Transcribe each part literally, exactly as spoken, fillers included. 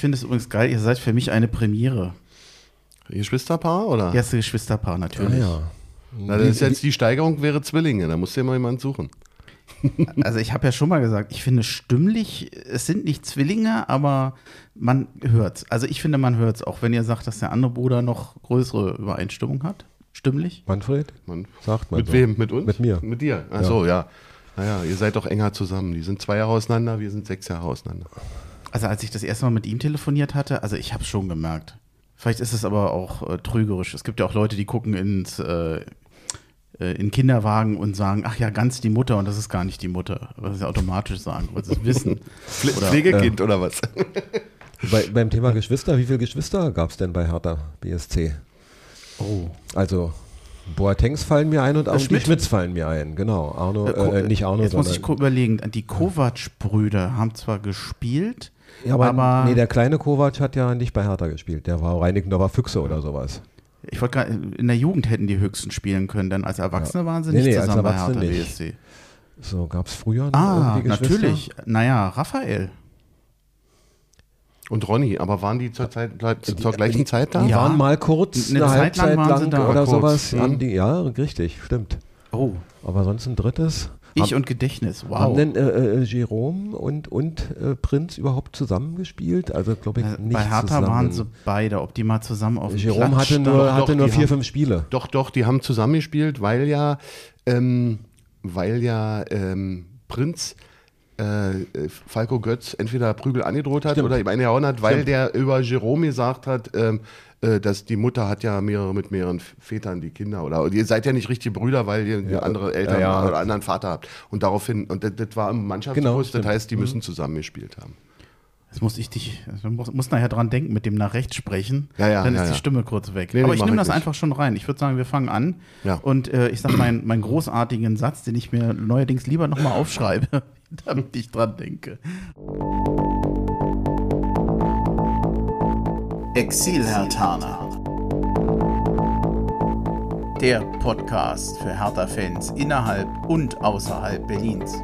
finde es übrigens geil, ihr seid für mich eine Premiere. Geschwisterpaar, oder? Erste Geschwisterpaar, natürlich. Ah, ja. Na, das ist jetzt die Steigerung wäre Zwillinge, da musst du ja mal jemanden suchen. Also ich habe ja schon mal gesagt, ich finde stimmlich, es sind nicht Zwillinge, aber man hört's. Also ich finde, man hört's, auch wenn ihr sagt, dass der andere Bruder noch größere Übereinstimmung hat, stimmlich. Manfred? Man, Sagt man mit so. wem? Mit uns? Mit mir. Mit dir? Ach so, ja. Naja, ihr seid doch enger zusammen. Die sind zwei Jahre auseinander, wir sind sechs Jahre auseinander. Also als ich das erste Mal mit ihm telefoniert hatte, also ich habe es schon gemerkt. Vielleicht ist es aber auch äh, trügerisch. Es gibt ja auch Leute, die gucken ins äh, äh, in Kinderwagen und sagen, ach ja, ganz die Mutter, und das ist gar nicht die Mutter. Was sie automatisch sagen, weil sie es wissen. Pfle Oder, Pflegekind äh, oder was? Bei, beim Thema Geschwister, wie viele Geschwister gab es denn bei Hertha B S C? Oh. Also Boatengs fallen mir ein und auch Schmidt. die Schmidts fallen mir ein. Genau, Arno, Äh, äh, nicht Arno, Jetzt muss sondern... ich überlegen, die Kovac-Brüder haben zwar gespielt, Ja, aber, aber nee, der kleine Kovac hat ja nicht bei Hertha gespielt. Der war Reinickendorfer Füchse oder sowas. ich wollte gerade, in der Jugend hätten die höchsten spielen können, denn als Erwachsene Ja. waren sie Nee, nicht nee, als zusammen bei Erwachsene Hertha nicht. B S C. So, gab es früher noch Ah, irgendwie Geschwister? natürlich. Naja, Raphael. Und Ronny, aber waren die zur, Zeit, zur Die- gleichen die- Zeit da? Die Ja. waren mal kurz, Eine eine, Zeit lang Halbzeit waren lang, sie da. oder Kurz. sowas. Mhm. Haben die, ja, richtig, stimmt. Oh, Aber sonst ein drittes. ich Haben- und Gedächtnis, wow. Haben denn äh, äh, Jerome und, und äh, Prinz überhaupt zusammengespielt? Also glaube ich Äh, nicht Bei Hertha zusammen. waren sie beide, ob die mal zusammen auf dem Jerome Platz hatte standen. nur, Doch, hatte doch, nur die vier, haben- fünf Spiele. Doch, doch, die haben zusammengespielt, weil ja, ähm, weil ja ähm, Prinz äh, Falco Götz entweder Prügel angedroht hat Stimmt. oder ihm eine gehauen hat, weil Stimmt. der über Jerome gesagt hat, ähm, äh, dass die Mutter hat ja mehrere mit mehreren Vätern die Kinder oder ihr seid ja nicht richtige Brüder, weil ihr Ja, andere Eltern ja, ja. oder anderen Vater habt. Und daraufhin, und das, das war im Mannschaftsbus, Genau, das stimmt. heißt, die müssen zusammengespielt haben. Jetzt muss ich dich, du musst, musst nachher dran denken, mit dem nach rechts sprechen, Ja, ja, dann ja, ist die ja. Stimme kurz weg. Nee, nee, Aber ich mach nehme ich das nicht. einfach schon rein. Ich würde sagen, wir fangen an. Ja. Und äh, ich sage meinen, meinen großartigen Satz, den ich mir neuerdings lieber nochmal aufschreibe, damit ich dran denke. Exil-Hertaner. Der Podcast für Hertha-Fans innerhalb und außerhalb Berlins.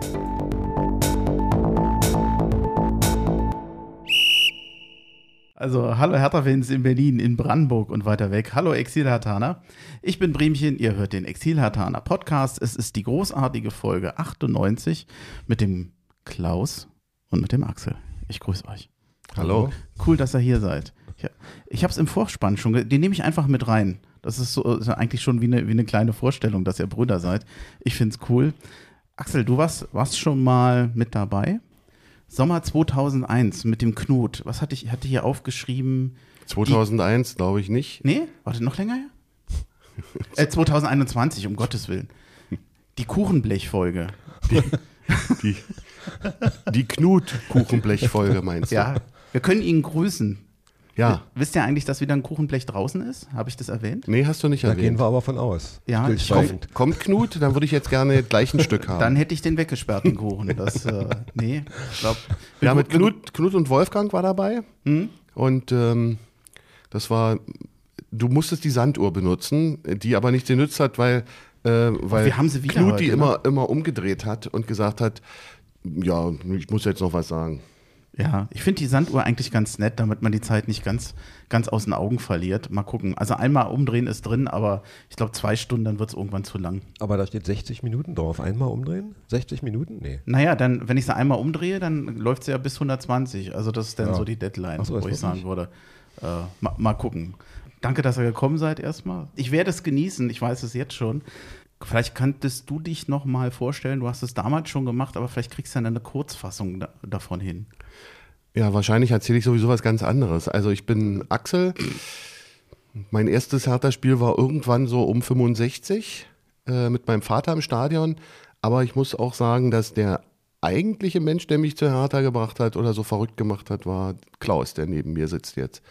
Also, hallo Hertha-Fans in Berlin, in Brandenburg und weiter weg. Hallo Exil-Hertaner. Ich bin Bremchen, ihr hört den Exil-Hertaner Podcast. Es ist die großartige Folge achtundneunzig mit dem Klaus und mit dem Axel. Ich grüße euch. Hallo. Cool, dass ihr hier seid. Ich, ich habe es im Vorspann schon, ge- den nehme ich einfach mit rein. Das ist so ist ja eigentlich schon wie eine, wie eine kleine Vorstellung, dass ihr Brüder seid. Ich finde es cool. Axel, du warst, warst schon mal mit dabei? Sommer zweitausendeins mit dem Knut. Was hatte ich hatte hier aufgeschrieben? zweitausendeins glaube ich nicht. Nee, warte, noch länger her? äh, zweitausendeinundzwanzig, um Gottes Willen. Die Kuchenblech-Folge. Die, die Knut-Kuchenblech-Folge meinst du? Ja, wir können ihn grüßen. Ja. Wisst ihr eigentlich, dass wieder ein Kuchenblech draußen ist? Habe ich das erwähnt? Nee, hast du nicht Da erwähnt. gehen wir aber von aus. Ja, Stillschweigend. Kommt Knut, dann würde ich jetzt gerne gleich ein Stück haben. Dann hätte ich den weggesperrt, den Kuchen. Das, äh, nee, ich glaube. ja, mit Knut, Knut und Wolfgang war dabei. Hm? Und ähm, das war, du musstest die Sanduhr benutzen, die aber nicht genützt hat, weil, äh, weil wir haben sie wieder Knut heute, die ne? immer, immer umgedreht hat und gesagt hat, ja, ich muss jetzt noch was sagen. Ja, ich finde die Sanduhr eigentlich ganz nett, damit man die Zeit nicht ganz, ganz aus den Augen verliert. Mal gucken. Also einmal umdrehen ist drin, aber ich glaube zwei Stunden, dann wird es irgendwann zu lang. Aber da steht sechzig Minuten drauf. Einmal umdrehen? sechzig Minuten? Nee. Naja, dann, wenn ich sie einmal umdrehe, dann läuft sie ja bis hundertzwanzig. Also das ist dann Ja. so die Deadline, Ach so, wo ist ich das sagen nicht? würde. Äh, mal, mal gucken. Danke, dass ihr gekommen seid erstmal. Ich werde es genießen, ich weiß es jetzt schon. Vielleicht könntest du dich noch mal vorstellen, du hast es damals schon gemacht, aber vielleicht kriegst du dann eine Kurzfassung da, davon hin. Ja, wahrscheinlich erzähle ich sowieso was ganz anderes. Also ich bin Axel. Mein erstes Hertha-Spiel war irgendwann so um fünfundsechzig äh, mit meinem Vater im Stadion. Aber ich muss auch sagen, dass der eigentliche Mensch, der mich zur Hertha gebracht hat oder so verrückt gemacht hat, war Klaus, der neben mir sitzt jetzt.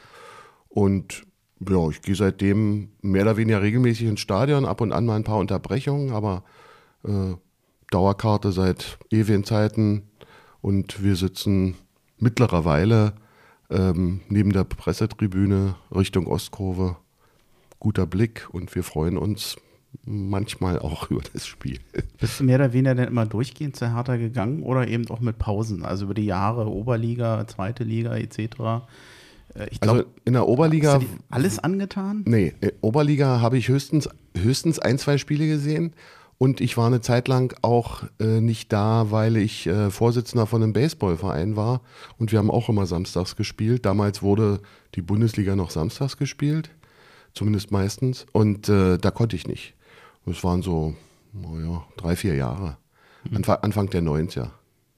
Und ja, ich gehe seitdem mehr oder weniger regelmäßig ins Stadion, ab und an mal ein paar Unterbrechungen, aber äh, Dauerkarte seit ewigen Zeiten. Und wir sitzen mittlerweile ähm, neben der Pressetribüne Richtung Ostkurve. Guter Blick und wir freuen uns manchmal auch über das Spiel. Bist du mehr oder weniger denn immer durchgehend zur Hertha gegangen oder eben auch mit Pausen? Also über die Jahre Oberliga, zweite Liga et cetera. Äh, ich glaub, also in der Oberliga. Hast du dir alles angetan? Nee, in Oberliga habe ich höchstens, höchstens ein, zwei Spiele gesehen. Und ich war eine Zeit lang auch äh, nicht da, weil ich äh, Vorsitzender von einem Baseballverein war. Und wir haben auch immer samstags gespielt. Damals wurde die Bundesliga noch samstags gespielt, zumindest meistens. Und äh, da konnte ich nicht. Das waren so, naja, drei, vier Jahre. Mhm. Anfang, Anfang der neunziger.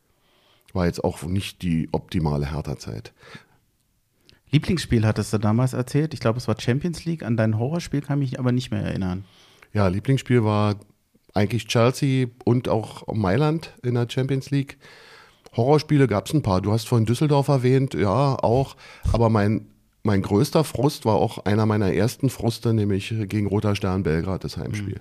War jetzt auch nicht die optimale Hertha-Zeit. Lieblingsspiel hattest du damals erzählt. Ich glaube, es war Champions League. An dein Horrorspiel kann ich mich aber nicht mehr erinnern. Ja, Lieblingsspiel war eigentlich Chelsea und auch Mailand in der Champions League. Horrorspiele gab es ein paar. Du hast vorhin Düsseldorf erwähnt, ja, auch. Aber mein, mein größter Frust war auch einer meiner ersten Fruste, nämlich gegen Roter Stern Belgrad, das Heimspiel.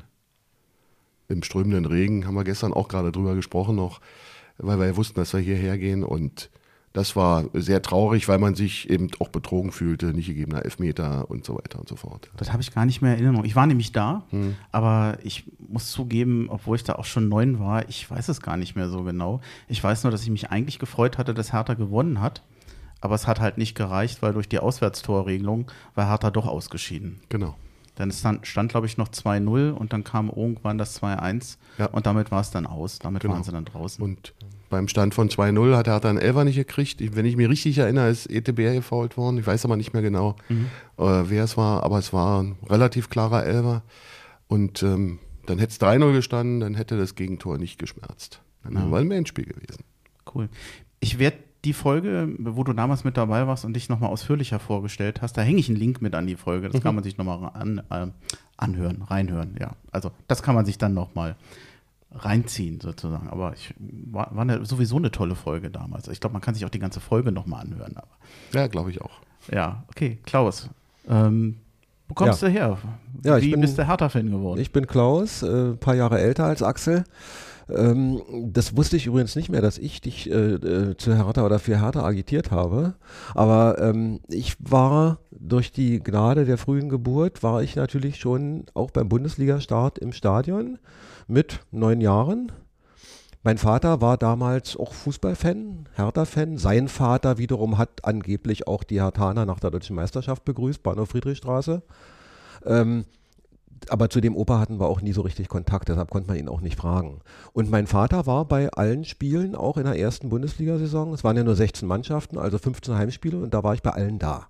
Mhm. Im strömenden Regen, haben wir gestern auch gerade drüber gesprochen noch, weil wir ja wussten, dass wir hierher gehen. Und das war sehr traurig, weil man sich eben auch betrogen fühlte, nicht gegebener Elfmeter und so weiter und so fort. Das habe ich gar nicht mehr in Erinnerung. Ich war nämlich da, Hm. aber ich muss zugeben, obwohl ich da auch schon neun war, ich weiß es gar nicht mehr so genau. Ich weiß nur, dass ich mich eigentlich gefreut hatte, dass Hertha gewonnen hat, aber es hat halt nicht gereicht, weil durch die Auswärtstorregelung war Hertha doch ausgeschieden. Genau. Dann stand, stand glaube ich, noch zwei null und dann kam irgendwann das zwei eins Ja. und damit war es dann aus. Damit Genau. waren sie dann draußen. Und beim Stand von zwei null hat Hertha einen Elfer nicht gekriegt. Ich, wenn ich mich richtig erinnere, ist E T B gefoult worden. Ich weiß aber nicht mehr genau, Mhm. äh, wer es war, aber es war ein relativ klarer Elfer. Und ähm, dann hätte es drei null gestanden, dann hätte das Gegentor nicht geschmerzt. Dann Ja. wäre wir ein Endspiel gewesen. Cool. Ich werde die Folge, wo du damals mit dabei warst und dich nochmal ausführlicher vorgestellt hast, da hänge ich einen Link mit an die Folge. Das Mhm. kann man sich nochmal an, äh, anhören, reinhören. Ja, also das kann man sich dann nochmal reinziehen sozusagen. Aber ich war, war eine, sowieso eine tolle Folge damals. Ich glaube, man kann sich auch die ganze Folge nochmal anhören. Aber, Ja, glaube ich auch. ja, okay, Klaus. Ähm, wo kommst Ja. du her? Ja, ich Wie bin- bist du Hertha-Fan geworden? Ich bin Klaus, ein äh, paar Jahre älter als Axel. Ähm, das wusste ich übrigens nicht mehr, dass ich dich äh, äh, zu Hertha oder für Hertha agitiert habe. Aber ähm, ich war durch die Gnade der frühen Geburt, war ich natürlich schon auch beim Bundesliga-Start im Stadion mit neun Jahren. Mein Vater war damals auch Fußballfan, Hertha-Fan. Sein Vater wiederum hat angeblich auch die Herthaner nach der Deutschen Meisterschaft begrüßt, Bahnhof Friedrichstraße. Ähm, aber zu dem Opa hatten wir auch nie so richtig Kontakt, deshalb konnte man ihn auch nicht fragen. Und mein Vater war bei allen Spielen, auch in der ersten Bundesliga-Saison, es waren ja nur sechzehn Mannschaften, also fünfzehn Heimspiele, und da war ich bei allen da.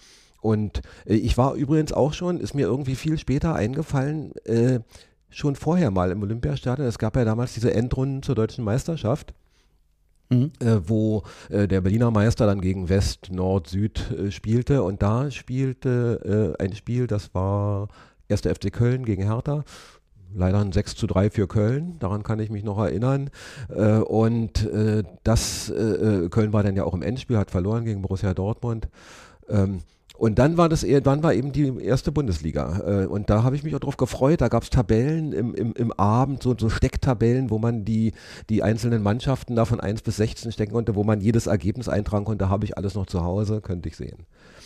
Und äh, ich war übrigens auch schon, ist mir irgendwie viel später eingefallen, äh, schon vorher mal im Olympiastadion, es gab ja damals diese Endrunden zur Deutschen Meisterschaft, Mhm. äh, wo äh, der Berliner Meister dann gegen West, Nord, Süd äh, spielte, und da spielte äh, ein Spiel, das war erster F C Köln gegen Hertha. Leider ein sechs zu drei für Köln, daran kann ich mich noch erinnern. Äh, und äh, das, äh, Köln war dann ja auch im Endspiel, hat verloren gegen Borussia Dortmund. Ähm, und dann war das eher, dann war eben die erste Bundesliga. Äh, und da habe ich mich auch drauf gefreut. Da gab es Tabellen im, im, im Abend, so, so Stecktabellen, wo man die, die einzelnen Mannschaften da von eins bis sechzehn stecken konnte, wo man jedes Ergebnis eintragen konnte. Habe ich alles noch zu Hause, könnte ich sehen.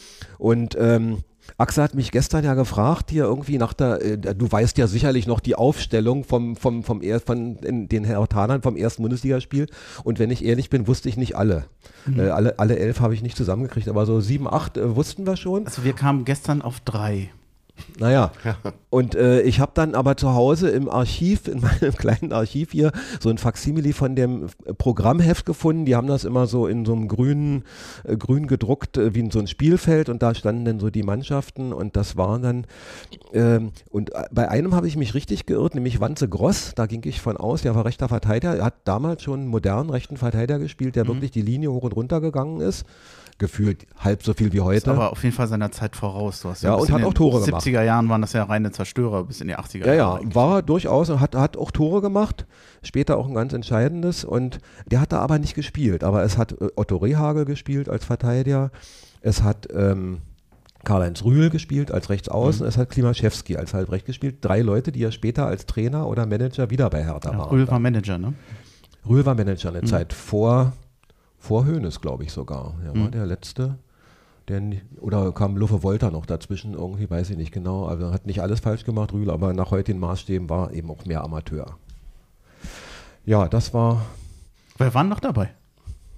Und ähm, Axel hat mich gestern ja gefragt, hier irgendwie nach der, äh, du weißt ja sicherlich noch die Aufstellung vom, vom, vom er, von in, den Herthanern vom ersten Bundesligaspiel, und wenn ich ehrlich bin, wusste ich nicht alle. Mhm. Äh, alle, alle elf habe ich nicht zusammengekriegt, aber so sieben, acht äh, wussten wir schon. Also wir kamen gestern auf drei. Naja, und äh, ich habe dann aber zu Hause im Archiv, in meinem kleinen Archiv hier, so ein Faksimile von dem Programmheft gefunden. Die haben das immer so in so einem grünen, äh, grün gedruckt, äh, wie in so ein Spielfeld, und da standen dann so die Mannschaften, und das waren dann, ähm, und bei einem habe ich mich richtig geirrt, nämlich Wanze Gross, da ging ich von aus, der war rechter Verteidiger, er hat damals schon einen modernen rechten Verteidiger gespielt, der mhm. wirklich die Linie hoch und runter gegangen ist. Gefühlt halb so viel wie heute. Ist aber auf jeden Fall seiner Zeit voraus. Du hast ja, ja, und hat auch Tore gemacht. In den siebziger Jahren waren das ja reine Zerstörer, bis in die achtziger Ja, Jahre. ja, war durchaus und hat, hat auch Tore gemacht, später auch ein ganz entscheidendes, und der hat da aber nicht gespielt. Aber es hat äh, Otto Rehhagel gespielt als Verteidiger, es hat ähm, Karl-Heinz Rühl gespielt als Rechtsaußen, mhm. es hat Klimaschewski als Halbrecht gespielt. Drei Leute, die ja später als Trainer oder Manager wieder bei Hertha ja, waren. Rühl war Manager, ne? Rühl war Manager eine mhm. Zeit vor, vor Hoeneß, glaube ich sogar. Er war mhm. der letzte. Der, oder kam Luffe Wolter noch dazwischen, irgendwie weiß ich nicht genau, also hat nicht alles falsch gemacht, Rühl, aber nach heutigen Maßstäben war eben auch mehr Amateur. Ja, das war... Wer waren noch dabei?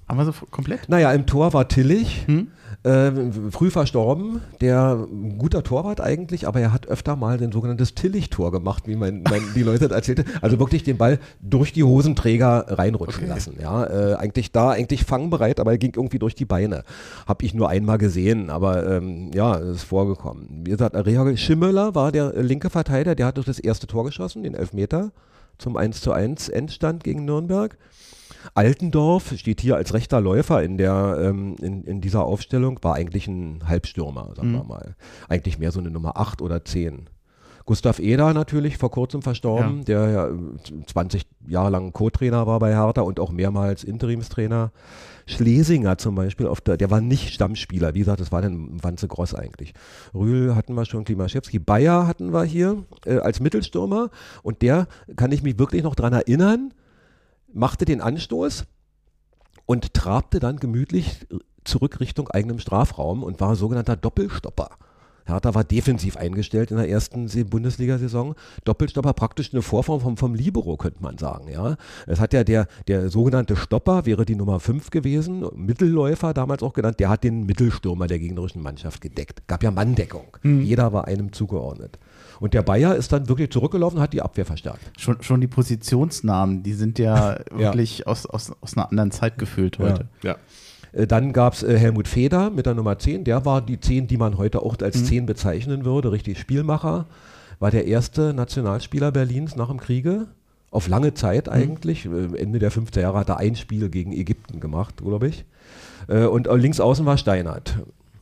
Aber so komplett? Naja, im Tor war Tillich, Hm? äh, früh verstorben, der ein guter Torwart eigentlich, aber er hat öfter mal ein sogenanntes Tillich-Tor gemacht, wie mein, mein, die Leute erzählte. Also wirklich den Ball durch die Hosenträger reinrutschen Okay. lassen. Ja, äh, eigentlich da, eigentlich fangbereit, aber er ging irgendwie durch die Beine. Habe ich nur einmal gesehen, aber ähm, ja, es ist vorgekommen. Wie gesagt, Reha Schimmöller war der äh, linke Verteidiger, der hat durch das erste Tor geschossen, den Elfmeter zum eins zu eins Endstand gegen Nürnberg. Altendorf steht hier als rechter Läufer in, der, ähm, in, in dieser Aufstellung, war eigentlich ein Halbstürmer, sagen wir Mhm. mal. Eigentlich mehr so eine Nummer acht oder zehn. Gustav Eder natürlich, vor kurzem verstorben, Ja. der ja zwanzig Jahre lang Co-Trainer war bei Hertha und auch mehrmals Interimstrainer. Schlesinger zum Beispiel, auf der, der war nicht Stammspieler, wie gesagt, das war dann Wanze Gross eigentlich. Rühl hatten wir schon, Klimaschewski, Bayer hatten wir hier äh, als Mittelstürmer und der, kann ich mich wirklich noch dran erinnern, machte den Anstoß und trabte dann gemütlich zurück Richtung eigenem Strafraum und war sogenannter Doppelstopper. Hertha war defensiv eingestellt in der ersten Se- Bundesliga-Saison. Doppelstopper, praktisch eine Vorform vom, vom Libero, könnte man sagen. Ja. Es hat ja der, der sogenannte Stopper, wäre die Nummer fünf gewesen, Mittelläufer damals auch genannt, der hat den Mittelstürmer der gegnerischen Mannschaft gedeckt. Gab ja Manndeckung. Mhm. Jeder war einem zugeordnet. Und der Bayer ist dann wirklich zurückgelaufen und hat die Abwehr verstärkt. Schon, schon die Positionsnamen, die sind ja wirklich aus, aus, aus einer anderen Zeit gefüllt heute. Ja. Äh, Dann gab es äh, Helmut Feder mit der Nummer zehn. Der war die zehn, die man heute auch als Mhm. zehn bezeichnen würde. Richtig Spielmacher. War der erste Nationalspieler Berlins nach dem Kriege. Auf lange Zeit eigentlich. Äh, Ende der fünfziger Jahre hat er ein Spiel gegen Ägypten gemacht, glaube ich. Äh, Und äh, links außen war Steinert.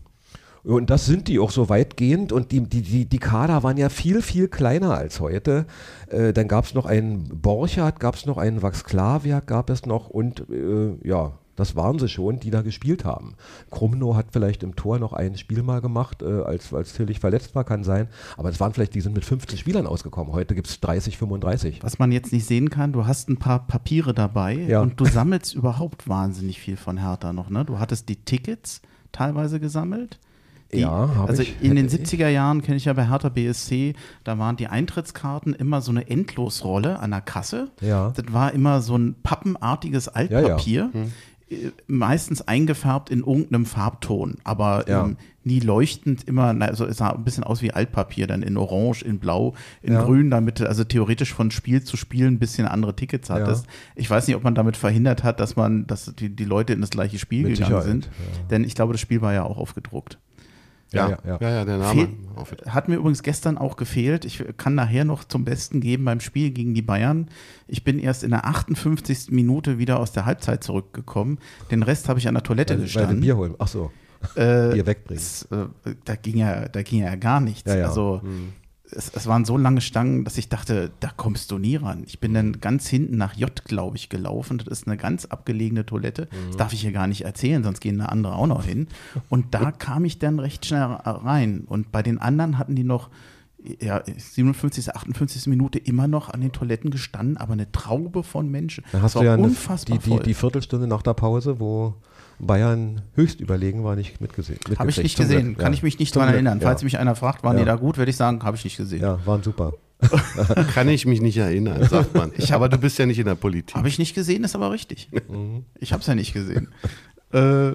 Und das sind die auch so weitgehend und die, die, die, die Kader waren ja viel, viel kleiner als heute. Äh, dann gab es noch einen Borchardt, gab es noch einen Waxklawiak, gab es noch und äh, ja, das waren sie schon, die da gespielt haben. Krumnow hat vielleicht im Tor noch ein Spiel mal gemacht, äh, als, als Tillich verletzt war, kann sein. Aber es waren vielleicht, die sind mit fünfzehn Spielern ausgekommen. Heute gibt es dreißig, fünfunddreißig. Was man jetzt nicht sehen kann, du hast ein paar Papiere dabei Ja. und du sammelst überhaupt wahnsinnig viel von Hertha noch. Ne? Du hattest die Tickets teilweise gesammelt. Die, Ja, hab also ich. in den Hätte ich. siebziger Jahren kenne ich ja bei Hertha B S C, da waren die Eintrittskarten immer so eine Endlosrolle an der Kasse. Ja. Das war immer so ein pappenartiges Altpapier, äh, meistens eingefärbt in irgendeinem Farbton, aber Ja. ähm, nie leuchtend, immer, na, also es sah ein bisschen aus wie Altpapier, dann in Orange, in Blau, in Ja. Grün, damit du also theoretisch von Spiel zu Spiel ein bisschen andere Tickets hattest. Ich weiß nicht, ob man damit verhindert hat, dass man, dass die, die Leute in das gleiche Spiel Mit gegangen Sicherheit, sind, ja. denn ich glaube, das Spiel war ja auch aufgedruckt. Ja, Ja, ja, ja. ja, der Name. Fehl, hat mir übrigens gestern auch gefehlt. Ich kann nachher noch zum Besten geben beim Spiel gegen die Bayern. Ich bin erst in der achtundfünfzigsten Minute wieder aus der Halbzeit zurückgekommen. Den Rest habe ich an der Toilette Weil, weil gestanden. Bier holen. Ach so, Äh, Bier wegbringen. es, äh, da, ging ja, da ging ja gar nichts. Ja, ja. Also Hm. es, es waren so lange Stangen, dass ich dachte, da kommst du nie ran. Ich bin dann ganz hinten nach J, glaube ich, gelaufen. Das ist eine ganz abgelegene Toilette. Das darf ich hier gar nicht erzählen, sonst gehen da andere auch noch hin. Und da kam ich dann recht schnell rein. Und bei den anderen hatten die noch ja, siebenundfünfzigste, achtundfünfzigste Minute immer noch an den Toiletten gestanden, aber eine Traube von Menschen. Dann hast Das du ja war eine, unfassbar die, die, voll. die Viertelstunde nach der Pause, wo Bayern höchst überlegen war, nicht mitgesehen. Habe ich mitgekriegt. nicht Zum gesehen, Glück, kann ja. ich mich nicht Zum dran Glück, erinnern. Falls ja. mich einer fragt, waren Ja. die da gut, werde ich sagen, habe ich nicht gesehen. Ja, waren super. Kann ich mich nicht erinnern, sagt man. Ich hab- Aber du bist ja nicht in der Politik. Habe ich nicht gesehen, ist aber richtig. Mhm. Ich habe es ja nicht gesehen. äh,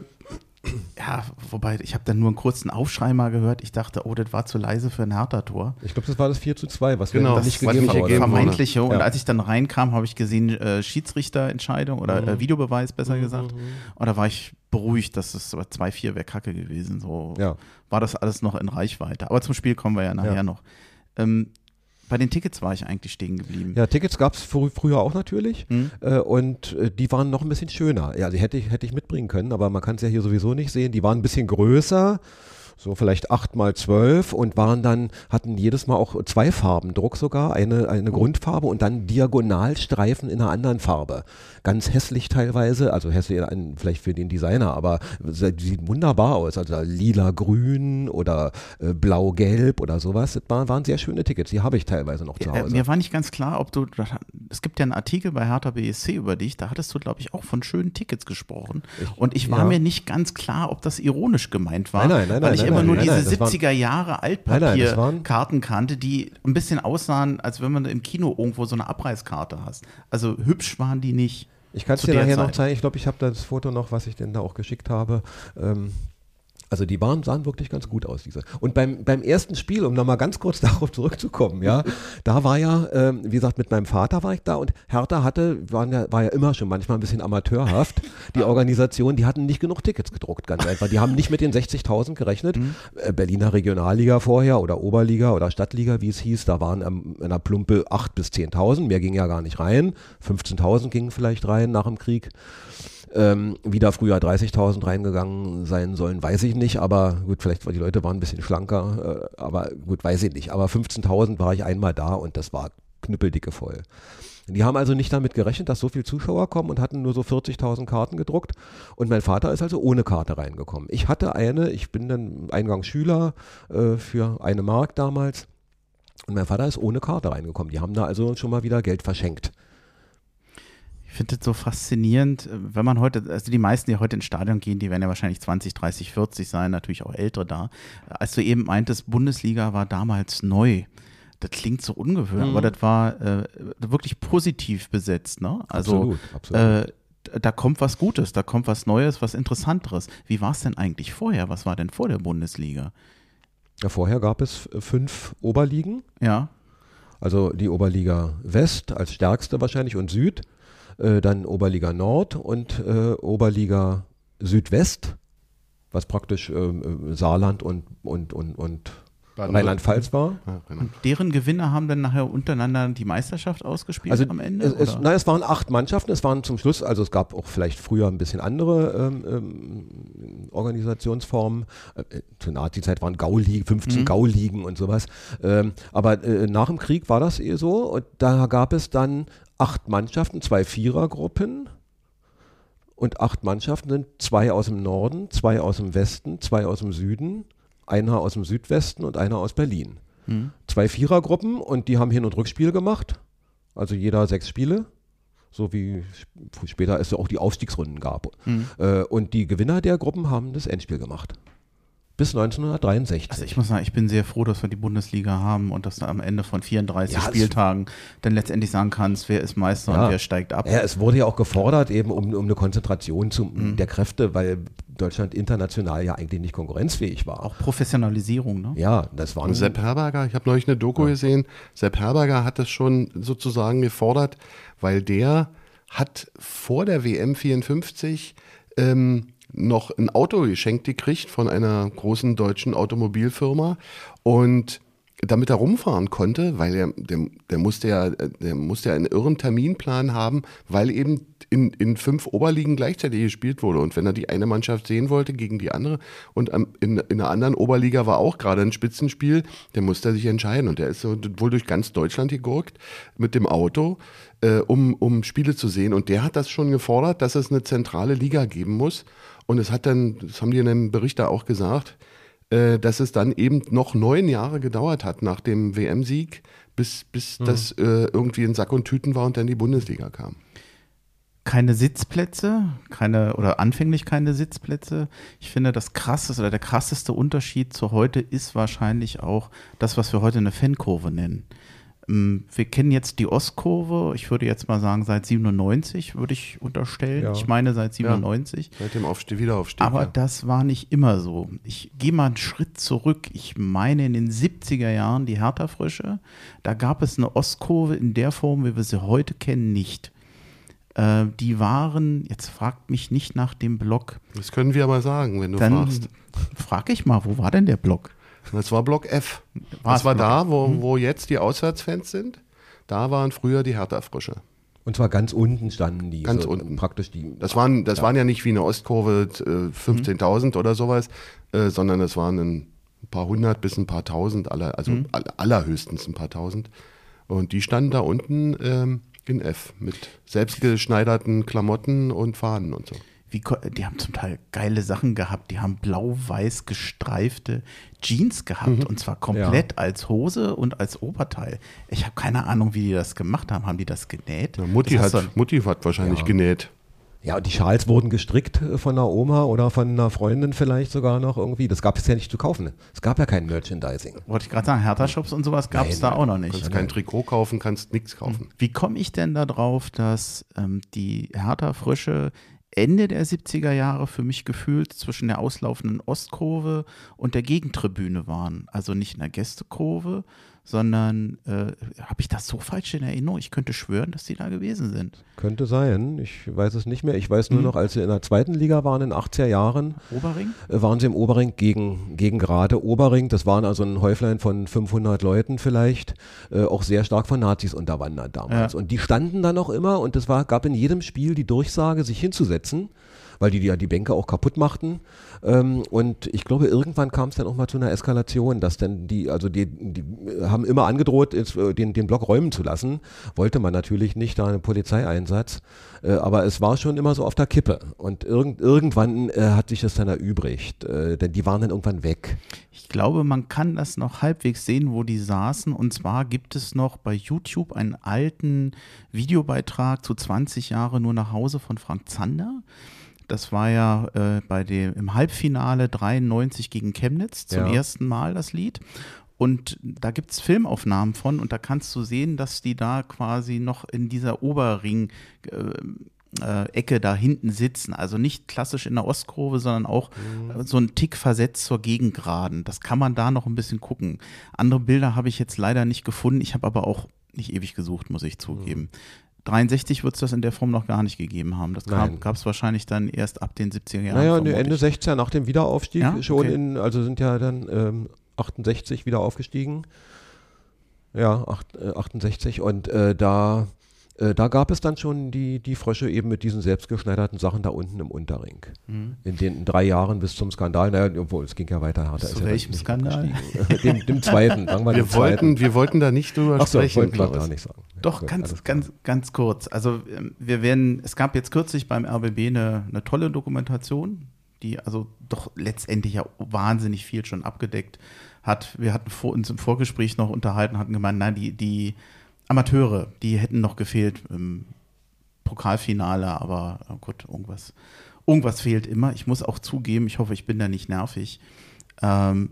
ja, wobei, ich habe dann nur einen kurzen Aufschrei mal gehört. Ich dachte, oh, das war zu leise für ein Hertha-Tor. Ich glaube, das war das vier zu zwei, was Genau, wir das nicht war gegeben nicht haben. gegeben oder? wurde. Vermeintliche. Und Ja. als ich dann reinkam, habe ich gesehen, äh, Schiedsrichterentscheidung oder äh, Videobeweis, besser gesagt. Und da war ich beruhigt, dass es aber zwei vier wäre Kacke gewesen. So Ja. war das alles noch in Reichweite. Aber zum Spiel kommen wir ja nachher Ja. noch. Ähm, bei den Tickets war ich eigentlich stehen geblieben. Ja, Tickets gab es frü früher auch natürlich Hm? äh, und äh, die waren noch ein bisschen schöner. Ja, die hätte ich, hätte ich mitbringen können, aber man kann es ja hier sowieso nicht sehen. Die waren ein bisschen größer, so vielleicht acht mal zwölf und waren dann, hatten jedes Mal auch zwei Farben Druck sogar, eine, eine Grundfarbe und dann Diagonalstreifen in einer anderen Farbe. Ganz hässlich teilweise, also hässlich ein- vielleicht für den Designer, aber sie- sieht wunderbar aus. Also lila-grün oder äh, blau-gelb oder sowas. Das waren, waren sehr schöne Tickets, die habe ich teilweise noch zu Äh, Hause. mir war nicht ganz klar, ob du, es gibt ja einen Artikel bei Hertha B S C über dich, da hattest du, glaube ich, auch von schönen Tickets gesprochen. Und ich war ja. mir nicht ganz klar, ob das ironisch gemeint war, Nein, nein, nein, weil nein, ich nein, immer nein, nur nein, diese nein, das waren- siebziger Jahre Nein, nein, das waren- Altpapierkarten kannte, die ein bisschen aussahen, als wenn man im Kino irgendwo so eine Abreißkarte hast. Also hübsch waren die nicht. Ich kann es dir nachher noch zeigen. Ich glaube, ich habe das Foto noch, was ich denn da auch geschickt habe. Ähm, Also die waren, sahen wirklich ganz gut aus, diese. Und beim, beim ersten Spiel, um nochmal ganz kurz darauf zurückzukommen, ja, da war ja, ähm, wie gesagt, mit meinem Vater war ich da und Hertha hatte, waren ja, war ja immer schon manchmal ein bisschen amateurhaft. Die Organisation, die hatten nicht genug Tickets gedruckt, ganz einfach. Die haben nicht mit den sechzigtausend gerechnet. Mhm. Äh, Berliner Regionalliga vorher oder Oberliga oder Stadtliga, wie es hieß, da waren ähm, in der Plumpe acht bis zehntausend, mehr ging ja gar nicht rein. fünfzehntausend gingen vielleicht rein nach dem Krieg. Ähm, wie da früher dreißigtausend reingegangen sein sollen, weiß ich nicht, aber gut, vielleicht war die Leute waren ein bisschen schlanker, äh, aber gut, weiß ich nicht. Aber fünfzehntausend war ich einmal da und das war knüppeldicke voll. Die haben also nicht damit gerechnet, dass so viele Zuschauer kommen und hatten nur so vierzigtausend Karten gedruckt und mein Vater ist also ohne Karte reingekommen. Ich hatte eine, ich bin dann Eingangsschüler äh, für eine Mark damals und mein Vater ist ohne Karte reingekommen. Die haben da also schon mal wieder Geld verschenkt. Ich finde das so faszinierend, wenn man heute, also die meisten, die heute ins Stadion gehen, die werden ja wahrscheinlich zwanzig, dreißig, vierzig sein, natürlich auch Ältere da. Als du eben meintest, Bundesliga war damals neu. Das klingt so ungewöhnlich, mhm. aber das war äh, wirklich positiv besetzt, ne? Also absolut, absolut. Äh, da kommt was Gutes, da kommt was Neues, was Interessanteres. Wie war es denn eigentlich vorher? Was war denn vor der Bundesliga? Ja, vorher gab es fünf Oberligen. Ja. Also die Oberliga West als stärkste wahrscheinlich und Süd. Dann Oberliga Nord und äh, Oberliga Südwest, was praktisch äh, Saarland und, und, und, und Rheinland-Pfalz war. Ja, genau. Und deren Gewinner haben dann nachher untereinander die Meisterschaft ausgespielt also am Ende? Es, es, nein, es waren acht Mannschaften, es waren zum Schluss, also es gab auch vielleicht früher ein bisschen andere ähm, ähm, Organisationsformen. Äh, zur Nazi-Zeit waren Gauligen, fünfzehn mhm. Gauligen und sowas. Ähm, aber äh, nach dem Krieg war das eh so und da gab es dann acht Mannschaften, zwei Vierergruppen und acht Mannschaften sind zwei aus dem Norden, zwei aus dem Westen, zwei aus dem Süden, einer aus dem Südwesten und einer aus Berlin. Hm. Zwei Vierergruppen und die haben Hin- und Rückspiel gemacht, also jeder sechs Spiele, so wie später es auch die Aufstiegsrunden gab. Hm. Äh, und die Gewinner der Gruppen haben das Endspiel gemacht. Bis neunzehnhundertdreiundsechzig. Also ich muss sagen, ich bin sehr froh, dass wir die Bundesliga haben und dass du am Ende von vierunddreißig ja, Spieltagen dann letztendlich sagen kannst, wer ist Meister ja. und wer steigt ab. Ja, es wurde ja auch gefordert, eben um, um eine Konzentration zu, mhm. der Kräfte, weil Deutschland international ja eigentlich nicht konkurrenzfähig war. Auch Professionalisierung, ne? Ja, das war. Sepp Herberger, ich habe neulich eine Doku ja. gesehen, Sepp Herberger hat das schon sozusagen gefordert, weil der hat vor der W M vierundfünfzig ähm, noch ein Auto geschenkt gekriegt von einer großen deutschen Automobilfirma und damit er rumfahren konnte, weil er, der, der musste ja, der musste ja einen irren Terminplan haben, weil eben in, in fünf Oberligen gleichzeitig gespielt wurde. Und wenn er die eine Mannschaft sehen wollte gegen die andere und in, in einer anderen Oberliga war auch gerade ein Spitzenspiel, dann musste er sich entscheiden. Und der ist so wohl durch ganz Deutschland gegurkt mit dem Auto, äh, um, um Spiele zu sehen. Und der hat das schon gefordert, dass es eine zentrale Liga geben muss. Und es hat dann, das haben die in einem Bericht da auch gesagt, äh, dass es dann eben noch neun Jahre gedauert hat nach dem W M-Sieg, bis, bis mhm. das äh, irgendwie in Sack und Tüten war und dann die Bundesliga kam. Keine Sitzplätze, keine oder anfänglich keine Sitzplätze. Ich finde, das krasseste oder der krasseste Unterschied zu heute ist wahrscheinlich auch das, was wir heute eine Fankurve nennen. Wir kennen jetzt die Ostkurve, ich würde jetzt mal sagen, seit siebenundneunzig würde ich unterstellen. Ja. Ich meine seit siebenundneunzig. Ja, seit dem Aufstieg, Wiederaufstieg. Aber ja. das war nicht immer so. Ich gehe mal einen Schritt zurück. Ich meine in den siebziger Jahren die Hertha-Frische. Da gab es eine Ostkurve in der Form, wie wir sie heute kennen, nicht. Äh, die waren, jetzt fragt mich nicht nach dem Block. Das können wir aber sagen, wenn du Dann fragst. Frag ich mal, wo war denn der Block? Das war Block F. War das war Block da, F? wo, Mhm. wo jetzt die Auswärtsfans sind. Da waren früher die Hertha-Frische. Und zwar ganz unten standen die. Ganz so unten. Praktisch die. Das waren, das ja. waren ja nicht wie eine Ostkurve äh, fünfzehntausend mhm. oder sowas, äh, sondern es waren ein paar hundert bis ein paar tausend, aller, also mhm. all, allerhöchstens ein paar tausend. Und die standen da unten ähm, in F mit selbstgeschneiderten Klamotten und Fahnen und so. Wie, die haben zum Teil geile Sachen gehabt. Die haben blau-weiß gestreifte Jeans gehabt. Mhm. Und zwar komplett ja. als Hose und als Oberteil. Ich habe keine Ahnung, wie die das gemacht haben. Haben die das genäht? Na, Mutti, das hat, Mutti hat wahrscheinlich ja. genäht. Ja, und die Schals wurden gestrickt von einer Oma oder von einer Freundin vielleicht sogar noch irgendwie. Das gab es ja nicht zu kaufen. Es gab ja kein Merchandising. Wollte ich gerade sagen, Hertha-Shops und sowas gab es da auch noch nicht. Du kannst kein Trikot kaufen, kannst nichts kaufen. Wie komme ich denn da drauf, dass ähm, die Hertha-Frösche Ende der siebziger Jahre für mich gefühlt zwischen der auslaufenden Ostkurve und der Gegentribüne waren? Also nicht in der Gästekurve, sondern äh, habe ich das so falsch in Erinnerung? Ich könnte schwören, dass die da gewesen sind. Könnte sein, ich weiß es nicht mehr. Ich weiß nur mhm. noch, als sie in der zweiten Liga waren in den achtziger Jahren, Oberring? Äh, waren sie im Oberring gegen, gegen gerade Oberring. Das waren also ein Häuflein von fünfhundert Leuten vielleicht, äh, auch sehr stark von Nazis unterwandert damals. Ja. Und die standen da noch immer und es war, gab in jedem Spiel die Durchsage, sich hinzusetzen, weil die ja die Bänke auch kaputt machten. Ähm, und ich glaube, irgendwann kam es dann auch mal zu einer Eskalation, dass dann die, also die, die haben immer angedroht, den, den Block räumen zu lassen. Wollte man natürlich nicht, da einen Polizeieinsatz. Äh, aber es war schon immer so auf der Kippe. Und irgend, irgendwann äh, hat sich das dann erübrigt. Äh, denn die waren dann irgendwann weg. Ich glaube, man kann das noch halbwegs sehen, wo die saßen. Und zwar gibt es noch bei YouTube einen alten Videobeitrag zu zwanzig Jahre nur nach Hause von Frank Zander. Das war ja äh, bei dem, im Halbfinale dreiundneunzig gegen Chemnitz zum ja. ersten Mal das Lied. Und da gibt es Filmaufnahmen von und da kannst du sehen, dass die da quasi noch in dieser Oberring äh, äh, Ecke da hinten sitzen. Also nicht klassisch in der Ostkurve, sondern auch mhm. äh, so ein Tick versetzt zur Gegengraden. Das kann man da noch ein bisschen gucken. Andere Bilder habe ich jetzt leider nicht gefunden. Ich habe aber auch nicht ewig gesucht, muss ich zugeben. Mhm. dreiundsechzig wird es das in der Form noch gar nicht gegeben haben. Das gab es wahrscheinlich dann erst ab den siebziger Jahren. Naja, nee, Ende sechziger nach dem Wiederaufstieg ja? schon okay. in, also sind ja dann ähm, achtundsechzig wieder aufgestiegen. Ja, acht, äh, achtundsechzig und äh, da, äh, da gab es dann schon die, die Frösche eben mit diesen selbstgeschneiderten Sachen da unten im Unterring. Mhm. In den drei Jahren bis zum Skandal, naja, obwohl es ging ja weiter. Zu ja welchem Skandal? dem, dem zweiten, sagen wir, wir dem wollten, zweiten. Wir wollten da nicht drüber Ach so, sprechen. wollten wir gar nicht sagen. Doch, ja, ganz, ganz, ganz kurz. Also wir werden, es gab jetzt kürzlich beim R B B eine, eine tolle Dokumentation, die also doch letztendlich ja wahnsinnig viel schon abgedeckt hat. Wir hatten vor, uns im Vorgespräch noch unterhalten, hatten gemeint, nein, die, die Amateure, die hätten noch gefehlt im Pokalfinale, aber oh Gott, irgendwas, irgendwas fehlt immer. Ich muss auch zugeben, ich hoffe, ich bin da nicht nervig. Ähm,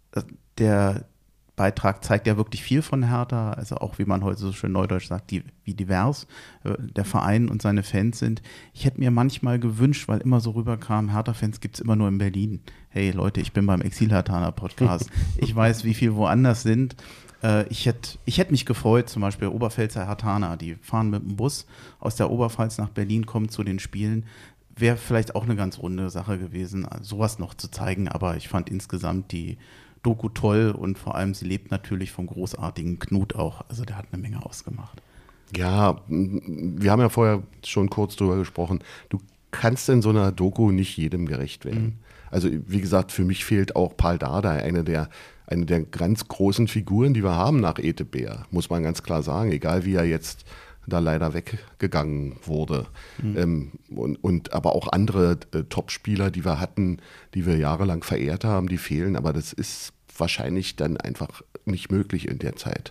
der Beitrag zeigt ja wirklich viel von Hertha, also auch, wie man heute so schön neudeutsch sagt, die, wie divers äh, der Verein und seine Fans sind. Ich hätte mir manchmal gewünscht, weil immer so rüberkam, Hertha-Fans gibt es immer nur in Berlin. Hey Leute, ich bin beim Exil-Hertaner-Podcast. Ich weiß, wie viel woanders sind. Äh, ich hätte ich hätt mich gefreut, zum Beispiel Oberpfälzer Hertaner, die fahren mit dem Bus aus der Oberpfalz nach Berlin, kommen zu den Spielen. Wäre vielleicht auch eine ganz runde Sache gewesen, sowas noch zu zeigen, aber ich fand insgesamt die Doku toll und vor allem sie lebt natürlich vom großartigen Knut auch. Also der hat eine Menge ausgemacht. Ja, wir haben ja vorher schon kurz drüber gesprochen. Du kannst in so einer Doku nicht jedem gerecht werden. Mhm. Also wie gesagt, für mich fehlt auch Paul Dardai, eine der, eine der ganz großen Figuren, die wir haben nach Ete Beer, muss man ganz klar sagen. Egal wie er jetzt da leider weggegangen wurde. Mhm. Ähm, und, und aber auch andere äh, Topspieler, die wir hatten, die wir jahrelang verehrt haben, die fehlen. Aber das ist wahrscheinlich dann einfach nicht möglich in der Zeit.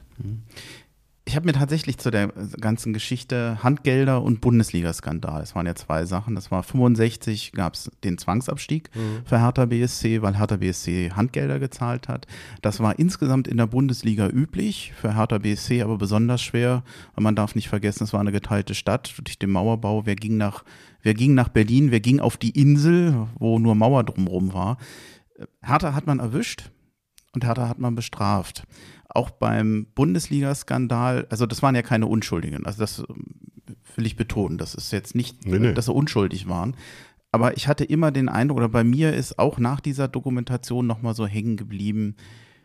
Ich habe mir tatsächlich zu der ganzen Geschichte Handgelder und Bundesliga-Skandal, das waren ja zwei Sachen, das war fünfundsechzig, gab es den Zwangsabstieg mhm. für Hertha B S C, weil Hertha B S C Handgelder gezahlt hat. Das war insgesamt in der Bundesliga üblich, für Hertha B S C aber besonders schwer, weil man darf nicht vergessen, es war eine geteilte Stadt durch den Mauerbau. Wer ging nach, wer ging nach Berlin, wer ging auf die Insel, wo nur Mauer drumherum war. Hertha hat man erwischt. Und Hertha hat man bestraft. Auch beim Bundesliga-Skandal, also das waren ja keine Unschuldigen, also das will ich betonen, das ist jetzt nicht, nee, nee. dass sie unschuldig waren. Aber ich hatte immer den Eindruck, oder bei mir ist auch nach dieser Dokumentation nochmal so hängen geblieben,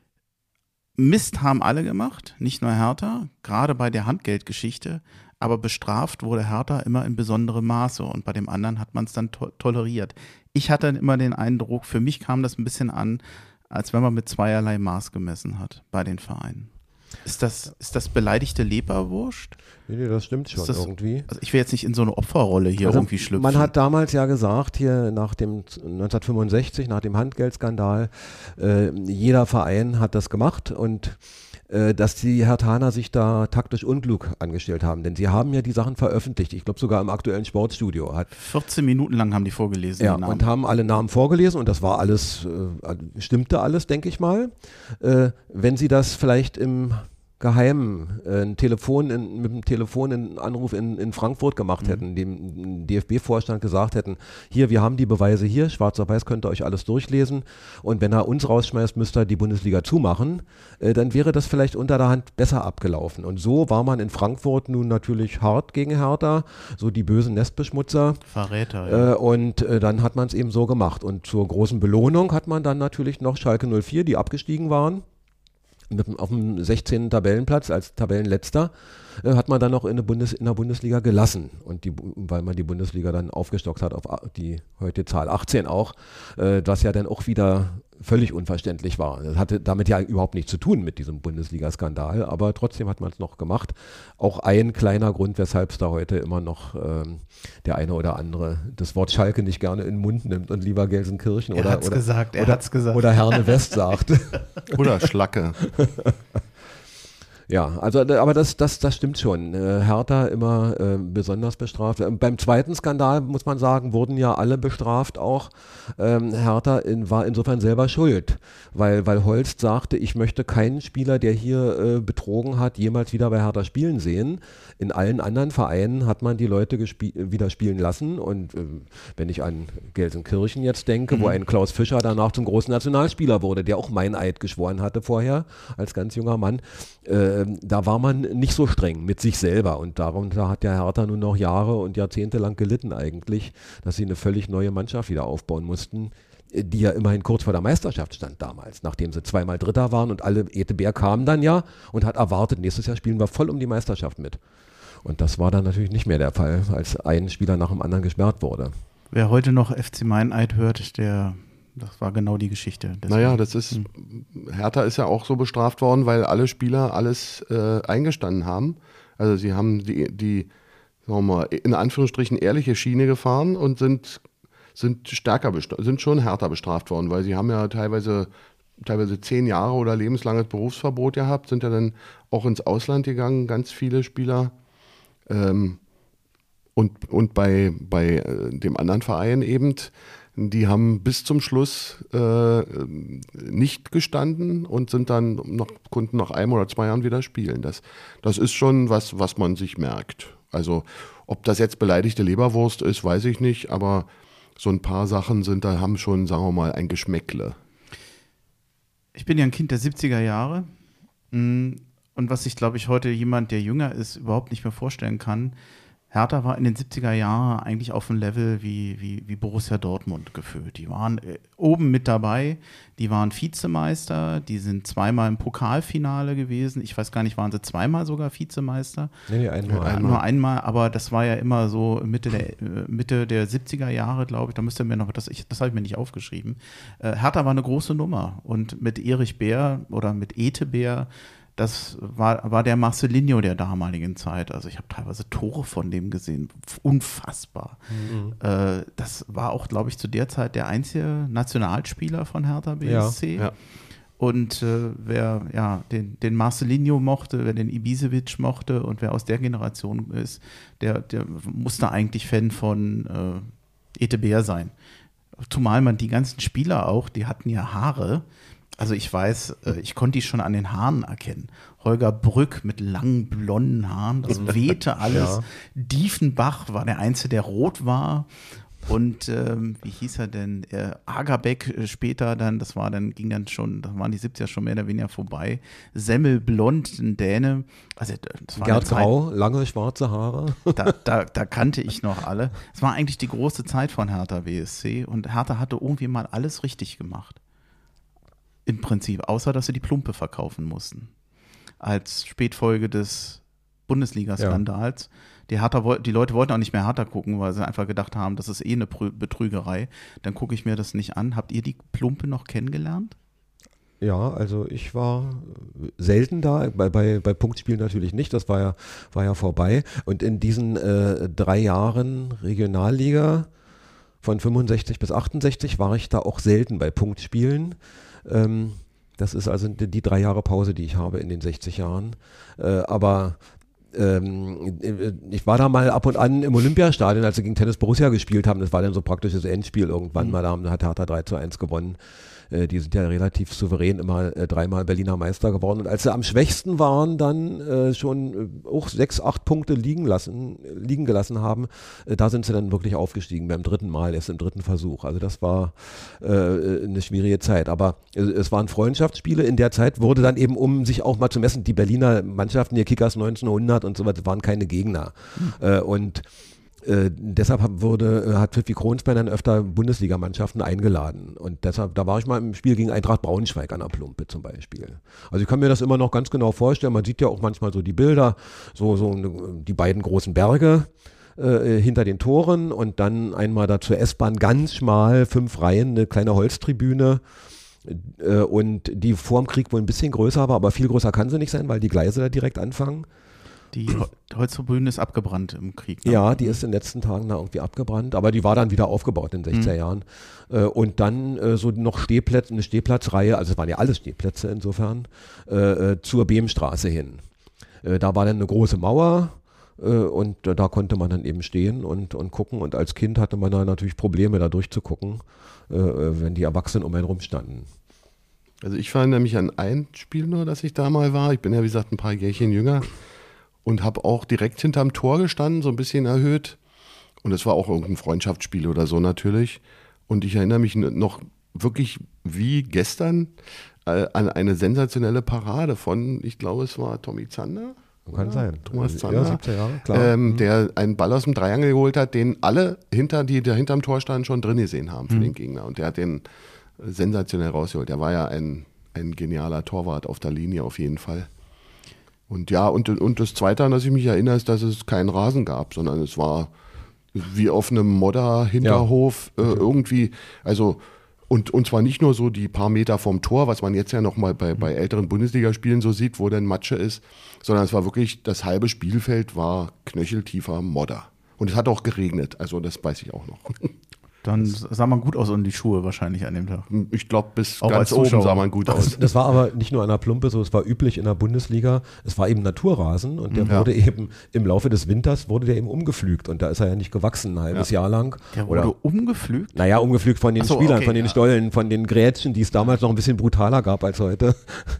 Mist haben alle gemacht, nicht nur Hertha, gerade bei der Handgeldgeschichte, aber bestraft wurde Hertha immer in besonderem Maße und bei dem anderen hat man es dann to- toleriert. Ich hatte immer den Eindruck, für mich kam das ein bisschen an, als wenn man mit zweierlei Maß gemessen hat bei den Vereinen. Ist das, ist das beleidigte Leberwurst? Nee, nee, das stimmt schon das, irgendwie. Also ich will jetzt nicht in so eine Opferrolle hier also irgendwie schlüpfen. Man hat damals ja gesagt, hier nach dem neunzehnhundertfünfundsechzig, nach dem Handgeldskandal, äh, jeder Verein hat das gemacht und äh, dass die Herthaner sich da taktisch unklug angestellt haben. Denn sie haben ja die Sachen veröffentlicht. Ich glaube sogar im aktuellen Sportstudio. Hat vierzehn Minuten lang haben die vorgelesen. Ja, die Namen. und haben alle Namen vorgelesen und das war alles, äh, stimmte alles, denke ich mal. Äh, wenn sie das vielleicht im Geheimen äh, ein Telefon in, mit einem Telefon einen Anruf in, in Frankfurt gemacht Mhm. hätten, dem D F B-Vorstand gesagt hätten, hier, wir haben die Beweise hier, schwarz auf weiß, könnt ihr euch alles durchlesen und wenn er uns rausschmeißt, müsst ihr die Bundesliga zumachen, äh, dann wäre das vielleicht unter der Hand besser abgelaufen. Und so war man in Frankfurt nun natürlich hart gegen Hertha, so die bösen Nestbeschmutzer. Verräter, ja. Äh, und äh, dann hat man es eben so gemacht. Und zur großen Belohnung hat man dann natürlich noch Schalke null vier, die abgestiegen waren. Mit, auf dem sechzehnten Tabellenplatz als Tabellenletzter äh, hat man dann noch in der, Bundes, in der Bundesliga gelassen und die, weil man die Bundesliga dann aufgestockt hat auf die heute Zahl achtzehn auch, äh, was ja dann auch wieder völlig unverständlich war. Das hatte damit ja überhaupt nichts zu tun mit diesem Bundesliga-Skandal, aber trotzdem hat man es noch gemacht. Auch ein kleiner Grund, weshalb es da heute immer noch ähm, der eine oder andere das Wort Schalke nicht gerne in den Mund nimmt und lieber Gelsenkirchen Er oder, hat's oder, gesagt, er oder, hat's gesagt. oder Herne West sagt. Oder Schlacke. Ja, also aber das, das, das stimmt schon. Äh, Hertha immer äh, besonders bestraft. Ähm, beim zweiten Skandal, muss man sagen, wurden ja alle bestraft auch. Ähm, Hertha in, war insofern selber schuld, weil, weil Holst sagte, ich möchte keinen Spieler, der hier äh, betrogen hat, jemals wieder bei Hertha spielen sehen. In allen anderen Vereinen hat man die Leute gespie- wieder spielen lassen und äh, wenn ich an Gelsenkirchen jetzt denke, mhm. wo ein Klaus Fischer danach zum großen Nationalspieler wurde, der auch Meineid geschworen hatte vorher als ganz junger Mann, äh, da war man nicht so streng mit sich selber und darunter hat der Hertha nun noch Jahre und Jahrzehnte lang gelitten eigentlich, dass sie eine völlig neue Mannschaft wieder aufbauen mussten, die ja immerhin kurz vor der Meisterschaft stand damals, nachdem sie zweimal Dritter waren und alle Ete Bär kam dann ja und hat erwartet, nächstes Jahr spielen wir voll um die Meisterschaft mit. Und das war dann natürlich nicht mehr der Fall, als ein Spieler nach dem anderen gesperrt wurde. Wer heute noch F C Meineid hört, der, das war genau die Geschichte. Deswegen. Naja, das ist, Hertha ist ja auch so bestraft worden, weil alle Spieler alles äh, eingestanden haben. Also sie haben die, die, sagen wir mal, in Anführungsstrichen ehrliche Schiene gefahren und sind, sind stärker, bestra- sind schon härter bestraft worden, weil sie haben ja teilweise teilweise zehn Jahre oder lebenslanges Berufsverbot gehabt, sind ja dann auch ins Ausland gegangen, ganz viele Spieler. Ähm, und, und bei, bei äh, dem anderen Verein eben, die haben bis zum Schluss äh, nicht gestanden und sind dann noch, konnten nach einem oder zwei Jahren wieder spielen. Das, das ist schon was, was man sich merkt. Also ob das jetzt beleidigte Leberwurst ist, weiß ich nicht, aber so ein paar Sachen sind da, haben schon, sagen wir mal, ein Geschmäckle. Ich bin ja ein Kind der siebziger Jahre. Und was sich, glaube ich, heute jemand, der jünger ist, überhaupt nicht mehr vorstellen kann, Hertha war in den siebziger Jahren eigentlich auf einem Level wie, wie, wie Borussia Dortmund gefühlt. Die waren äh, oben mit dabei, die waren Vizemeister, die sind zweimal im Pokalfinale gewesen. Ich weiß gar nicht, waren sie zweimal sogar Vizemeister? Nee, nee, einmal. Ja, nur einmal, aber das war ja immer so Mitte der, Mitte der siebziger Jahre, glaube ich. Da müsste mir noch, das, ich, das habe ich mir nicht aufgeschrieben. Äh, Hertha war eine große Nummer und mit Erich Bär oder mit Ete Bär, das war, war der Marcelinho der damaligen Zeit. Also ich habe teilweise Tore von dem gesehen. Unfassbar. Mhm. Äh, das war auch, glaube ich, zu der Zeit der einzige Nationalspieler von Hertha B S C. Ja, ja. Und äh, wer ja, den, den Marcelinho mochte, wer den Ibisevic mochte und wer aus der Generation ist, der, der musste eigentlich Fan von äh, Ete Bär sein. Zumal man die ganzen Spieler auch, die hatten ja Haare. Also ich weiß, ich konnte die schon an den Haaren erkennen. Holger Brück mit langen blonden Haaren, das wehte alles. Ja. Diefenbach war der Einzige, der rot war. Und ähm, wie hieß er denn? Äh, Agerbeck später dann, das war dann, ging dann schon, das waren die siebziger schon mehr oder weniger vorbei. Semmel Blond, ein Däne. Also, das war Gerd Grau, lange schwarze Haare. Da, da, da kannte ich noch alle. Es war eigentlich die große Zeit von Hertha B S C und Hertha hatte irgendwie mal alles richtig gemacht. Im Prinzip, außer dass sie die Plumpe verkaufen mussten. Als Spätfolge des Bundesliga-Skandals. Ja. Die, Hertha, die Leute wollten auch nicht mehr Hertha gucken, weil sie einfach gedacht haben, das ist eh eine Betrügerei. Dann gucke ich mir das nicht an. Habt ihr die Plumpe noch kennengelernt? Ja, also ich war selten da, bei, bei, bei Punktspielen natürlich nicht, das war ja, war ja vorbei. Und in diesen äh, drei Jahren Regionalliga von fünfundsechzig bis achtundsechzig war ich da auch selten bei Punktspielen. Ähm, Das ist also die, die drei Jahre Pause, die ich habe in den sechzig Jahren. Äh, aber ähm, ich war da mal ab und an im Olympiastadion, als sie gegen Tennis Borussia gespielt haben. Das war dann so praktisch das Endspiel irgendwann mhm. mal. Da hat Hertha drei zu eins gewonnen. Äh, die sind ja relativ souverän immer äh, dreimal Berliner Meister geworden. Und als sie am schwächsten waren, dann äh, schon äh, auch sechs, acht Punkte liegen lassen, liegen gelassen haben, äh, da sind sie dann wirklich aufgestiegen beim dritten Mal, erst im dritten Versuch. Also das war äh, eine schwierige Zeit. Aber äh, es waren Freundschaftsspiele. In der Zeit wurde dann eben, um sich auch mal zu messen, die Berliner Mannschaften, die Kickers neunzehnhundert und so weiter, waren keine Gegner. Mhm. Äh, und Äh, deshalb wurde, hat Pfiffi Kronsbein dann öfter Bundesligamannschaften eingeladen. Und deshalb, da war ich mal im Spiel gegen Eintracht Braunschweig an der Plumpe zum Beispiel. Also ich kann mir das immer noch ganz genau vorstellen. Man sieht ja auch manchmal so die Bilder, so, so die beiden großen Berge äh, hinter den Toren und dann einmal da zur S-Bahn ganz schmal, fünf Reihen, eine kleine Holztribüne. Äh, und die vor dem Krieg wohl ein bisschen größer war, aber viel größer kann sie nicht sein, weil die Gleise da direkt anfangen. Die Holztribüne ist abgebrannt im Krieg. Ne? Ja, die ist in den letzten Tagen da irgendwie abgebrannt, aber die war dann wieder aufgebaut in den sechziger Jahren. Mhm. Und dann äh, so noch Stehplätze, eine Stehplatzreihe, also es waren ja alles Stehplätze insofern, äh, zur Behmstraße hin. Äh, da war dann eine große Mauer äh, und da konnte man dann eben stehen und, und gucken. Und als Kind hatte man da natürlich Probleme, da durchzugucken, äh, wenn die Erwachsenen um einen rumstanden. Also ich erinnere mich an ein Spiel nur, dass ich da mal war. Ich bin ja wie gesagt ein paar Jährchen jünger. Und habe auch direkt hinterm Tor gestanden, so ein bisschen erhöht. Und es war auch irgendein Freundschaftsspiel oder so natürlich. Und ich erinnere mich noch wirklich wie gestern äh, an eine sensationelle Parade von, ich glaube, es war Tommy Zander. Kann sein. Thomas Zander, ja, siebzehn Jahre, klar. Ähm, der einen Ball aus dem Dreiangel geholt hat, den alle, hinter, die da hinterm Tor standen, schon drin gesehen haben für mhm. den Gegner. Und der hat den sensationell rausgeholt. Der war ja ein, ein genialer Torwart auf der Linie auf jeden Fall. Und ja, und, und das Zweite, an das ich mich erinnere, ist, dass es keinen Rasen gab, sondern es war wie auf einem Modder-Hinterhof ja. äh, irgendwie, also und, und zwar nicht nur so die paar Meter vom Tor, was man jetzt ja nochmal bei, bei älteren Bundesligaspielen so sieht, wo dann Matsche ist, sondern es war wirklich, das halbe Spielfeld war knöcheltiefer Modder. Und es hat auch geregnet, also das weiß ich auch noch. Dann sah man gut aus in die Schuhe wahrscheinlich an dem Tag. Ich glaube, bis auch ganz oben sah man gut aus. Das war aber nicht nur an der Plumpe so, es war üblich in der Bundesliga, es war eben Naturrasen und der ja. wurde eben im Laufe des Winters wurde der eben umgepflügt und da ist er ja nicht gewachsen ein halbes ja. Jahr lang. Der wurde Oder, umgepflügt? Naja, umgepflügt von den so, Spielern, okay, von den ja. Stollen, von den Grätschen, die es damals noch ein bisschen brutaler gab als heute.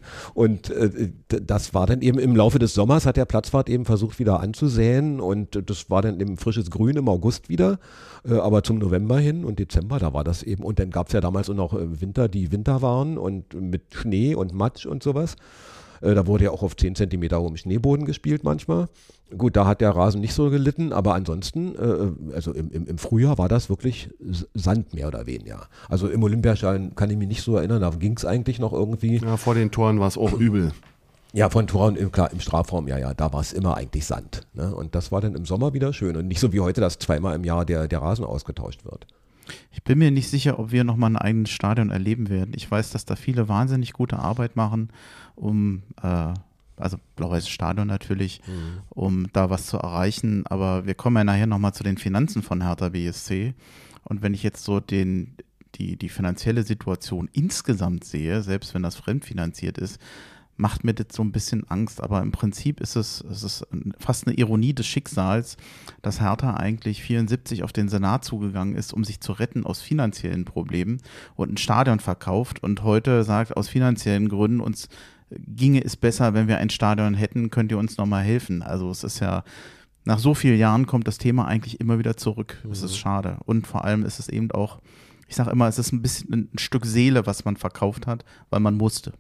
Und äh, das war dann eben im Laufe des Sommers, hat der Platzwart eben versucht wieder anzusäen und das war dann eben frisches Grün im August wieder, äh, aber zum November hin und Dezember, da war das eben. Und dann gab es ja damals auch noch Winter, die Winter waren und mit Schnee und Matsch und sowas. Äh, da wurde ja auch auf zehn Zentimeter hohem Schneeboden gespielt manchmal. Gut, da hat der Rasen nicht so gelitten, aber ansonsten, äh, also im, im, im Frühjahr war das wirklich Sand mehr oder weniger. Also im Olympiastadion kann ich mich nicht so erinnern, da ging es eigentlich noch irgendwie. Ja, vor den Toren war es auch übel. Ja, von Toren, im, klar, im Strafraum, ja, ja, da war es immer eigentlich Sand. Ne? Und das war dann im Sommer wieder schön und nicht so wie heute, dass zweimal im Jahr der, der Rasen ausgetauscht wird. Ich bin mir nicht sicher, ob wir nochmal ein eigenes Stadion erleben werden. Ich weiß, dass da viele wahnsinnig gute Arbeit machen, um, äh, also Blau-Weiß Stadion natürlich, mhm. um da was zu erreichen. Aber wir kommen ja nachher nochmal zu den Finanzen von Hertha B S C. Und wenn ich jetzt so den, die, die finanzielle Situation insgesamt sehe, selbst wenn das fremdfinanziert ist, macht mir das so ein bisschen Angst, aber im Prinzip ist es, es ist fast eine Ironie des Schicksals, dass Hertha eigentlich vierundsiebzig auf den Senat zugegangen ist, um sich zu retten aus finanziellen Problemen und ein Stadion verkauft und heute sagt, aus finanziellen Gründen, uns ginge es besser, wenn wir ein Stadion hätten, könnt ihr uns nochmal helfen. Also es ist ja, nach so vielen Jahren kommt das Thema eigentlich immer wieder zurück. Mhm. Es ist schade und vor allem ist es eben auch, ich sage immer, es ist ein bisschen ein Stück Seele, was man verkauft hat, weil man musste.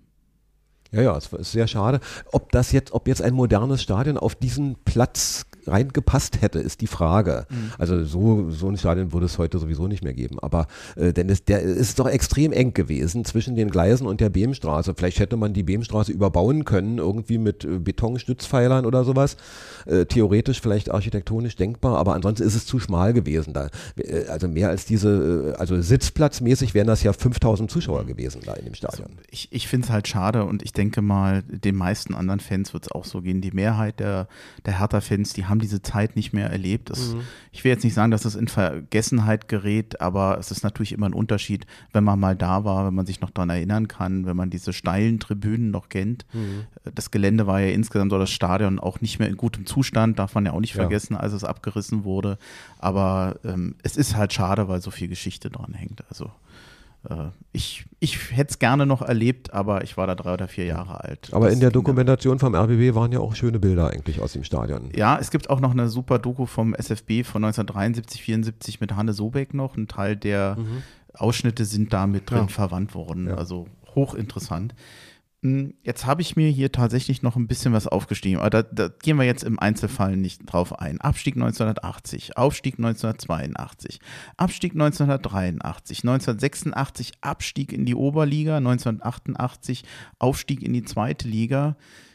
Ja, ja, es ist sehr schade. Ob das jetzt, ob jetzt ein modernes Stadion auf diesen Platz reingepasst hätte, ist die Frage. Mhm. Also so, so ein Stadion würde es heute sowieso nicht mehr geben. Aber äh, denn es der ist doch extrem eng gewesen zwischen den Gleisen und der Behmstraße. Vielleicht hätte man die Behmstraße überbauen können, irgendwie mit äh, Betonstützpfeilern oder sowas. Äh, theoretisch vielleicht architektonisch denkbar, aber ansonsten ist es zu schmal gewesen da. Äh, also mehr als diese, äh, also sitzplatzmäßig wären das ja fünftausend Zuschauer gewesen da in dem Stadion. Also ich ich finde es halt schade und ich denke mal, den meisten anderen Fans wird es auch so gehen. Die Mehrheit der, der Hertha-Fans, die haben haben diese Zeit nicht mehr erlebt. Das, Mhm. Ich will jetzt nicht sagen, dass es in Vergessenheit gerät, aber es ist natürlich immer ein Unterschied, wenn man mal da war, wenn man sich noch daran erinnern kann, wenn man diese steilen Tribünen noch kennt. Mhm. Das Gelände war ja insgesamt, oder das Stadion, auch nicht mehr in gutem Zustand, darf man ja auch nicht Ja. vergessen, als es abgerissen wurde. Aber ähm, es ist halt schade, weil so viel Geschichte dran hängt. Also äh, ich, ich hätte es gerne noch erlebt, aber ich war da drei oder vier Jahre alt. Aber Das in der ging Dokumentation vom R B B waren ja auch schöne Bilder eigentlich aus dem Stadion. Ja, es gibt auch noch eine super Doku vom S F B von neunzehnhundertdreiundsiebzig, vierundsiebzig mit Hanne Sobeck noch. Ein Teil der Mhm. Ausschnitte sind da mit drin Ja. verwandt worden. Ja. Also hochinteressant. Hm, Jetzt habe ich mir hier tatsächlich noch ein bisschen was aufgeschrieben, aber da, da gehen wir jetzt im Einzelfall nicht drauf ein. Abstieg neunzehnhundertachtzig, Aufstieg neunzehnhundertzweiundachtzig, Abstieg neunzehnhundertdreiundachtzig, neunzehnhundertsechsundachtzig Abstieg in die Oberliga, neunzehnhundertachtundachtzig Aufstieg in die zweite Liga.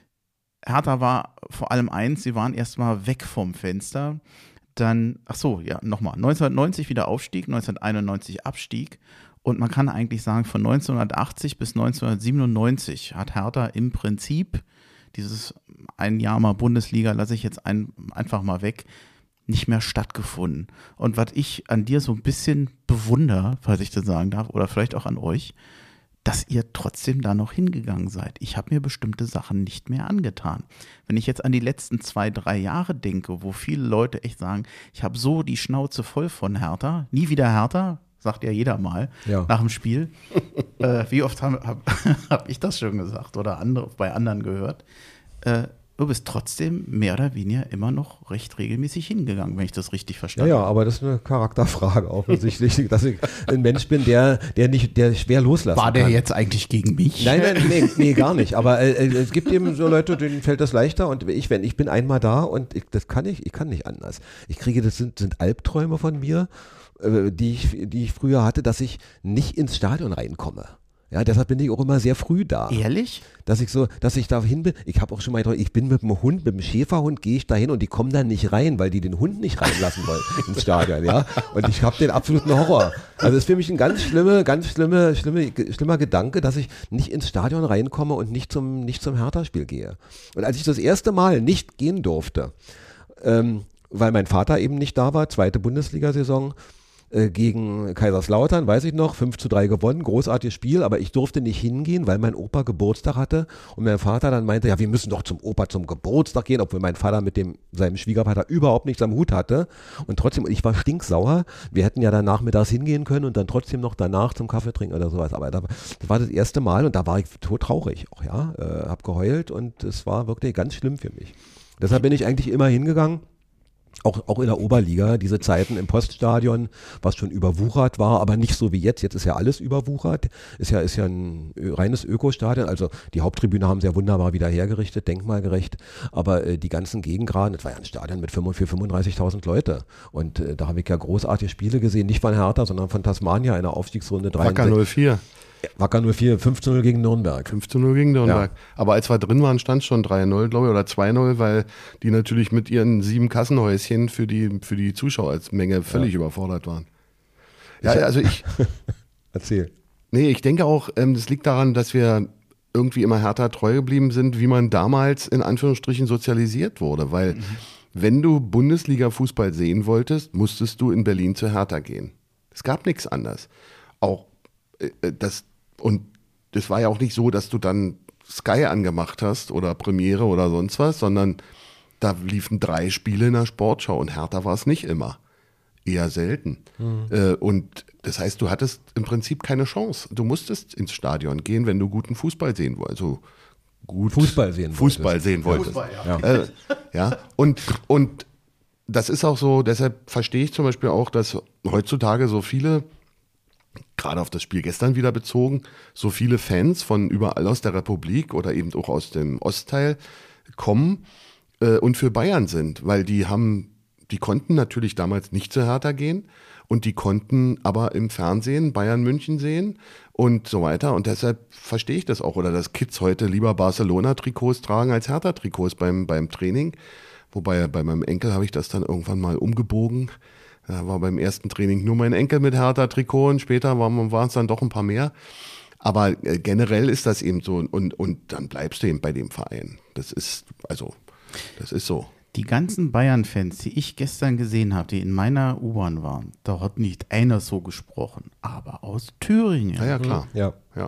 Hertha war vor allem eins, sie waren erstmal weg vom Fenster. Dann, ach so, ja, nochmal, neunzehnhundertneunzig wieder Aufstieg, neunzehnhunderteinundneunzig Abstieg. Und man kann eigentlich sagen, von neunzehnhundertachtzig bis neunzehnhundertsiebenundneunzig hat Hertha im Prinzip dieses ein Jahr mal Bundesliga, lasse ich jetzt ein, einfach mal weg, nicht mehr stattgefunden. Und was ich an dir so ein bisschen bewundere, falls ich das sagen darf, oder vielleicht auch an euch, dass ihr trotzdem da noch hingegangen seid. Ich habe mir bestimmte Sachen nicht mehr angetan. Wenn ich jetzt an die letzten zwei, drei Jahre denke, wo viele Leute echt sagen, ich habe so die Schnauze voll von Hertha, nie wieder Hertha, sagt ja jeder mal Ja. nach dem Spiel. äh, wie oft habe hab, hab ich das schon gesagt oder andere, bei anderen gehört? Äh, du bist trotzdem mehr oder weniger immer noch recht regelmäßig hingegangen, wenn ich das richtig Ja, verstanden ja, habe. aber das ist eine Charakterfrage offensichtlich, dass ich ein Mensch bin, der, der nicht, der schwer loslassen War der kann. jetzt eigentlich gegen mich? Nein, nein, nee, nee, gar nicht. Aber äh, äh, es gibt eben so Leute, denen fällt das leichter. Und ich, wenn ich bin einmal da und ich, das kann ich, ich kann nicht anders. Ich kriege, das sind, sind Albträume von mir, äh, die ich, die ich früher hatte, dass ich nicht ins Stadion reinkomme. Ja, deshalb bin ich auch immer sehr früh da. Ehrlich? Dass ich so, dass ich da hin bin, ich habe auch schon mal gedacht, ich bin mit dem Hund, mit dem Schäferhund gehe ich da hin und die kommen dann nicht rein, weil die den Hund nicht reinlassen wollen ins Stadion, ja. Und ich habe den absoluten Horror. Also das ist für mich ein ganz schlimme, ganz schlimme, schlimme, schlimmer Gedanke, dass ich nicht ins Stadion reinkomme und nicht zum, nicht zum Hertha-Spiel gehe. Und als ich das erste Mal nicht gehen durfte, ähm, weil mein Vater eben nicht da war, zweite Bundesliga-Saison, gegen Kaiserslautern, weiß ich noch, fünf zu drei gewonnen, großartiges Spiel, aber ich durfte nicht hingehen, weil mein Opa Geburtstag hatte und mein Vater dann meinte, ja, wir müssen doch zum Opa zum Geburtstag gehen, obwohl mein Vater mit dem seinem Schwiegervater überhaupt nichts am Hut hatte und trotzdem, ich war stinksauer, wir hätten ja dann nachmittags hingehen können und dann trotzdem noch danach zum Kaffee trinken oder sowas, aber das war das erste Mal und da war ich tot traurig, auch ja, äh, hab geheult und es war wirklich ganz schlimm für mich. Deshalb bin ich eigentlich immer hingegangen. Auch, auch in der Oberliga, diese Zeiten im Poststadion, was schon überwuchert war, aber nicht so wie jetzt. Jetzt ist ja alles überwuchert. Ist ja, ist ja ein reines Ökostadion. Also die Haupttribüne haben sie ja wunderbar wieder hergerichtet, denkmalgerecht. Aber äh, die ganzen Gegengraden, das war ja ein Stadion mit fünfunddreißigtausend Leute. Und äh, da habe ich ja großartige Spiele gesehen, nicht von Hertha, sondern von Tasmania in der Aufstiegsrunde Wacker null vier. Wacker null vier, fünf zu null gegen Nürnberg. fünf zu null gegen Nürnberg. Ja. Aber als wir drin waren, stand schon drei null, glaube ich, oder zwei null, weil die natürlich mit ihren sieben Kassenhäuschen für die, für die Zuschauer als Menge völlig ja. überfordert waren. Ja, also ich. Erzähl. Nee, ich denke auch, ähm, das liegt daran, dass wir irgendwie immer Hertha treu geblieben sind, wie man damals in Anführungsstrichen sozialisiert wurde. Weil, mhm. wenn du Bundesliga-Fußball sehen wolltest, musstest du in Berlin zu Hertha gehen. Es gab nichts anderes. Auch äh, das. Und das war ja auch nicht so, dass du dann Sky angemacht hast oder Premiere oder sonst was, sondern da liefen drei Spiele in der Sportschau und Hertha war es nicht immer. Eher selten. Mhm. Äh, und das heißt, du hattest im Prinzip keine Chance. Du musstest ins Stadion gehen, wenn du guten Fußball sehen wolltest. Also gut Fußball sehen Fußball wolltest. sehen wolltest. Fußball, ja. Ja. Äh, ja. Und, und das ist auch so, deshalb verstehe ich zum Beispiel auch, dass heutzutage so viele, gerade auf das Spiel gestern wieder bezogen, so viele Fans von überall aus der Republik oder eben auch aus dem Ostteil kommen äh, und für Bayern sind, weil die haben, die konnten natürlich damals nicht zu Hertha gehen und die konnten aber im Fernsehen Bayern München sehen und so weiter und deshalb verstehe ich das auch, oder dass Kids heute lieber Barcelona-Trikots tragen als Hertha-Trikots beim, beim Training, wobei bei meinem Enkel habe ich das dann irgendwann mal umgebogen. Da war beim ersten Training nur mein Enkel mit Hertha-Trikot und später waren, waren es dann doch ein paar mehr. Aber äh, generell ist das eben so und, und dann bleibst du eben bei dem Verein. Das ist, also, das ist so. Die ganzen Bayern-Fans, die ich gestern gesehen habe, die in meiner U-Bahn waren, da hat nicht einer so gesprochen, aber aus Thüringen. Ja, ja, klar. Ja. Ja.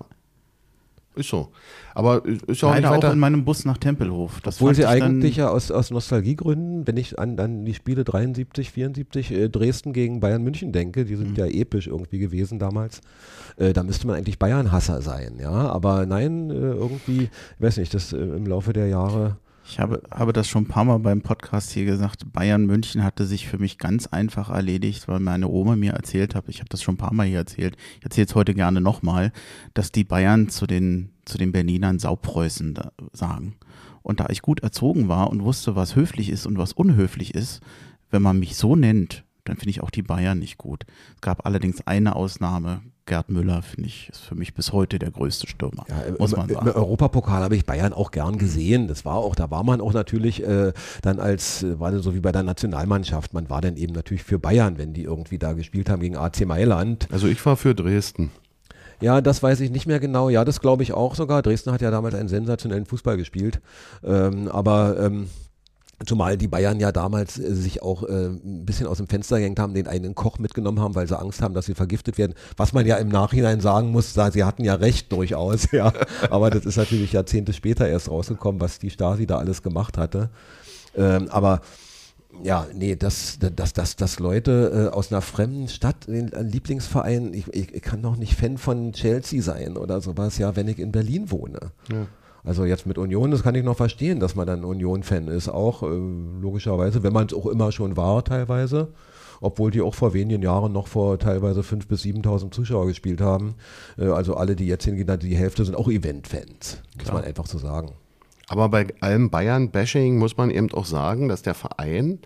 Ist so. Aber ist ja auch Leider nicht weiter. auch in meinem Bus nach Tempelhof. Das Obwohl fand sie ich dann- eigentlich ja aus, aus Nostalgiegründen, wenn ich an, an die Spiele dreiundsiebzig, vierundsiebzig äh, Dresden gegen Bayern München denke, die sind Mhm. ja episch irgendwie gewesen damals, äh, da müsste man eigentlich Bayern-Hasser sein, ja, aber nein, äh, irgendwie, ich weiß nicht, das äh, im Laufe der Jahre. Ich habe, habe das schon ein paar Mal beim Podcast hier gesagt, Bayern München hatte sich für mich ganz einfach erledigt, weil meine Oma mir erzählt hat, ich habe das schon ein paar Mal hier erzählt, ich erzähle es heute gerne nochmal, dass die Bayern zu den, zu den Berlinern Saupreußen da sagen. Und da ich gut erzogen war und wusste, was höflich ist und was unhöflich ist, wenn man mich so nennt, dann finde ich auch die Bayern nicht gut. Es gab allerdings eine Ausnahme, Gerd Müller, finde ich, ist für mich bis heute der größte Stürmer, Ja, im, muss im, man im sagen. Europapokal habe ich Bayern auch gern gesehen. Das war auch, da war man auch natürlich äh, dann als, äh, war das so wie bei der Nationalmannschaft, man war dann eben natürlich für Bayern, wenn die irgendwie da gespielt haben gegen A C Mailand. Also ich war für Dresden. Ja, das weiß ich nicht mehr genau. Ja, das glaube ich auch sogar. Dresden hat ja damals einen sensationellen Fußball gespielt. Ähm, aber ähm, zumal die Bayern ja damals äh, sich auch äh, ein bisschen aus dem Fenster gehängt haben, den einen Koch mitgenommen haben, weil sie Angst haben, dass sie vergiftet werden. Was man ja im Nachhinein sagen muss, da, sie hatten ja recht durchaus, ja. Aber das ist natürlich Jahrzehnte später erst rausgekommen, was die Stasi da alles gemacht hatte. Ähm, aber ja, nee, dass, dass, dass, dass Leute äh, aus einer fremden Stadt, den äh, Lieblingsverein, ich, ich, ich kann doch nicht Fan von Chelsea sein oder sowas, ja, wenn ich in Berlin wohne. Ja. Also jetzt mit Union, das kann ich noch verstehen, dass man dann Union-Fan ist, auch äh, logischerweise, wenn man es auch immer schon war teilweise, obwohl die auch vor wenigen Jahren noch vor teilweise fünftausend bis siebentausend Zuschauer gespielt haben. Äh, also alle, die jetzt hingehen, die Hälfte sind auch Event-Fans, muss man einfach so sagen. Aber bei allem Bayern-Bashing muss man eben auch sagen, dass der Verein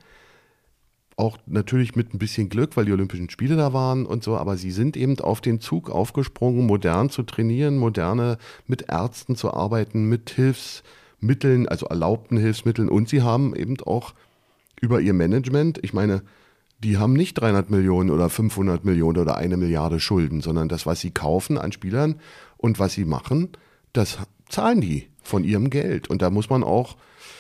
auch natürlich mit ein bisschen Glück, weil die Olympischen Spiele da waren und so, aber sie sind eben auf den Zug aufgesprungen, modern zu trainieren, moderne mit Ärzten zu arbeiten, mit Hilfsmitteln, also erlaubten Hilfsmitteln, und sie haben eben auch über ihr Management, ich meine, die haben nicht dreihundert Millionen oder fünfhundert Millionen oder eine Milliarde Schulden, sondern das, was sie kaufen an Spielern und was sie machen, das zahlen die von ihrem Geld. Und da muss man auch,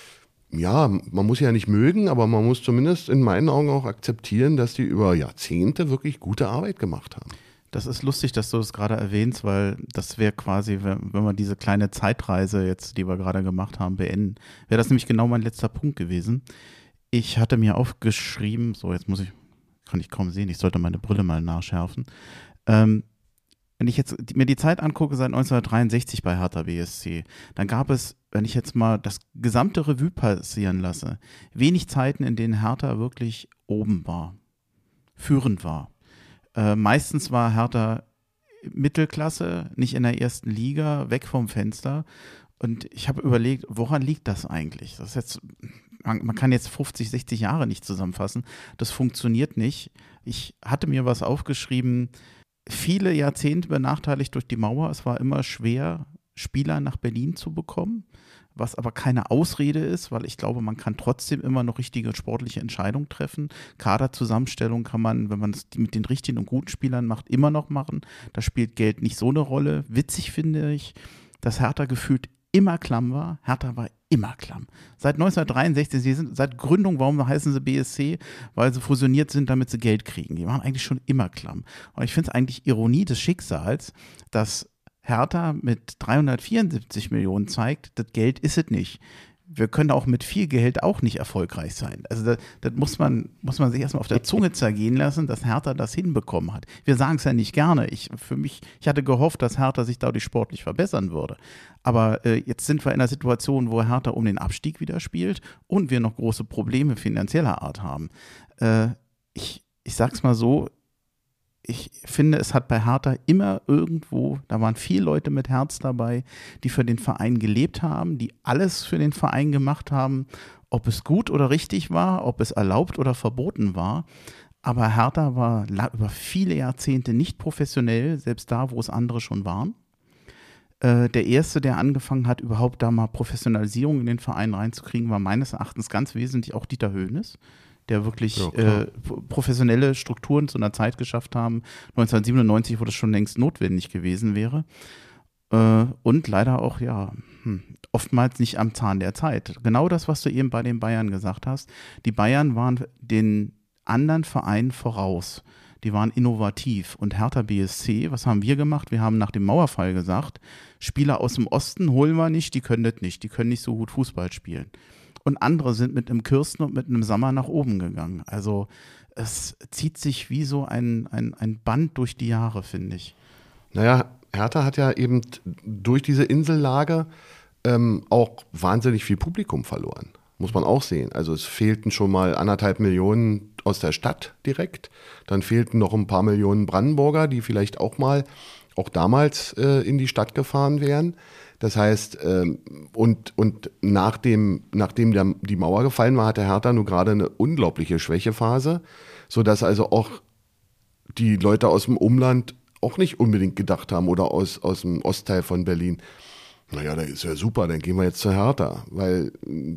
ja, man muss ja nicht mögen, aber man muss zumindest in meinen Augen auch akzeptieren, dass die über Jahrzehnte wirklich gute Arbeit gemacht haben. Das ist lustig, dass du das gerade erwähnst, weil das wäre quasi, wenn, wenn wir diese kleine Zeitreise jetzt, die wir gerade gemacht haben, beenden, wäre das nämlich genau mein letzter Punkt gewesen. Ich hatte mir aufgeschrieben, so jetzt muss ich, kann ich kaum sehen, ich sollte meine Brille mal nachschärfen. Ähm, wenn ich jetzt mir die Zeit angucke, seit neunzehnhundertdreiundsechzig bei Hertha B S C, dann gab es, wenn ich jetzt mal das gesamte Revue passieren lasse, wenig Zeiten, in denen Hertha wirklich oben war, führend war. Äh, meistens war Hertha Mittelklasse, nicht in der ersten Liga, weg vom Fenster. Und ich habe überlegt, woran liegt das eigentlich? Das ist jetzt, man kann jetzt fünfzig, sechzig Jahre nicht zusammenfassen. Das funktioniert nicht. Ich hatte mir was aufgeschrieben, viele Jahrzehnte benachteiligt durch die Mauer. Es war immer schwer, Spieler nach Berlin zu bekommen, was aber keine Ausrede ist, weil ich glaube, man kann trotzdem immer noch richtige sportliche Entscheidungen treffen. Kaderzusammenstellung kann man, wenn man es mit den richtigen und guten Spielern macht, immer noch machen. Da spielt Geld nicht so eine Rolle. Witzig finde ich, dass Hertha gefühlt immer klamm war. Hertha war immer klamm. Seit neunzehnhundertdreiundsechzig, sie sind seit Gründung, warum heißen sie B S C? Weil sie fusioniert sind, damit sie Geld kriegen. Die waren eigentlich schon immer klamm. Und ich finde es eigentlich Ironie des Schicksals, dass Hertha mit dreihundertvierundsiebzig Millionen zeigt, das Geld ist es nicht. Wir können auch mit viel Geld auch nicht erfolgreich sein. Also das, das muss man, muss man sich erstmal auf der Zunge zergehen lassen, dass Hertha das hinbekommen hat. Wir sagen es ja nicht gerne. Ich, für mich, ich hatte gehofft, dass Hertha sich dadurch sportlich verbessern würde. Aber äh, jetzt sind wir in einer Situation, wo Hertha um den Abstieg wieder spielt und wir noch große Probleme finanzieller Art haben. Äh, ich, ich sag's mal so, ich finde, es hat bei Hertha immer irgendwo, da waren viele Leute mit Herz dabei, die für den Verein gelebt haben, die alles für den Verein gemacht haben, ob es gut oder richtig war, ob es erlaubt oder verboten war. Aber Hertha war über viele Jahrzehnte nicht professionell, selbst da, wo es andere schon waren. Äh, der Erste, der angefangen hat, überhaupt da mal Professionalisierung in den Verein reinzukriegen, war meines Erachtens ganz wesentlich auch Dieter Hoeneß, der wirklich ja, äh, professionelle Strukturen zu einer Zeit geschafft haben, neunzehnhundertsiebenundneunzig, wo das schon längst notwendig gewesen wäre. Äh, und leider auch, ja, hm, oftmals nicht am Zahn der Zeit. Genau das, was du eben bei den Bayern gesagt hast. Die Bayern waren den anderen Vereinen voraus. Die waren innovativ. Und Hertha B S C, was haben wir gemacht? Wir haben nach dem Mauerfall gesagt, Spieler aus dem Osten holen wir nicht, die können das nicht, die können nicht so gut Fußball spielen. Und andere sind mit einem Kirsten und mit einem Sommer nach oben gegangen. Also es zieht sich wie so ein, ein, ein Band durch die Jahre, finde ich. Naja, Hertha hat ja eben durch diese Insellage ähm, auch wahnsinnig viel Publikum verloren. Muss man auch sehen. Also es fehlten schon mal anderthalb Millionen aus der Stadt direkt. Dann fehlten noch ein paar Millionen Brandenburger, die vielleicht auch mal, auch damals äh, in die Stadt gefahren wären. Das heißt, ähm, und, und nachdem, nachdem der, die Mauer gefallen war, hatte Hertha nur gerade eine unglaubliche Schwächephase, sodass also auch die Leute aus dem Umland auch nicht unbedingt gedacht haben oder aus, aus dem Ostteil von Berlin, naja, das ist ja super, dann gehen wir jetzt zur Hertha, weil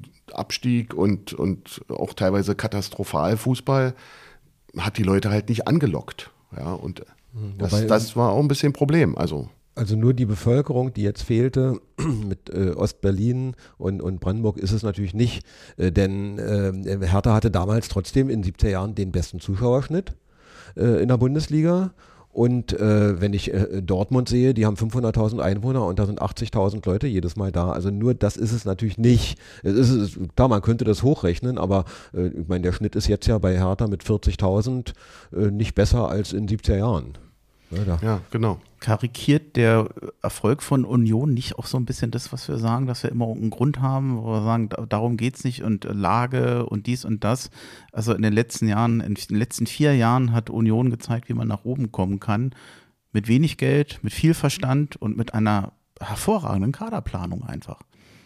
Abstieg und, und auch teilweise katastrophal Fußball hat die Leute halt nicht angelockt. Ja, und das, Wobei, das war auch ein bisschen ein Problem. Also, also nur die Bevölkerung, die jetzt fehlte mit äh, Ostberlin und, und Brandenburg ist es natürlich nicht, äh, denn äh, Hertha hatte damals trotzdem in den siebziger Jahren den besten Zuschauerschnitt äh, in der Bundesliga. Und äh, wenn ich äh, Dortmund sehe, die haben fünfhunderttausend Einwohner und da sind achtzigtausend Leute jedes Mal da. Also nur das ist es natürlich nicht. Es ist es, klar, man könnte das hochrechnen, aber äh, ich meine, der Schnitt ist jetzt ja bei Hertha mit vierzigtausend äh, nicht besser als in siebziger Jahren. Ja, da. ja, genau. Karikiert der Erfolg von Union nicht auch so ein bisschen das, was wir sagen, dass wir immer einen Grund haben, wo wir sagen, darum geht es nicht und Lage und dies und das. Also in den letzten Jahren, in den letzten vier Jahren hat Union gezeigt, wie man nach oben kommen kann. Mit wenig Geld, mit viel Verstand und mit einer hervorragenden Kaderplanung einfach.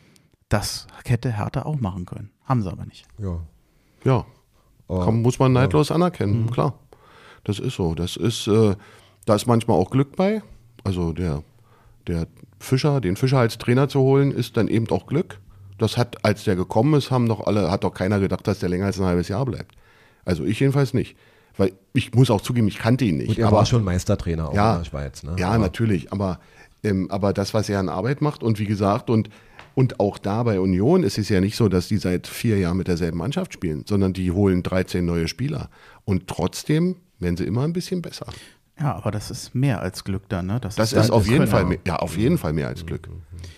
Das hätte Hertha auch machen können. Haben sie aber nicht. Ja. Ja, Aber, Kann, muss man neidlos ja. anerkennen, mhm. klar. Das ist so. Das ist, äh, da ist manchmal auch Glück bei. Also der, der Fischer, den Fischer als Trainer zu holen, ist dann eben auch Glück. Das hat, als der gekommen ist, haben doch alle, hat doch keiner gedacht, dass der länger als ein halbes Jahr bleibt. Also ich jedenfalls nicht. Weil ich muss auch zugeben, ich kannte ihn nicht. Und er aber, war schon Meistertrainer auch ja, in der Schweiz. Ne? Ja, aber, natürlich. Aber, ähm, aber das, was er an Arbeit macht und wie gesagt, und, und auch da bei Union ist es ja nicht so, dass die seit vier Jahren mit derselben Mannschaft spielen, sondern die holen dreizehn neue Spieler. Und trotzdem werden sie immer ein bisschen besser. Ja, aber das ist mehr als Glück dann, ne? Das, das ist, ist auf jeden Fall mehr, ja, auf jeden Fall mehr als Glück.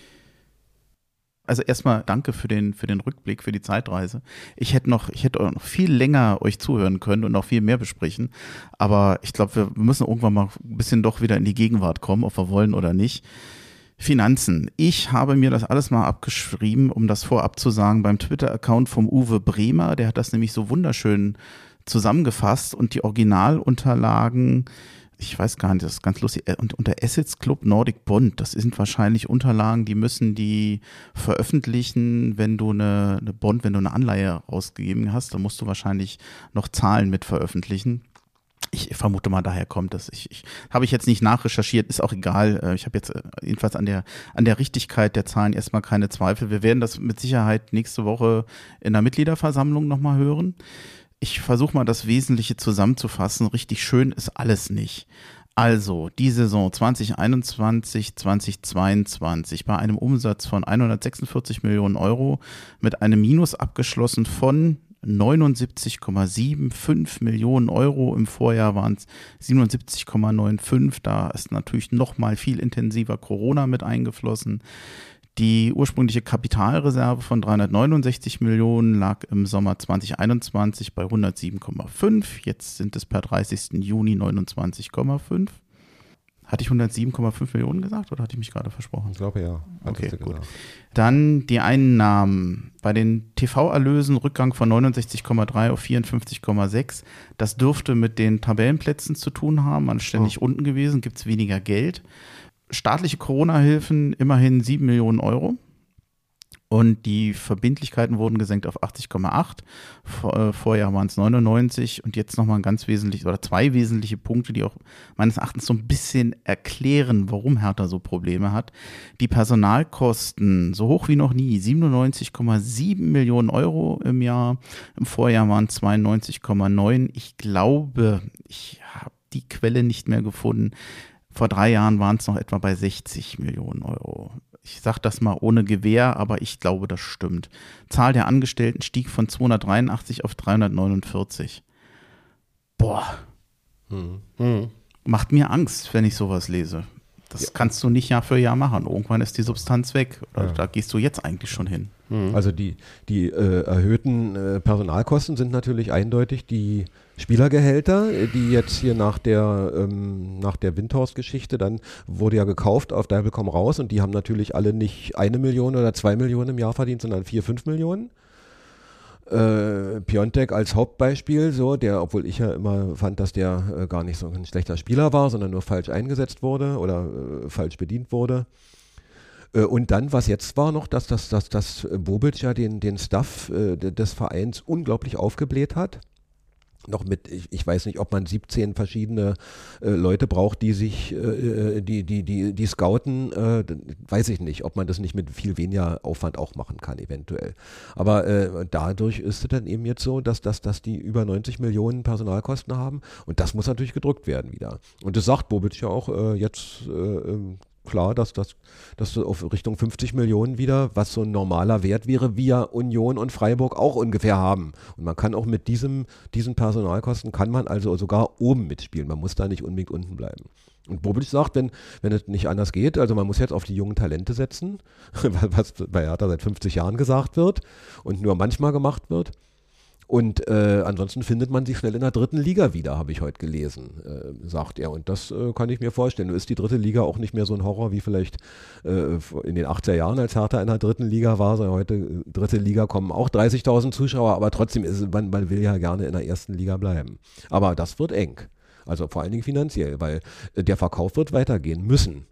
Also erstmal danke für den, für den Rückblick, für die Zeitreise. Ich hätte noch, ich hätte auch noch viel länger euch zuhören können und noch viel mehr besprechen. Aber ich glaube, wir müssen irgendwann mal ein bisschen doch wieder in die Gegenwart kommen, ob wir wollen oder nicht. Finanzen. Ich habe mir das alles mal abgeschrieben, um das vorab zu sagen, beim Twitter-Account vom Uwe Bremer. Der hat das nämlich so wunderschön zusammengefasst und die Originalunterlagen, ich weiß gar nicht, das ist ganz lustig, unter Assets Club Nordic Bond, das sind wahrscheinlich Unterlagen, die müssen die veröffentlichen, wenn du eine, eine Bond, wenn du eine Anleihe rausgegeben hast, dann musst du wahrscheinlich noch Zahlen mit veröffentlichen. Ich vermute mal, daher kommt das. Ich, ich habe ich jetzt nicht nachrecherchiert, ist auch egal. Ich habe jetzt jedenfalls an der an der Richtigkeit der Zahlen erstmal keine Zweifel. Wir werden das mit Sicherheit nächste Woche in der Mitgliederversammlung nochmal hören. Ich versuche mal das Wesentliche zusammenzufassen. Richtig schön ist alles nicht. Also die Saison zwanzig einundzwanzig, zwanzig zweiundzwanzig bei einem Umsatz von hundertsechsundvierzig Millionen Euro mit einem Minus abgeschlossen von neunundsiebzig Komma fünfundsiebzig Millionen Euro. Im Vorjahr waren es siebenundsiebzig Komma fünfundneunzig. Da ist natürlich noch mal viel intensiver Corona mit eingeflossen. Die ursprüngliche Kapitalreserve von dreihundertneunundsechzig Millionen lag im Sommer zwanzig einundzwanzig bei hundertsieben Komma fünf. Jetzt sind es per dreißigsten Juni neunundzwanzig Komma fünf. Hatte ich hundertsieben Komma fünf Millionen gesagt oder hatte ich mich gerade versprochen? Ich glaube ja. Okay, gut. Dann die Einnahmen. Bei den T V-Erlösen Rückgang von neunundsechzig Komma drei auf vierundfünfzig Komma sechs. Das dürfte mit den Tabellenplätzen zu tun haben. Man ist ständig oh. unten gewesen, gibt es weniger Geld. Staatliche Corona-Hilfen immerhin sieben Millionen Euro. Und die Verbindlichkeiten wurden gesenkt auf achtzig Komma acht. Vor, äh, vorher waren es neunundneunzig und jetzt nochmal ein ganz wesentlich oder zwei wesentliche Punkte, die auch meines Erachtens so ein bisschen erklären, warum Hertha so Probleme hat. Die Personalkosten so hoch wie noch nie, siebenundneunzig Komma sieben Millionen Euro im Jahr. Im Vorjahr waren es zweiundneunzig Komma neun. Ich glaube, ich habe die Quelle nicht mehr gefunden. Vor drei Jahren waren es noch etwa bei sechzig Millionen Euro. Ich sage das mal ohne Gewehr, aber ich glaube, das stimmt. Zahl der Angestellten stieg von zweihundertdreiundachtzig auf dreihundertneunundvierzig. Boah. Hm. Hm. Macht mir Angst, wenn ich sowas lese. Das ja. kannst du nicht Jahr für Jahr machen. Irgendwann ist die Substanz weg. Oder ja. Da gehst du jetzt eigentlich schon hin. Also die, die äh, erhöhten äh, Personalkosten sind natürlich eindeutig die Spielergehälter, die jetzt hier nach der, ähm, nach der Windhorst-Geschichte, dann wurde ja gekauft auf Deibel komm raus und die haben natürlich alle nicht eine Million oder zwei Millionen im Jahr verdient, sondern vier, fünf Millionen. Äh, Piontek als Hauptbeispiel, so, der, obwohl ich ja immer fand, dass der äh, gar nicht so ein schlechter Spieler war, sondern nur falsch eingesetzt wurde oder äh, falsch bedient wurde. Äh, und dann, was jetzt war noch, dass, dass, dass, dass Bobic ja den, den Staff äh, des Vereins unglaublich aufgebläht hat. Noch mit, ich, ich weiß nicht, ob man siebzehn verschiedene äh, Leute braucht, die sich, äh, die, die, die, die scouten, äh, weiß ich nicht, ob man das nicht mit viel weniger Aufwand auch machen kann, eventuell. Aber äh, dadurch ist es dann eben jetzt so, dass, dass, dass die über neunzig Millionen Personalkosten haben und das muss natürlich gedrückt werden wieder. Und das sagt Bobic ja auch äh, jetzt äh, klar, dass das dass du auf Richtung fünfzig Millionen wieder, was so ein normaler Wert wäre, wir Union und Freiburg auch ungefähr haben. Und man kann auch mit diesem, diesen Personalkosten, kann man also sogar oben mitspielen. Man muss da nicht unbedingt unten bleiben. Und Bobic sagt, wenn, wenn es nicht anders geht, also man muss jetzt auf die jungen Talente setzen, was bei Hertha seit fünfzig Jahren gesagt wird und nur manchmal gemacht wird. Und äh, ansonsten findet man sich schnell in der dritten Liga wieder, habe ich heute gelesen, äh, sagt er. Und das äh, kann ich mir vorstellen. Nun ist die dritte Liga auch nicht mehr so ein Horror wie vielleicht äh, in den achtziger Jahren, als Hertha in der dritten Liga war. So heute äh, dritte Liga kommen auch dreißigtausend Zuschauer, aber trotzdem ist man, man will ja gerne in der ersten Liga bleiben. Aber das wird eng. Also vor allen Dingen finanziell, weil äh, der Verkauf wird weitergehen müssen.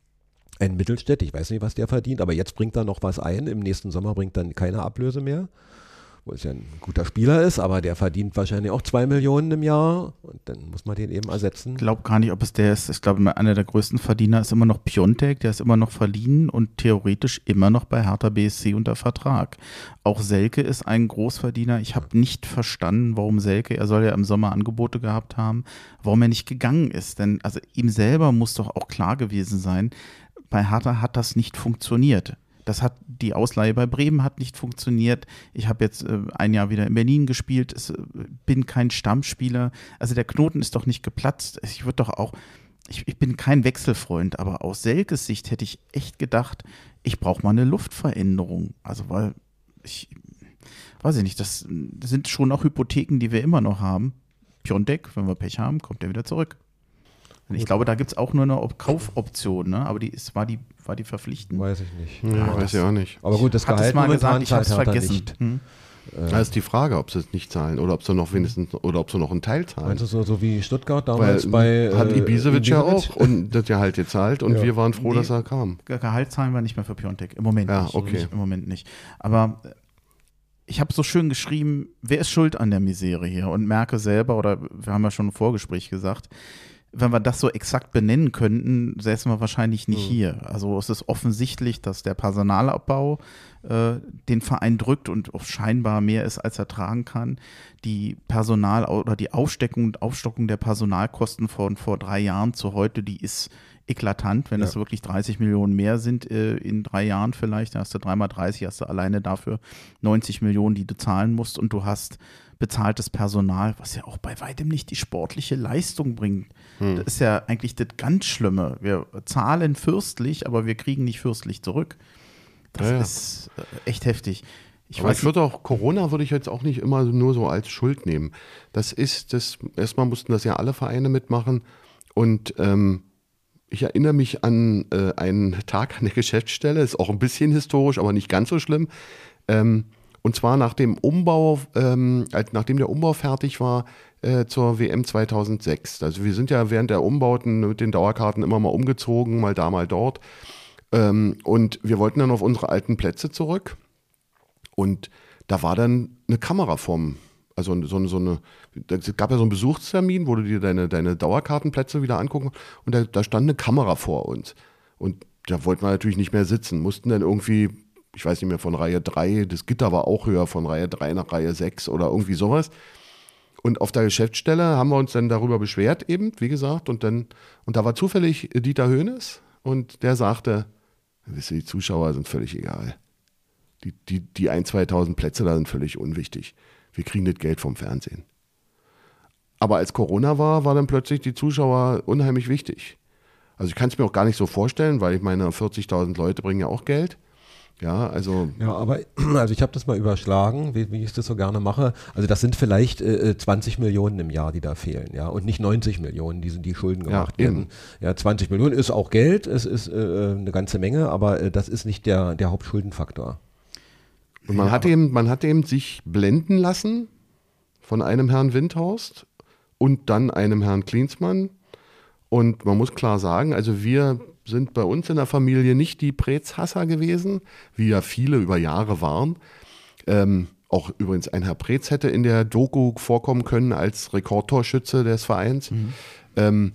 Ein Mittelstädt, ich weiß nicht, was der verdient, aber jetzt bringt er noch was ein. Im nächsten Sommer bringt dann keine Ablöse mehr. Wo es ja ein guter Spieler ist, aber der verdient wahrscheinlich auch zwei Millionen im Jahr und dann muss man den eben ersetzen. Ich glaube gar nicht, ob es der ist. Ich glaube, einer der größten Verdiener ist immer noch Piontek, der ist immer noch verliehen und theoretisch immer noch bei Hertha B S C unter Vertrag. Auch Selke ist ein Großverdiener. Ich habe nicht verstanden, warum Selke, er soll ja im Sommer Angebote gehabt haben, warum er nicht gegangen ist. Denn also ihm selber muss doch auch klar gewesen sein, bei Hertha hat das nicht funktioniert. Das hat, die Ausleihe bei Bremen hat nicht funktioniert. Ich habe jetzt äh, ein Jahr wieder in Berlin gespielt. Es, äh, bin kein Stammspieler. Also der Knoten ist doch nicht geplatzt. Ich würde doch auch, ich, ich bin kein Wechselfreund, aber aus Selkes Sicht hätte ich echt gedacht, ich brauche mal eine Luftveränderung. Also weil ich, weiß ich nicht, das, das sind schon auch Hypotheken, die wir immer noch haben. Piontek, wenn wir Pech haben, kommt er wieder zurück. Und ich glaube, da gibt es auch nur eine Kaufoption, ne? Aber die ist, war die, war die verpflichtend? Weiß ich nicht. Ja, ah, weiß ich auch nicht. Aber gut, das Gehalt mal gesagt, ich habe es vergessen. Nicht. Hm? Da ist die Frage, ob sie es nicht zahlen oder ob sie noch wenigstens oder ob sie noch einen Teil zahlen. Meinst du so, so wie Stuttgart damals Weil, bei hat äh, Ibisevic ja auch und das Gehalt gezahlt und Ja. wir waren froh, Nee. dass er kam. Gehalt zahlen wir nicht mehr für Piontek. Im Moment Ja, nicht. okay. nicht. Im Moment nicht. Aber ich habe so schön geschrieben, wer ist schuld an der Misere hier? Und merke selber, oder wir haben ja schon im Vorgespräch gesagt, wenn wir das so exakt benennen könnten, säßen wir wahrscheinlich nicht Mhm. hier. Also es ist offensichtlich, dass der Personalabbau äh, den Verein drückt und auch scheinbar mehr ist, als er tragen kann. Die Personal- oder die Aufsteckung und Aufstockung der Personalkosten von vor drei Jahren zu heute, die ist eklatant. Wenn Ja. es wirklich dreißig Millionen mehr sind äh, in drei Jahren vielleicht, dann hast du dreimal dreißig, hast du alleine dafür neunzig Millionen, die du zahlen musst und du hast bezahltes Personal, was ja auch bei weitem nicht die sportliche Leistung bringt. Hm. Das ist ja eigentlich das ganz Schlimme. Wir zahlen fürstlich, aber wir kriegen nicht fürstlich zurück. Das Ja, ja. ist äh, echt heftig. Ich Aber weiß ich würde auch, Corona würde ich jetzt auch nicht immer nur so als Schuld nehmen. Das ist, das, erstmal mussten das ja alle Vereine mitmachen und ähm, ich erinnere mich an äh, einen Tag an der Geschäftsstelle, ist auch ein bisschen historisch, aber nicht ganz so schlimm. Ähm, und zwar nach dem Umbau, ähm, als, nachdem der Umbau fertig war äh, zur W M zweitausendsechs. Also wir sind ja während der Umbauten mit den Dauerkarten immer mal umgezogen, mal da, mal dort. Ähm, und wir wollten dann auf unsere alten Plätze zurück. Und da war dann eine Kamera vorm, also so, so eine, es gab ja so einen Besuchstermin, wo du dir deine, deine Dauerkartenplätze wieder angucken und da, da stand eine Kamera vor uns. Und da wollten wir natürlich nicht mehr sitzen, mussten dann irgendwie, ich weiß nicht mehr, von Reihe drei, das Gitter war auch höher, von Reihe drei nach Reihe sechs oder irgendwie sowas. Und auf der Geschäftsstelle haben wir uns dann darüber beschwert eben, wie gesagt, und dann, und da war zufällig Dieter Hoeneß und der sagte, Wisst ihr, die Zuschauer sind völlig egal. Die, die, die ein-, zweitausend Plätze da sind völlig unwichtig. Wir kriegen das Geld vom Fernsehen. Aber als Corona war, war dann plötzlich die Zuschauer unheimlich wichtig. Also ich kann es mir auch gar nicht so vorstellen, weil ich meine, vierzigtausend Leute bringen ja auch Geld. Ja, also. Ja, aber also ich habe das mal überschlagen, wie, wie ich das so gerne mache. Also das sind vielleicht äh, zwanzig Millionen im Jahr, die da fehlen, ja, und nicht neunzig Millionen, die sind die Schulden gemacht ja, werden. Ja, zwanzig Millionen ist auch Geld, es ist äh, eine ganze Menge, aber äh, das ist nicht der, der Hauptschuldenfaktor. Und man, ja, hat eben, man hat eben sich blenden lassen von einem Herrn Windhorst und dann einem Herrn Klinsmann. Und man muss klar sagen, also wir sind bei uns in der Familie nicht die Preetz-Hasser gewesen, wie ja viele über Jahre waren. Ähm, auch übrigens ein Herr Preetz hätte in der Doku vorkommen können als Rekordtorschütze des Vereins. Mhm. Ähm,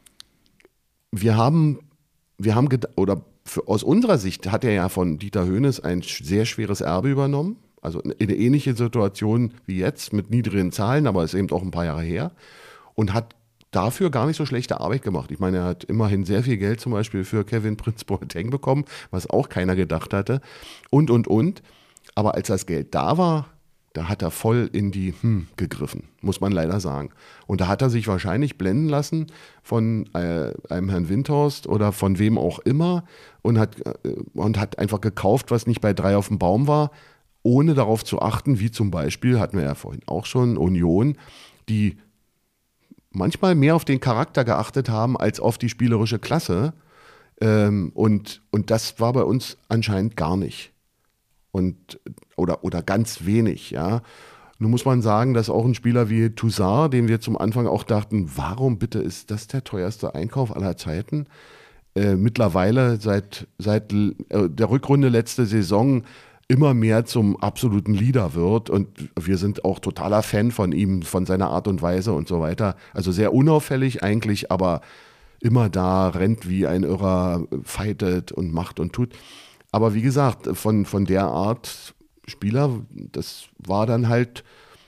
wir haben, wir haben ged- oder für, aus unserer Sicht hat er ja von Dieter Hoeneß ein sehr schweres Erbe übernommen. Also in eine ähnliche Situation wie jetzt mit niedrigen Zahlen, aber ist eben auch ein paar Jahre her. Und hat dafür gar nicht so schlechte Arbeit gemacht. Ich meine, er hat immerhin sehr viel Geld zum Beispiel für Kevin Prince Boateng bekommen, was auch keiner gedacht hatte. Und, und, und. Aber als das Geld da war, da hat er voll in die hm gegriffen, muss man leider sagen. Und da hat er sich wahrscheinlich blenden lassen von äh, einem Herrn Windhorst oder von wem auch immer und hat, äh, und hat einfach gekauft, was nicht bei drei auf dem Baum war, ohne darauf zu achten, wie zum Beispiel, hatten wir ja vorhin auch schon, Union, die manchmal mehr auf den Charakter geachtet haben als auf die spielerische Klasse. Ähm, und, und das war bei uns anscheinend gar nicht. Und, oder, oder ganz wenig, ja. Nun muss man sagen, dass auch ein Spieler wie Toussaint, den wir zum Anfang auch dachten, warum bitte ist das der teuerste Einkauf aller Zeiten? Äh, mittlerweile seit, seit äh, der Rückrunde letzte Saison immer mehr zum absoluten Leader wird und wir sind auch totaler Fan von ihm, von seiner Art und Weise und so weiter. Also sehr unauffällig eigentlich, aber immer da, rennt wie ein Irrer, fightet und macht und tut. Aber wie gesagt, von, von der Art Spieler, das war dann halt,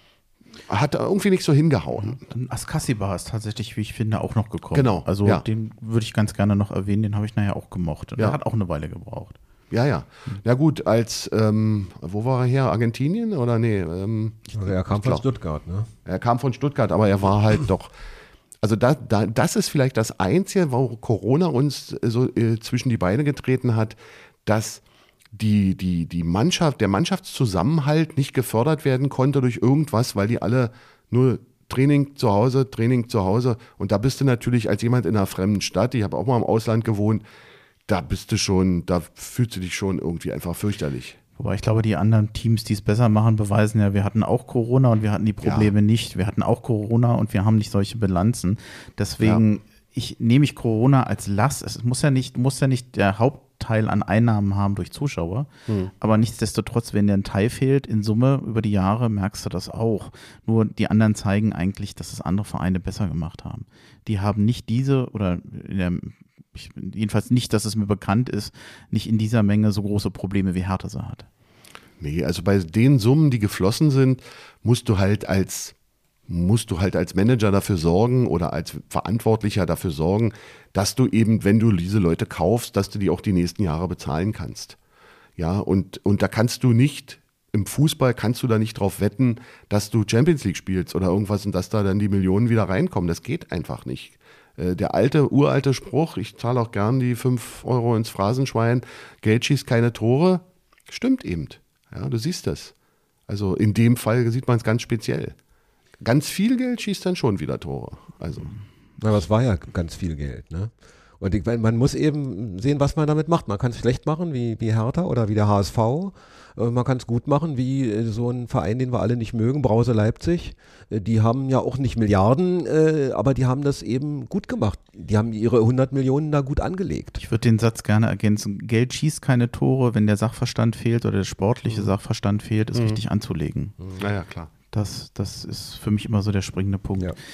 hat irgendwie nicht so hingehauen. Askasiba ist tatsächlich, wie ich finde, auch noch gekommen. Genau. Also ja. den würde ich ganz gerne noch erwähnen, den habe ich nachher auch gemocht. Und ja. Der hat auch eine Weile gebraucht. Ja, ja. Ja gut, als, ähm, wo war er her? Argentinien oder nee? Ähm, also er kam von Stuttgart, ne? Er kam von Stuttgart, aber er war halt doch, also da, da, das ist vielleicht das Einzige, wo Corona uns so äh, zwischen die Beine getreten hat, dass die, die, die Mannschaft, der Mannschaftszusammenhalt nicht gefördert werden konnte durch irgendwas, weil die alle nur Training zu Hause, Training zu Hause und da bist du natürlich als jemand in einer fremden Stadt, ich habe auch mal im Ausland gewohnt, da bist du schon, da fühlst du dich schon irgendwie einfach fürchterlich. Wobei ich glaube, die anderen Teams, die es besser machen, beweisen ja, wir hatten auch Corona und wir hatten die Probleme ja. nicht. Wir hatten auch Corona und wir haben nicht solche Bilanzen. Deswegen ja. ich, nehme ich Corona als Last. Es muss ja nicht, muss ja nicht der Hauptteil an Einnahmen haben durch Zuschauer. Hm. Aber nichtsdestotrotz, wenn dir ein Teil fehlt, in Summe über die Jahre merkst du das auch. Nur die anderen zeigen eigentlich, dass es andere Vereine besser gemacht haben. Die haben nicht diese oder in der Ich, jedenfalls nicht, dass es mir bekannt ist, nicht in dieser Menge so große Probleme wie Hertha sie hat. Nee, also bei den Summen, die geflossen sind, musst du halt als, musst du halt als Manager dafür sorgen oder als Verantwortlicher dafür sorgen, dass du eben, wenn du diese Leute kaufst, dass du die auch die nächsten Jahre bezahlen kannst. Ja, und, und da kannst du nicht, im Fußball kannst du da nicht drauf wetten, dass du Champions League spielst oder irgendwas und dass da dann die Millionen wieder reinkommen. Das geht einfach nicht. Der alte, uralte Spruch, ich zahle auch gern die fünf Euro ins Phrasenschwein, Geld schießt keine Tore, stimmt eben. Ja, du siehst das. Also in dem Fall sieht man es ganz speziell. Ganz viel Geld schießt dann schon wieder Tore. Also. Aber es war ja ganz viel Geld, ne? Und ich, man muss eben sehen, was man damit macht. Man kann es schlecht machen, wie, wie Hertha oder wie der H S V. Man kann es gut machen, wie so ein Verein, den wir alle nicht mögen, Brause Leipzig. Die haben ja auch nicht Milliarden, aber die haben das eben gut gemacht. Die haben ihre hundert Millionen da gut angelegt. Ich würde den Satz gerne ergänzen. Geld schießt keine Tore, wenn der Sachverstand fehlt oder der sportliche mhm. Sachverstand fehlt, ist mhm. richtig anzulegen. Naja, klar. Das, das ist für mich immer so der springende Punkt. Ja.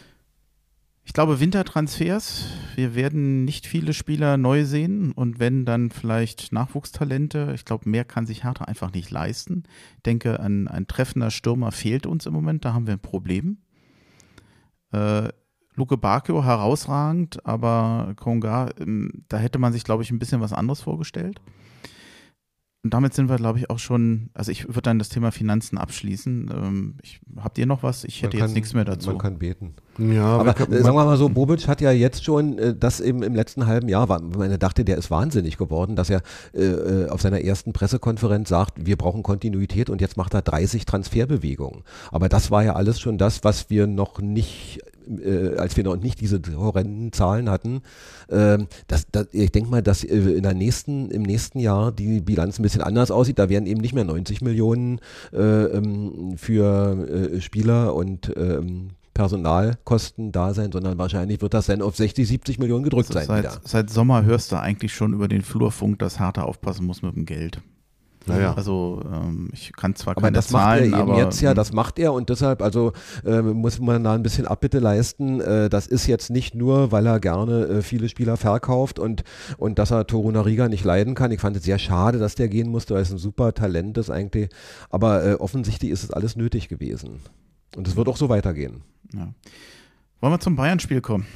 Ich glaube, Wintertransfers, wir werden nicht viele Spieler neu sehen und wenn, dann vielleicht Nachwuchstalente. Ich glaube, mehr kann sich Hertha einfach nicht leisten. Ich denke, ein, ein treffender Stürmer fehlt uns im Moment, da haben wir ein Problem. Äh, Luke Bacchio herausragend, aber Konga, ähm, da hätte man sich, glaube ich, ein bisschen was anderes vorgestellt. Und damit sind wir, glaube ich, auch schon, also ich würde dann das Thema Finanzen abschließen. Ähm, ich, habt ihr noch was? Ich hätte Man jetzt kann- nichts mehr dazu. Man kann beten. Ja, Aber wir können- äh, sagen wir mal so, Bobic hat ja jetzt schon äh, das eben im letzten halben Jahr, war, man dachte, der ist wahnsinnig geworden, dass er äh, äh, auf seiner ersten Pressekonferenz sagt, wir brauchen Kontinuität und jetzt macht er dreißig Transferbewegungen. Aber das war ja alles schon das, was wir noch nicht, äh, als wir noch nicht diese horrenden Zahlen hatten. Ähm, das, das, ich denke mal, dass äh, in der nächsten, im nächsten Jahr die Bilanz ein bisschen anders aussieht. Da werden eben nicht mehr neunzig Millionen äh, ähm, für äh, Spieler und ähm, Personalkosten da sein, sondern wahrscheinlich wird das dann auf sechzig, siebzig Millionen gedrückt Also sein wieder. seit, seit Sommer hörst du eigentlich schon über den Flurfunk, dass Hertha aufpassen muss mit dem Geld. Naja. Also ähm, ich kann zwar Aber keine das macht er Zahlen, eben aber jetzt ja, das macht er und deshalb, also äh, muss man da ein bisschen Abbitte leisten. Äh, das ist jetzt nicht nur, weil er gerne äh, viele Spieler verkauft und, und dass er Torunariga nicht leiden kann. Ich fand es sehr schade, dass der gehen musste, weil es ein super Talent ist eigentlich. Aber äh, offensichtlich ist es alles nötig gewesen. Und es wird auch so weitergehen. ja. Wollen wir zum Bayern-Spiel kommen?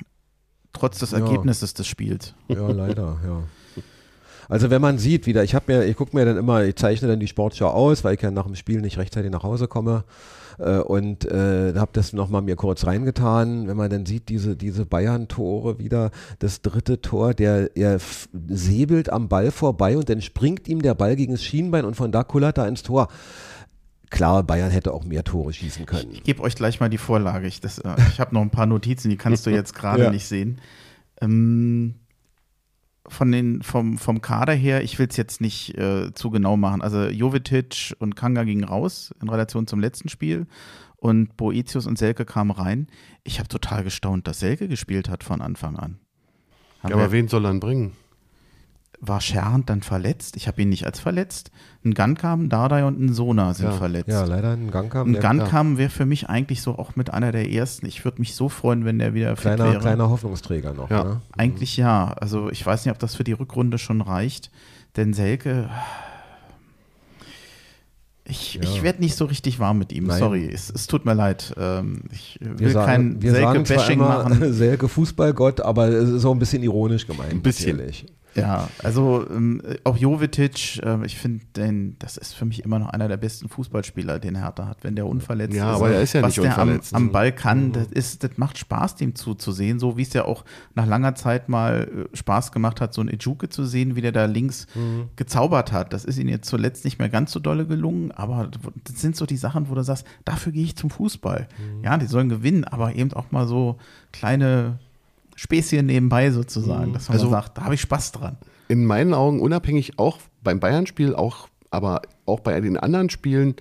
Trotz des Ja. Ergebnisses des Spiels. Ja, leider, ja. Also wenn man sieht wieder, ich habe mir, ich gucke mir dann immer, ich zeichne dann die Sportschau aus, weil ich ja nach dem Spiel nicht rechtzeitig nach Hause komme äh, und äh, habe das nochmal mir kurz reingetan. Wenn man dann sieht, diese, diese Bayern-Tore wieder, das dritte Tor, der er f- säbelt am Ball vorbei und dann springt ihm der Ball gegen das Schienbein und von da kullert er ins Tor. Klar, Bayern hätte auch mehr Tore schießen können. Ich gebe euch gleich mal die Vorlage. Ich, das, äh, ich habe noch ein paar Notizen, die kannst du jetzt gerade Ja. nicht sehen. Ähm, von den, vom, vom Kader her, ich will es jetzt nicht äh, zu genau machen. Also Jovetic und Kanga gingen raus in Relation zum letzten Spiel und Boetius und Selke kamen rein. Ich habe total gestaunt, dass Selke gespielt hat von Anfang an. Haben Ja, aber wir- wen soll er denn bringen? war Scherhand dann verletzt? Ich habe ihn nicht als verletzt. Ein Gankam, Dardai und ein Sona sind Ja. verletzt. Ja, leider ein Gang kam. Ein der- Gankam wäre für mich eigentlich so auch mit einer der ersten. Ich würde mich so freuen, wenn der wieder fit Kleiner, wäre. kleiner Hoffnungsträger noch. Ja. Ne? Eigentlich ja. Also ich weiß nicht, ob das für die Rückrunde schon reicht. Denn Selke, ich, Ja. ich werde nicht so richtig warm mit ihm. Nein. Sorry, es, es tut mir leid. Ähm, ich Wir will sagen, kein wir sagen zwar Selke-Bashing immer machen. Selke Fußballgott, aber es ist auch ein bisschen ironisch gemeint. Ein bisschen. Natürlich. Ja, also ähm, auch Jovetic, äh, ich finde, den, das ist für mich immer noch einer der besten Fußballspieler, den Hertha hat, wenn der unverletzt Ja, ist. aber er ist ja Was nicht der am, unverletzt. am Ball kann, das, ist, das macht Spaß, dem zuzusehen, so wie es ja auch nach langer Zeit mal äh, Spaß gemacht hat, so ein Ejuke zu sehen, wie der da links Mhm. gezaubert hat. Das ist ihm jetzt zuletzt nicht mehr ganz so dolle gelungen, aber das sind so die Sachen, wo du sagst, dafür gehe ich zum Fußball. Mhm. Ja, die sollen gewinnen, aber eben auch mal so kleine Späßchen nebenbei sozusagen, dass man Also- mal sagt, da habe ich Spaß dran. In meinen Augen unabhängig auch beim Bayern-Spiel, auch, aber auch bei den anderen Spielen,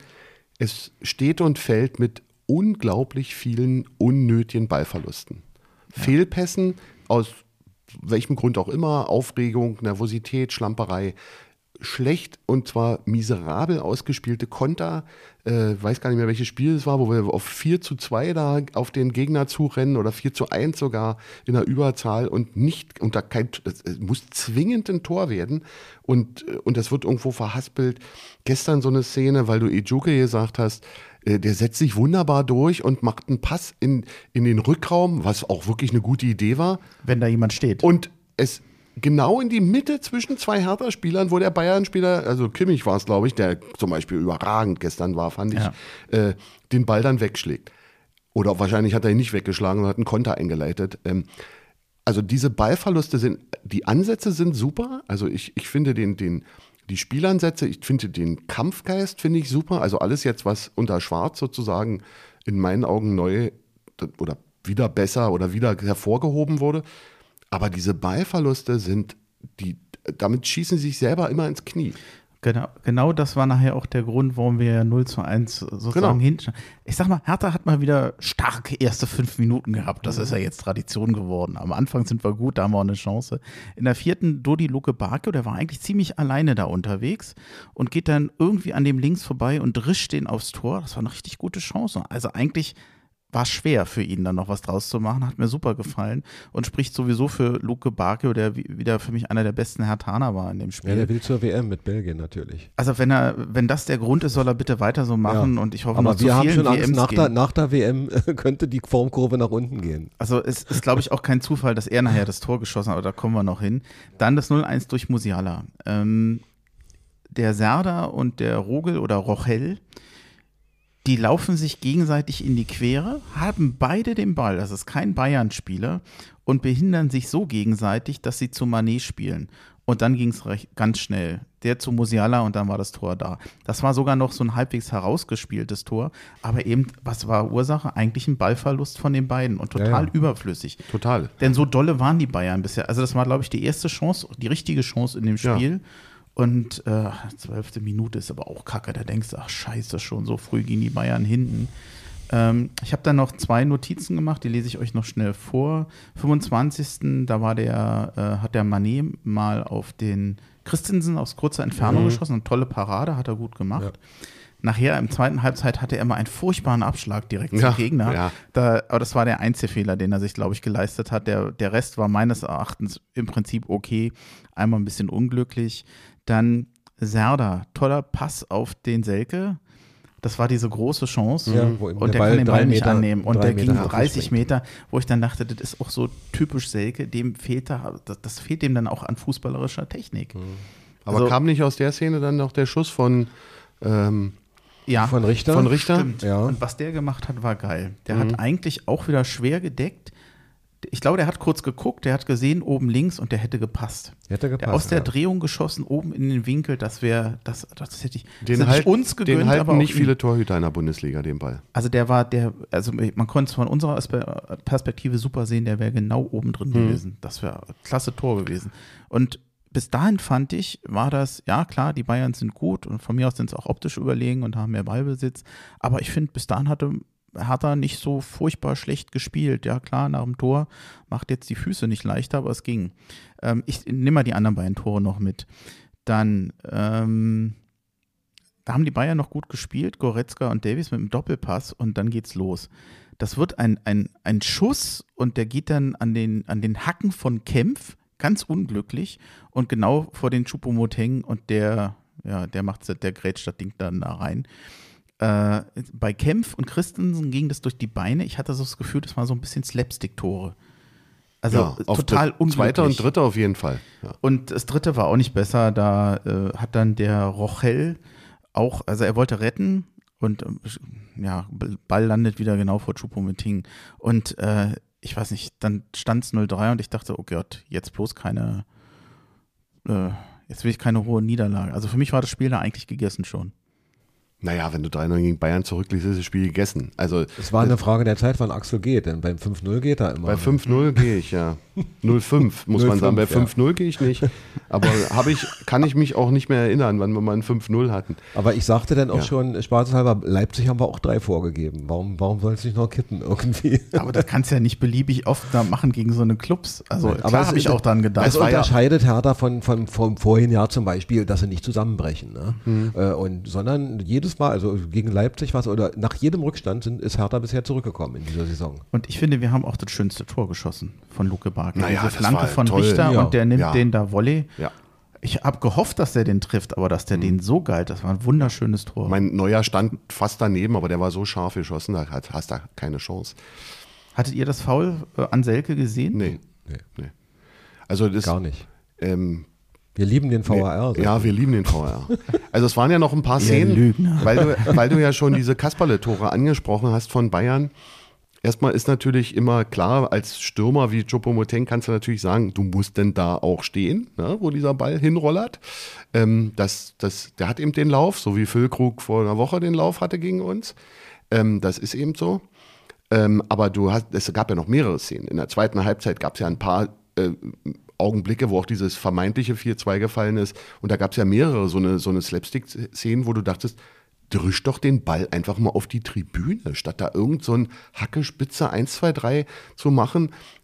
es steht und fällt mit unglaublich vielen unnötigen Ballverlusten. Fehlpässen aus welchem Grund auch immer, Aufregung, Nervosität, Schlamperei, schlecht und zwar miserabel ausgespielte Konter, äh, weiß gar nicht mehr, welches Spiel es war, wo wir auf vier zu zwei da auf den Gegner zurennen oder vier zu eins sogar in der Überzahl und nicht, und da kein, es muss zwingend ein Tor werden und, und das wird irgendwo verhaspelt. Gestern so eine Szene, weil du Ejuke gesagt hast, äh, der setzt sich wunderbar durch und macht einen Pass in, in den Rückraum, was auch wirklich eine gute Idee war. Wenn da jemand steht. Und es genau in die Mitte zwischen zwei Hertha-Spielern, wo der Bayern-Spieler, also Kimmich war es, glaube ich, der zum Beispiel überragend gestern war, fand ich, Ja. äh, den Ball dann wegschlägt. Oder wahrscheinlich hat er ihn nicht weggeschlagen und hat einen Konter eingeleitet. Ähm, also diese Ballverluste sind, die Ansätze sind super. Also ich, ich finde den, den, die Spielansätze, ich finde den Kampfgeist, finde ich super. Also alles jetzt, was unter Schwarz sozusagen in meinen Augen neu oder wieder besser oder wieder hervorgehoben wurde. Aber diese Ballverluste sind, die, damit schießen sie sich selber immer ins Knie. Genau, genau das war nachher auch der Grund, warum wir ja null zu eins sozusagen Genau. hinten. Ich sag mal, Hertha hat mal wieder starke erste fünf Minuten gehabt. Das ist ja jetzt Tradition geworden. Am Anfang sind wir gut, da haben wir auch eine Chance. In der vierten Dodi Luke Bacchio, der war eigentlich ziemlich alleine da unterwegs und geht dann irgendwie an dem links vorbei und drischt den aufs Tor. Das war eine richtig gute Chance. Also eigentlich war schwer für ihn, dann noch was draus zu machen. Hat mir super gefallen und spricht sowieso für Luke Bacchio, der wieder für mich einer der besten Herthaner war in dem Spiel. Ja, der will zur W M mit Belgien natürlich. Also wenn er, wenn das der Grund ist, soll er bitte weiter so machen Ja. und ich hoffe Aber noch wir zu haben vielen schon Angst, W Ms nach der, gehen. nach der W M könnte die Formkurve nach unten gehen. Also es ist, glaube ich, auch kein Zufall, dass er nachher das Tor geschossen hat, aber da kommen wir noch hin. Dann das null eins durch Musiala. Ähm, der Serdar und der Rogel oder Rochel, die laufen sich gegenseitig in die Quere, haben beide den Ball, das ist kein Bayern-Spieler, und behindern sich so gegenseitig, dass sie zu Mané spielen. Und dann ging es ganz schnell. Der zu Musiala und dann war das Tor da. Das war sogar noch so ein halbwegs herausgespieltes Tor, aber eben, was war Ursache? Eigentlich ein Ballverlust von den beiden und total Ja, ja. überflüssig. Total. Denn so dolle waren die Bayern bisher. Also das war, glaube ich, die erste Chance, die richtige Chance in dem Spiel. Ja. Und äh, zwölfte Minute ist aber auch kacke. Da denkst du, ach scheiße, schon so früh gehen die Bayern hinten. Ähm, ich habe dann noch zwei Notizen gemacht, die lese ich euch noch schnell vor. fünfundzwanzigsten Da war der, äh, hat der Mané mal auf den Christensen aus kurzer Entfernung mhm. geschossen. Eine tolle Parade, hat er gut gemacht. Ja. Nachher im zweiten Halbzeit hatte er immer einen furchtbaren Abschlag direkt ja, zum Gegner. Ja. Da, aber das war der Einzelfehler, den er sich, glaube ich, geleistet hat. Der, der Rest war meines Erachtens im Prinzip okay. Einmal ein bisschen unglücklich. Dann Serdar, toller Pass auf den Selke. Das war diese große Chance. Ja, wo und der, der Ball kann den Ball nicht Meter, annehmen. Und der Meter ging dreißig Meter, wo ich dann dachte, das ist auch so typisch Selke. Dem fehlt da, das, das fehlt dem dann auch an fußballerischer Technik. Mhm. Aber also, kam nicht aus der Szene dann noch der Schuss von ähm, ja, von Richter? Von Richter? Stimmt. Ja. Und was der gemacht hat, war geil. Der Mhm. hat eigentlich auch wieder schwer gedeckt. Ich glaube, der hat kurz geguckt, der hat gesehen, oben links und der hätte gepasst. Hätte gepasst, der aus der ja. Drehung geschossen, oben in den Winkel, das wäre, das, das hätte ich, das den hätte halt, ich uns gegönnt. Den halten aber nicht ihm. viele Torhüter in der Bundesliga, den Ball. Also der war, der, also man konnte es von unserer Perspektive super sehen, der wäre genau oben drin Mhm. gewesen. Das wäre ein klasse Tor gewesen. Und bis dahin fand ich, war das, ja klar, die Bayern sind gut und von mir aus sind es auch optisch überlegen und haben mehr Ballbesitz, aber ich finde, bis dahin hatte Hertha nicht so furchtbar schlecht gespielt. Ja klar, nach dem Tor macht jetzt die Füße nicht leichter, aber es ging. Ähm, ich nehme mal die anderen beiden Tore noch mit. Dann, ähm, da haben die Bayern noch gut gespielt, Goretzka und Davies mit dem Doppelpass und dann geht's los. Das wird ein, ein, ein Schuss und der geht dann an den, an den Hacken von Kempf, ganz unglücklich und genau vor den Choupo-Moting und der, ja, der macht der grätscht das Ding dann da rein. Äh, bei Kempf und Christensen ging das durch die Beine. Ich hatte so das Gefühl, das war so ein bisschen Slapstick-Tore. Also ja, total unglücklich. Zweiter und dritter auf jeden Fall. Ja. Und das dritte war auch nicht besser. Da äh, hat dann der Rochel auch, also er wollte retten und ja, Ball landet wieder genau vor Choupo-Moting. Und äh, ich weiß nicht, dann stand es null drei und ich dachte, oh Gott, jetzt bloß keine, äh, jetzt will ich keine hohe Niederlage. Also für mich war das Spiel da eigentlich gegessen schon. Naja, wenn du drei null gegen Bayern zurückliegst, ist das Spiel gegessen. Also, es war eine Frage der Zeit, wann Axel geht, denn beim fünf null geht er immer. Bei fünf null gehe ich, ja. null fünf muss man sagen. Bei fünf null ja. gehe ich nicht. Aber hab ich, kann ich mich auch nicht mehr erinnern, wann wir mal ein fünf null hatten. Aber ich sagte dann auch ja. schon, spaßeshalber, Leipzig haben wir auch drei vorgegeben. Warum, warum soll es nicht noch kippen irgendwie? Aber das kannst du ja nicht beliebig oft da machen gegen so eine Clubs. Also Nein, klar habe ich auch dran gedacht. Das unterscheidet Hertha von, von, vom vorigen Jahr zum Beispiel, dass sie nicht zusammenbrechen. Ne? Mhm. Äh, und, sondern jedes Mal, also gegen Leipzig was oder nach jedem Rückstand sind, ist Hertha bisher zurückgekommen in dieser Saison. Und ich finde, wir haben auch das schönste Tor geschossen von Luke Bacchio. Naja, Diese Flanke von toll. Richter ja. und der nimmt ja. den da Volley. Ja. Ich habe gehofft, dass der den trifft, aber dass der mhm. den so geil, das war ein wunderschönes Tor. Mein Neuer stand fast daneben, aber der war so scharf geschossen, da hast du keine Chance. Hattet ihr das Foul äh, an Selke gesehen? Nee. nee. nee. Also das, Gar nicht. Ähm, Wir lieben den V A R. Nee, ja, wir lieben den V A R. Also es waren ja noch ein paar Szenen, weil du, weil du ja schon diese Kasperle-Tore angesprochen hast von Bayern. Erstmal ist natürlich immer klar, als Stürmer wie Choupo-Moting kannst du natürlich sagen, du musst denn da auch stehen, ne, wo dieser Ball hinrollert. Ähm, das, das, der hat eben den Lauf, so wie Füllkrug vor einer Woche den Lauf hatte gegen uns. Ähm, das ist eben so. Ähm, aber du hast, es gab ja noch mehrere Szenen. In der zweiten Halbzeit gab es ja ein paar äh, Augenblicke, wo auch dieses vermeintliche vier zwei gefallen ist. Und da gab es ja mehrere so eine, so eine Slapstick-Szenen, wo du dachtest, drüsch doch den Ball einfach mal auf die Tribüne, statt da irgend so ein Hackespitze eins, zwei, drei zu machen.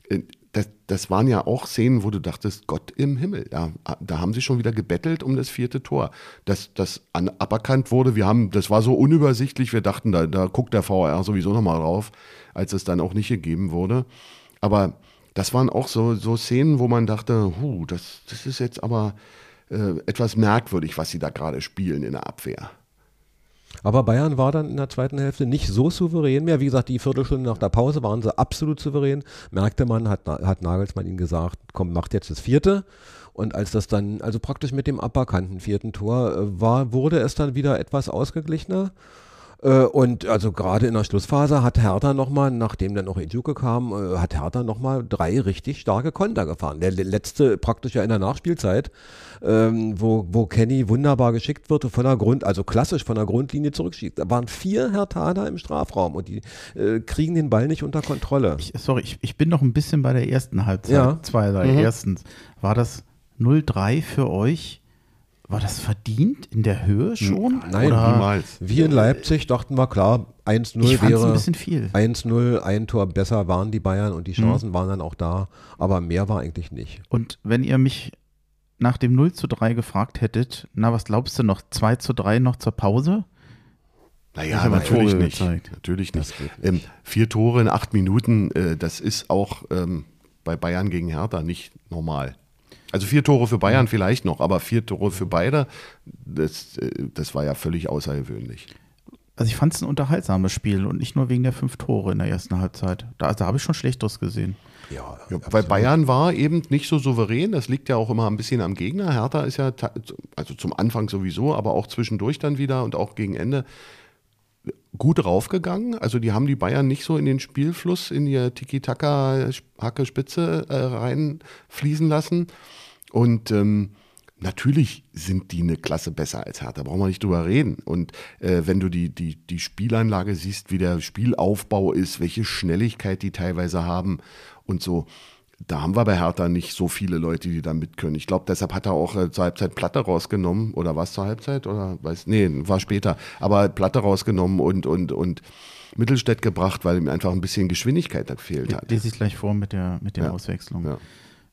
das, das waren ja auch Szenen, wo du dachtest, Gott im Himmel, da, da haben sie schon wieder gebettelt um das vierte Tor. Dass das an, aberkannt wurde, wir haben, das war so unübersichtlich, wir dachten, da, da guckt der V A R sowieso nochmal drauf, als es dann auch nicht gegeben wurde. Aber das waren auch so, so Szenen, wo man dachte, huh, das, das ist jetzt aber äh, etwas merkwürdig, was sie da gerade spielen in der Abwehr. Aber Bayern war dann in der zweiten Hälfte nicht so souverän mehr. Wie gesagt, die Viertelstunde nach der Pause waren sie absolut souverän. Merkte man, hat, hat Nagelsmann ihnen gesagt, komm, macht jetzt das vierte. Und als das dann, also praktisch mit dem aberkannten vierten Tor äh, war, wurde es dann wieder etwas ausgeglichener. Äh, und also gerade in der Schlussphase hat Hertha nochmal, nachdem dann noch Ejuke kam, äh, hat Hertha nochmal drei richtig starke Konter gefahren. Der letzte praktisch ja in der Nachspielzeit, ähm, wo, wo Kenny wunderbar geschickt wird, von der Grund, also klassisch von der Grundlinie zurückschießt. Da waren vier Herthaner im Strafraum und die äh, kriegen den Ball nicht unter Kontrolle. Ich, sorry, ich, ich bin noch ein bisschen bei der ersten Halbzeit. Ja. Zwei, drei. Mhm. Erstens, war das null drei für euch? War das verdient in der Höhe schon? Nein, Oder? Niemals. Wir in Leipzig dachten wir, klar, eins null Ich fand es wäre ein bisschen viel. eins null, ein Tor besser waren die Bayern und die Chancen mhm. waren dann auch da, aber mehr war eigentlich nicht. Und wenn ihr mich nach dem null zu drei gefragt hättet, na, was glaubst du noch, zwei zu drei noch zur Pause? Naja, Ich habe natürlich Tore nicht. gezeigt. Natürlich nicht. Ähm, vier Tore in acht Minuten, äh, das ist auch ähm, bei Bayern gegen Hertha nicht normal. Also vier Tore für Bayern vielleicht noch, aber vier Tore für beide, das, das war ja völlig außergewöhnlich. Also ich fand es ein unterhaltsames Spiel und nicht nur wegen der fünf Tore in der ersten Halbzeit. Da, da habe ich schon Schlechteres gesehen. Ja, ja, bei Bayern war eben nicht so souverän, das liegt ja auch immer ein bisschen am Gegner. Hertha ist ja, also zum Anfang sowieso, aber auch zwischendurch dann wieder und auch gegen Ende gut raufgegangen. Also die haben die Bayern nicht so in den Spielfluss, in die Tiki-Taka-Hacke-Spitze äh, reinfließen lassen. Und ähm, natürlich sind die eine Klasse besser als Hertha, brauchen wir nicht drüber reden. Und äh, wenn du die, die, die Spielanlage siehst, wie der Spielaufbau ist, welche Schnelligkeit die teilweise haben und so, da haben wir bei Hertha nicht so viele Leute, die da mit können. Ich glaube, deshalb hat er auch äh, zur Halbzeit Platte rausgenommen. Oder war es zur Halbzeit? Oder weiß, nee, war später. Aber Platte rausgenommen und, und, und Mittelstädt gebracht, weil ihm einfach ein bisschen Geschwindigkeit da gefehlt hat. Lese ich gleich vor mit der, mit den Ja. Auswechslungen. Ja.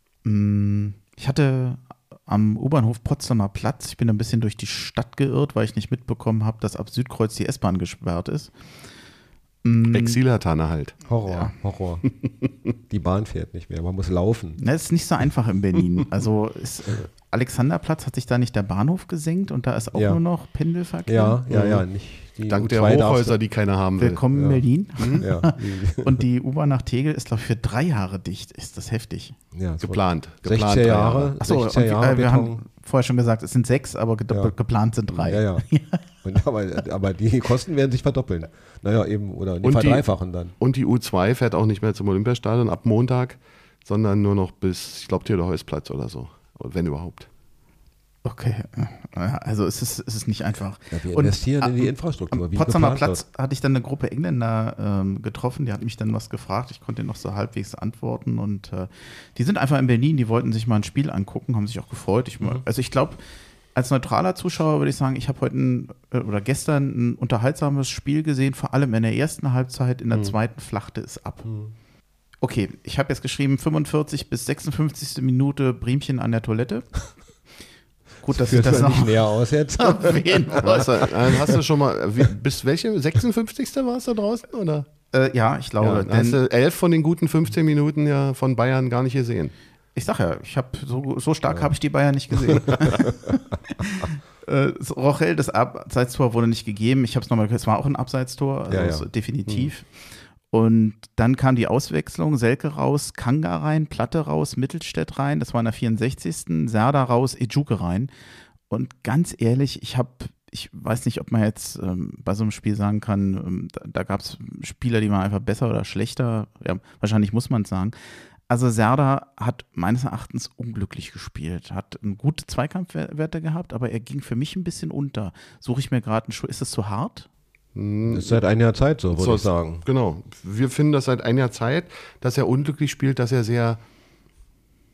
Ich hatte am U-Bahnhof Potsdamer Platz, ich bin ein bisschen durch die Stadt geirrt, weil ich nicht mitbekommen habe, dass ab Südkreuz die S-Bahn gesperrt ist. Exil-Hertaner halt. Horror, Ja. Horror. Die Bahn fährt nicht mehr, man muss laufen. Na, ist nicht so einfach in Berlin. Also ist, äh, Alexanderplatz, hat sich da nicht der Bahnhof gesenkt und da ist auch Ja. nur noch Pendelverkehr? Ja, ja, ja, nicht die Dank U der zwei darfst Hochhäuser, die keiner haben will. Willkommen in Ja. Berlin. du- Ja, Und die U-Bahn nach Tegel ist, glaube ich, für drei Jahre dicht. Ist das heftig? ja, so Geplant. Geplant sechzehn drei Jahre, Achso, sechzehn und, Jahre äh, wir Beton. haben vorher schon gesagt, es sind sechs, aber ge Ja. geplant sind drei. Ja, ja. Und, aber, aber die Kosten werden sich verdoppeln. Naja, eben, oder die Und die- verdreifachen dann. Und die U zwei fährt auch nicht mehr zum Olympiastadion ab Montag, sondern nur noch bis, ich glaube, Theodor-Heuss-Platz oder so. Wenn überhaupt. Okay, ja, also es ist, es ist nicht einfach. Ja, wir Und investieren in die am- Infrastruktur. Am wie Potsdamer geplant Platz hatte ich dann eine Gruppe Engländer ähm, getroffen, die hat mich dann was gefragt, ich konnte ihnen noch so halbwegs antworten und äh, die sind einfach in Berlin, die wollten sich mal ein Spiel angucken, haben sich auch gefreut. Ich, Mhm. Also ich glaube, als neutraler Zuschauer würde ich sagen, ich habe heute ein, äh, oder gestern ein unterhaltsames Spiel gesehen, vor allem in der ersten Halbzeit, in der Mhm. zweiten flachte es ab. Mhm. Okay, ich habe jetzt geschrieben, fünfundvierzig bis sechsundfünfzigste Minute Briemchen an der Toilette. Gut, dass ich Führt das man nicht noch näher aus jetzt. erwähnen Hast du, äh, hast du schon mal, wie, bis welche, sechsundfünfzigste warst du draußen, oder? Äh, ja, ich glaube. Ja, denn hast du elf von den guten fünfzehn Minuten ja von Bayern gar nicht gesehen. ich sag ja, ich habe so, so stark habe ich die Bayern nicht gesehen. äh, so, Rochel, das Abseitstor wurde nicht gegeben. Ich habe es nochmal, es war auch ein Abseitstor, also Ja, ja. so definitiv. Und dann kam die Auswechslung, Selke raus, Kanga rein, Platte raus, Mittelstädt rein, das war in der vierundsechzigsten Serda raus, Ejuke rein. Und ganz ehrlich, ich habe, ich weiß nicht, ob man jetzt ähm, bei so einem Spiel sagen kann, ähm, da, da gab es Spieler, die waren einfach besser oder schlechter. Ja, wahrscheinlich muss man es sagen. Also Serda hat meines Erachtens unglücklich gespielt, hat eine gute Zweikampfwerte gehabt, aber er ging für mich ein bisschen unter. Suche ich mir gerade einen Schuh, ist das zu hart? Das ist seit einiger Zeit so, würde So, ich sagen. Genau. Wir finden das seit einer Zeit, dass er unglücklich spielt, dass er sehr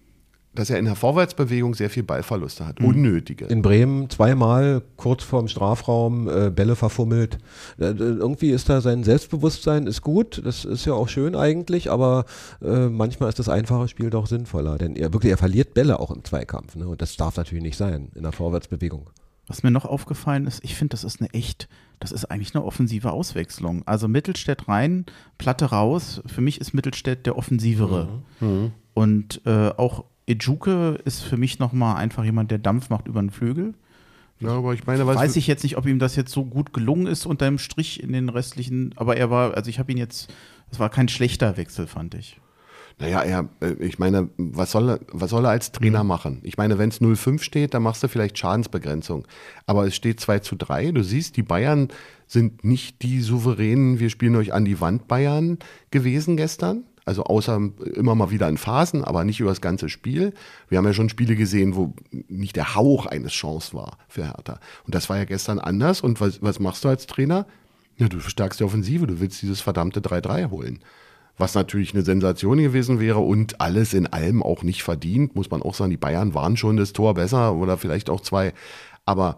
dass er in der Vorwärtsbewegung sehr viel Ballverluste hat, unnötige. In Bremen zweimal kurz vorm Strafraum äh, Bälle verfummelt. Äh, irgendwie ist da sein Selbstbewusstsein ist gut, das ist ja auch schön eigentlich, aber äh, manchmal ist das einfache Spiel doch sinnvoller, denn er wirklich, er verliert Bälle auch im Zweikampf, ne? Und das darf natürlich nicht sein in der Vorwärtsbewegung. Was mir noch aufgefallen ist, ich finde, das ist eine echt, das ist eigentlich eine offensive Auswechslung. Also Mittelstädt rein, Platte raus. Für mich ist Mittelstädt der offensivere. Mhm. Und äh, auch Ejuke ist für mich nochmal einfach jemand, der Dampf macht über den Flügel. Ja, aber ich meine, was Weiß ich jetzt nicht, ob ihm das jetzt so gut gelungen ist unter dem Strich in den restlichen, aber er war, also ich habe ihn jetzt, es war kein schlechter Wechsel, fand ich. Naja, er, ich meine, was soll er, was soll er als Trainer machen? Ich meine, wenn es null fünf steht, dann machst du vielleicht Schadensbegrenzung. Aber es steht zwei zu drei. Du siehst, die Bayern sind nicht die souveränen, wir spielen euch an die Wand Bayern gewesen gestern. Also außer immer mal wieder in Phasen, aber nicht über das ganze Spiel. Wir haben ja schon Spiele gesehen, wo nicht der Hauch eines Chance war für Hertha. Und das war ja gestern anders. Und was, was machst du als Trainer? Ja, du verstärkst die Offensive, du willst dieses verdammte drei drei holen. Was natürlich eine Sensation gewesen wäre und alles in allem auch nicht verdient, muss man auch sagen. Die Bayern waren schon das Tor besser oder vielleicht auch zwei. Aber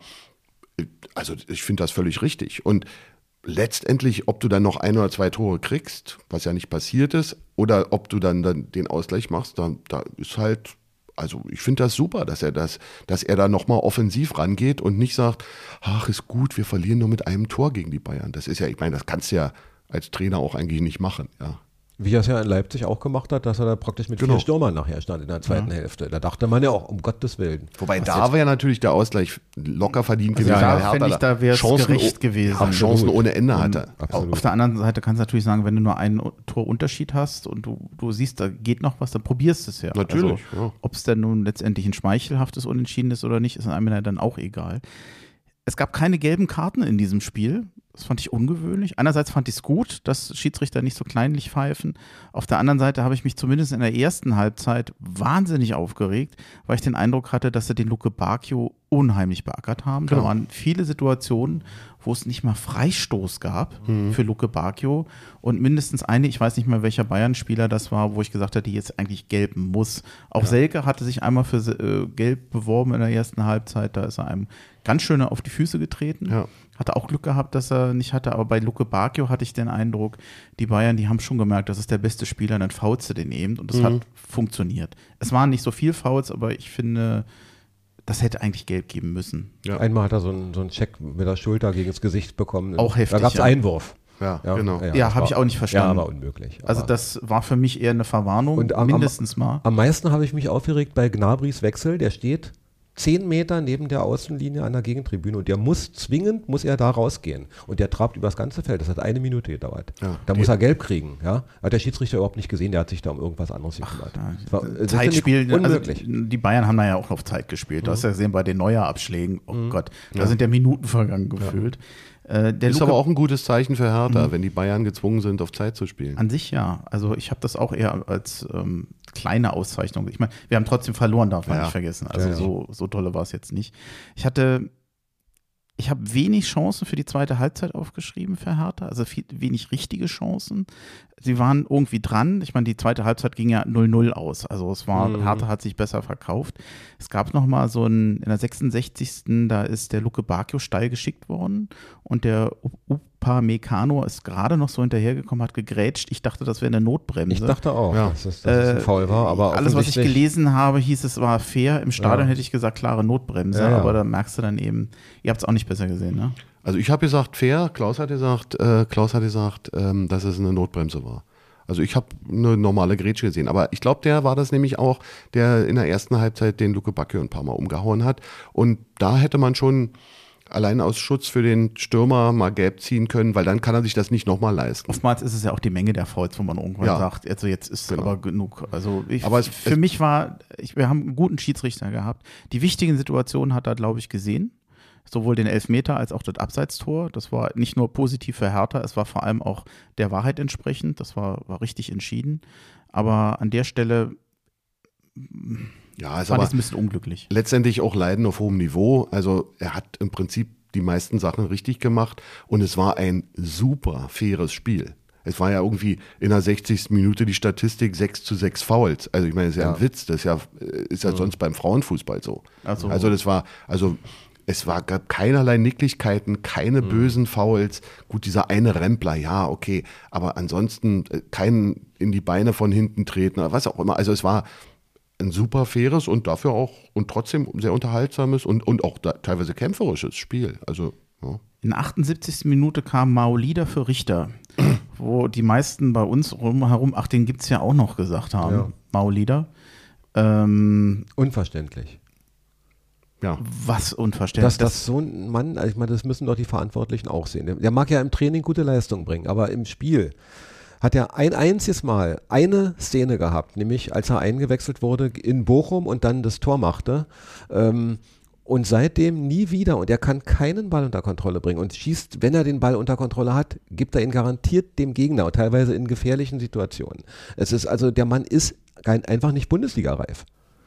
also ich finde das völlig richtig. Und letztendlich, ob du dann noch ein oder zwei Tore kriegst, was ja nicht passiert ist, oder ob du dann, dann den Ausgleich machst, da, da ist halt, also ich finde das super, dass er das, dass er da nochmal offensiv rangeht und nicht sagt, ach, ist gut, wir verlieren nur mit einem Tor gegen die Bayern. Das ist ja, ich meine, das kannst du ja als Trainer auch eigentlich nicht machen, ja. Wie er es ja in Leipzig auch gemacht hat, dass er da praktisch mit Genau. vier Stürmern nachher stand in der zweiten ja. Hälfte. Da dachte man ja auch, um Gottes Willen. Wobei da wäre natürlich der Ausgleich locker verdient Also gewesen, da weil Hertha fände ich, da wäre es Chancen, gerecht gewesen. auch Chancen ohne Ende hatte. Absolut. Auf der anderen Seite kannst du natürlich sagen, wenn du nur einen Torunterschied hast und du, du siehst, da geht noch was, dann probierst du es ja. Natürlich, Also, ja. ob es denn nun letztendlich ein schmeichelhaftes Unentschieden ist oder nicht, ist einem ja dann auch egal. Es gab keine gelben Karten in diesem Spiel. Das fand ich ungewöhnlich. Einerseits fand ich es gut, dass Schiedsrichter nicht so kleinlich pfeifen. Auf der anderen Seite habe ich mich zumindest in der ersten Halbzeit wahnsinnig aufgeregt, weil ich den Eindruck hatte, dass sie den Luke Bacchio unheimlich beackert haben. Genau. Da waren viele Situationen, wo es nicht mal Freistoß gab Mhm. für Luke Bacchio und mindestens eine, ich weiß nicht mehr, welcher Bayern-Spieler das war, wo ich gesagt hatte, die jetzt eigentlich gelb muss. Auch Ja. Selke hatte sich einmal für äh, gelb beworben in der ersten Halbzeit. Da ist er einem ganz schön auf die Füße getreten. Ja. Hatte auch Glück gehabt, dass er nicht hatte, aber bei Luke Bacchio hatte ich den Eindruck, die Bayern, die haben schon gemerkt, das ist der beste Spieler, dann faulst du den eben und das Mhm. hat funktioniert. Es waren nicht so viel Fouls, aber ich finde, das hätte eigentlich gelb geben müssen. Ja. Einmal hat er so einen, so einen Check mit der Schulter gegen das Gesicht bekommen. Auch heftig, Da gab es ja. Einwurf. Ja, genau. Ja, das habe war- ich auch nicht verstanden. Ja, war unmöglich. Also Aber- das war für mich eher eine Verwarnung, Und am- mindestens mal. Am meisten habe ich mich aufgeregt bei Gnabrys Wechsel. Der steht zehn Meter neben der Außenlinie an der Gegentribüne und der muss zwingend, muss er da rausgehen. Und der trabt übers ganze Feld. Das hat eine Minute gedauert. Ja. Da muss er gelb kriegen. Ja? Hat der Schiedsrichter überhaupt nicht gesehen, der hat sich da um irgendwas anderes gekümmert. Ja, Das war- das Zeitspiel, finde ich also unmöglich. die Bayern haben da ja auch auf Zeit gespielt. Du hast ja gesehen bei den Neuer-Abschlägen, oh Gott, da Ja. sind ja Minuten vergangen gefühlt. Äh, der Ist Luke- aber auch ein gutes Zeichen für Hertha, wenn die Bayern gezwungen sind, auf Zeit zu spielen. An sich ja. Also ich habe das auch eher als ähm, kleine Auszeichnung. Ich meine, wir haben trotzdem verloren, darf man Ja. nicht vergessen. Also Ja, ja. so, so tolle war es jetzt nicht. Ich hatte, ich habe wenig Chancen für die zweite Halbzeit aufgeschrieben für Hertha. Also viel, wenig richtige Chancen. Sie waren irgendwie dran. Ich meine, die zweite Halbzeit ging ja null null aus. Also es war, Mhm. Hertha hat sich besser verkauft. Es gab noch mal so ein, in der sechsundsechzigsten da ist der Luke Bacchio steil geschickt worden und der Upamecano ist gerade noch so hinterhergekommen, hat gegrätscht. Ich dachte, das wäre eine Notbremse. Ich dachte auch, Ja. dass, es, dass es ein Äh, Foul war, aber alles, was ich offensichtlich- gelesen habe, hieß, es war fair. Im Stadion Ja. hätte ich gesagt, klare Notbremse, Ja, ja. aber da merkst du dann eben, ihr habt es auch nicht besser gesehen, ne? Also ich habe gesagt fair, Klaus hat gesagt, äh, Klaus hat gesagt, ähm, dass es eine Notbremse war. Also ich habe eine normale Grätsche gesehen, aber ich glaube, der war das nämlich auch, der in der ersten Halbzeit den Luke Bacchio ein paar Mal umgehauen hat. Und da hätte man schon allein aus Schutz für den Stürmer mal gelb ziehen können, weil dann kann er sich das nicht nochmal leisten. Oftmals ist es ja auch die Menge der Fouls, wo man irgendwann Ja. sagt, also jetzt ist Genau. aber genug. Also ich, Aber es- für es- mich war, ich, wir haben einen guten Schiedsrichter gehabt. Die wichtigen Situationen hat er, glaube ich, gesehen. Sowohl den Elfmeter als auch das Abseitstor. Das war nicht nur positiv für Hertha, es war vor allem auch der Wahrheit entsprechend. Das war, war richtig entschieden. Aber an der Stelle Ja, ist fand aber ich es ein bisschen unglücklich. letztendlich auch Leiden auf hohem Niveau. Also er hat im Prinzip die meisten Sachen richtig gemacht und es war ein super faires Spiel. Es war ja irgendwie in der sechzigsten Minute die Statistik sechs zu sechs Fouls. Also ich meine, das ist ja, ja ein Witz, das ist ja, ist ja mhm. sonst beim Frauenfußball so. Also, also das war, also es war, gab keinerlei Nicklichkeiten, keine mhm. bösen Fouls. Gut, dieser eine Rempler, ja, okay, aber ansonsten kein in die Beine von hinten treten oder was auch immer. Also es war ein super faires und dafür auch und trotzdem sehr unterhaltsames und, und auch da, teilweise kämpferisches Spiel. Also ja. In der achtundsiebzigsten Minute kam Maolida für Richter, wo die meisten bei uns rumherum, ach, den gibt es ja auch noch, gesagt haben. Ja. Maolida. Ähm, Unverständlich. Ja. Was unverständlich. Dass das so ein Mann, ich meine, das müssen doch die Verantwortlichen auch sehen. Der mag ja im Training gute Leistung bringen, aber im Spiel hat er ein einziges Mal eine Szene gehabt, nämlich als er eingewechselt wurde in Bochum und dann das Tor machte. Ähm, und seitdem nie wieder. Und er kann keinen Ball unter Kontrolle bringen. Und schießt, wenn er den Ball unter Kontrolle hat, gibt er ihn garantiert dem Gegner, und teilweise in gefährlichen Situationen. Es ist also, der Mann ist kein, einfach nicht Bundesliga-reif.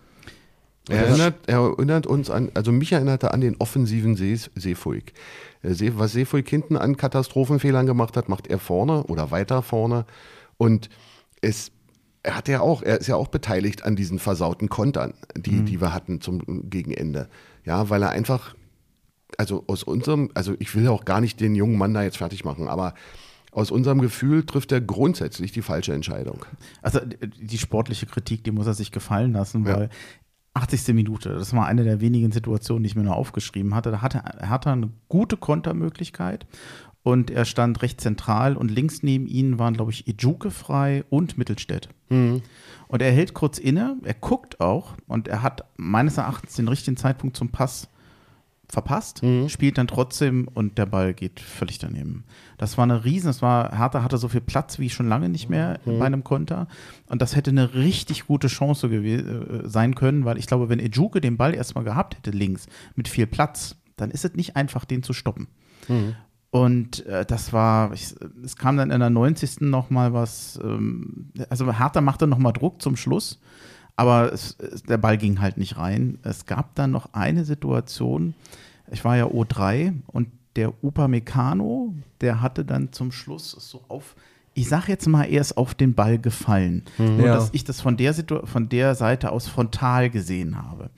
Er erinnert, er erinnert uns an, also mich erinnert er an den offensiven Sees, Seefuig. Was Seefuig hinten an Katastrophenfehlern gemacht hat, macht er vorne oder weiter vorne. Und es, er hat ja auch, er ist ja auch beteiligt an diesen versauten Kontern, die, mhm. die wir hatten zum Gegenende. Ja, weil er einfach, also aus unserem, also ich will auch gar nicht den jungen Mann da jetzt fertig machen, aber aus unserem Gefühl trifft er grundsätzlich die falsche Entscheidung. Also die sportliche Kritik, die muss er sich gefallen lassen, weil ja. achtzigste Minute, das war eine der wenigen Situationen, die ich mir nur aufgeschrieben hatte. Da hatte Hertha eine gute Kontermöglichkeit und er stand recht zentral und links neben ihm waren, glaube ich, Ejuke frei und Mittelstädt. Mhm. Und er hält kurz inne, er guckt auch und er hat meines Erachtens den richtigen Zeitpunkt zum Pass verpasst, mhm. spielt dann trotzdem und der Ball geht völlig daneben. Das war eine riesen, das war, Hertha hatte so viel Platz wie schon lange nicht mehr mhm. bei einem Konter und das hätte eine richtig gute Chance gew- äh, sein können, weil ich glaube, wenn Ejuke den Ball erstmal gehabt hätte links mit viel Platz, dann ist es nicht einfach, den zu stoppen. Mhm. Und äh, das war, ich, es kam dann in der neunzigsten nochmal was, ähm, also Hertha machte nochmal Druck zum Schluss, aber es, der Ball ging halt nicht rein. Es gab dann noch eine Situation, ich war ja O drei und der Upamecano, der hatte dann zum Schluss so auf, ich sag jetzt mal, er ist auf den Ball gefallen. Mhm. Nur, ja. dass ich das von der, Situ- von der Seite aus frontal gesehen habe.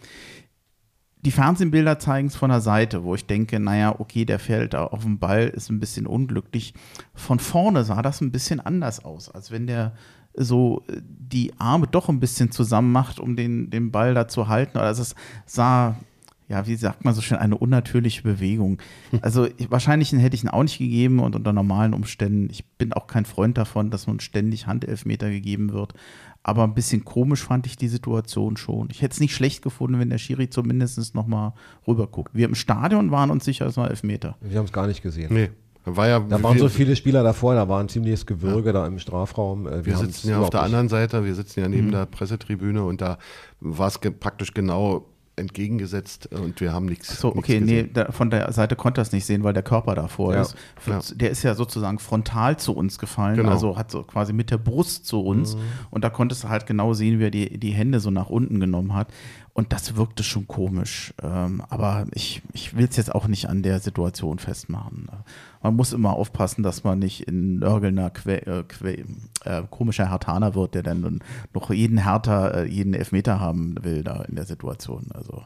Die Fernsehbilder zeigen es von der Seite, wo ich denke, naja, okay, der fällt da auf den Ball, ist ein bisschen unglücklich. Von vorne sah das ein bisschen anders aus, als wenn der so die Arme doch ein bisschen zusammen macht, um den, den Ball da zu halten. Also es sah, ja, wie sagt man so schön, eine unnatürliche Bewegung. Also ich, wahrscheinlich hätte ich ihn auch nicht gegeben und unter normalen Umständen. Ich bin auch kein Freund davon, dass nun ständig Handelfmeter gegeben wird. Aber ein bisschen komisch fand ich die Situation schon. Ich hätte es nicht schlecht gefunden, wenn der Schiri zumindest noch mal rüberguckt. Wir im Stadion waren uns sicher, es war Elfmeter. Wir haben es gar nicht gesehen. Nee. War ja da waren so viele Spieler davor, da war ein ziemliches Gewürge ja. da im Strafraum. Wir, wir sitzen ja auf der anderen Seite, wir sitzen ja neben mhm. der Pressetribüne und da war es ge- praktisch genau entgegengesetzt und wir haben nichts. So, okay, nee, da, von der Seite konnte er es nicht sehen, weil der Körper davor ja. ist. Ja. Der ist ja sozusagen frontal zu uns gefallen, genau. also hat so quasi mit der Brust zu uns mhm. und da konntest du halt genau sehen, wie er die, die Hände so nach unten genommen hat und das wirkte schon komisch, ähm, aber ich, ich will es jetzt auch nicht an der Situation festmachen. Man muss immer aufpassen, dass man nicht in nörgelnder, que, äh, que, äh, komischer Herthaner wird, der dann noch jeden Hertha, äh, jeden Elfmeter haben will da in der Situation. Also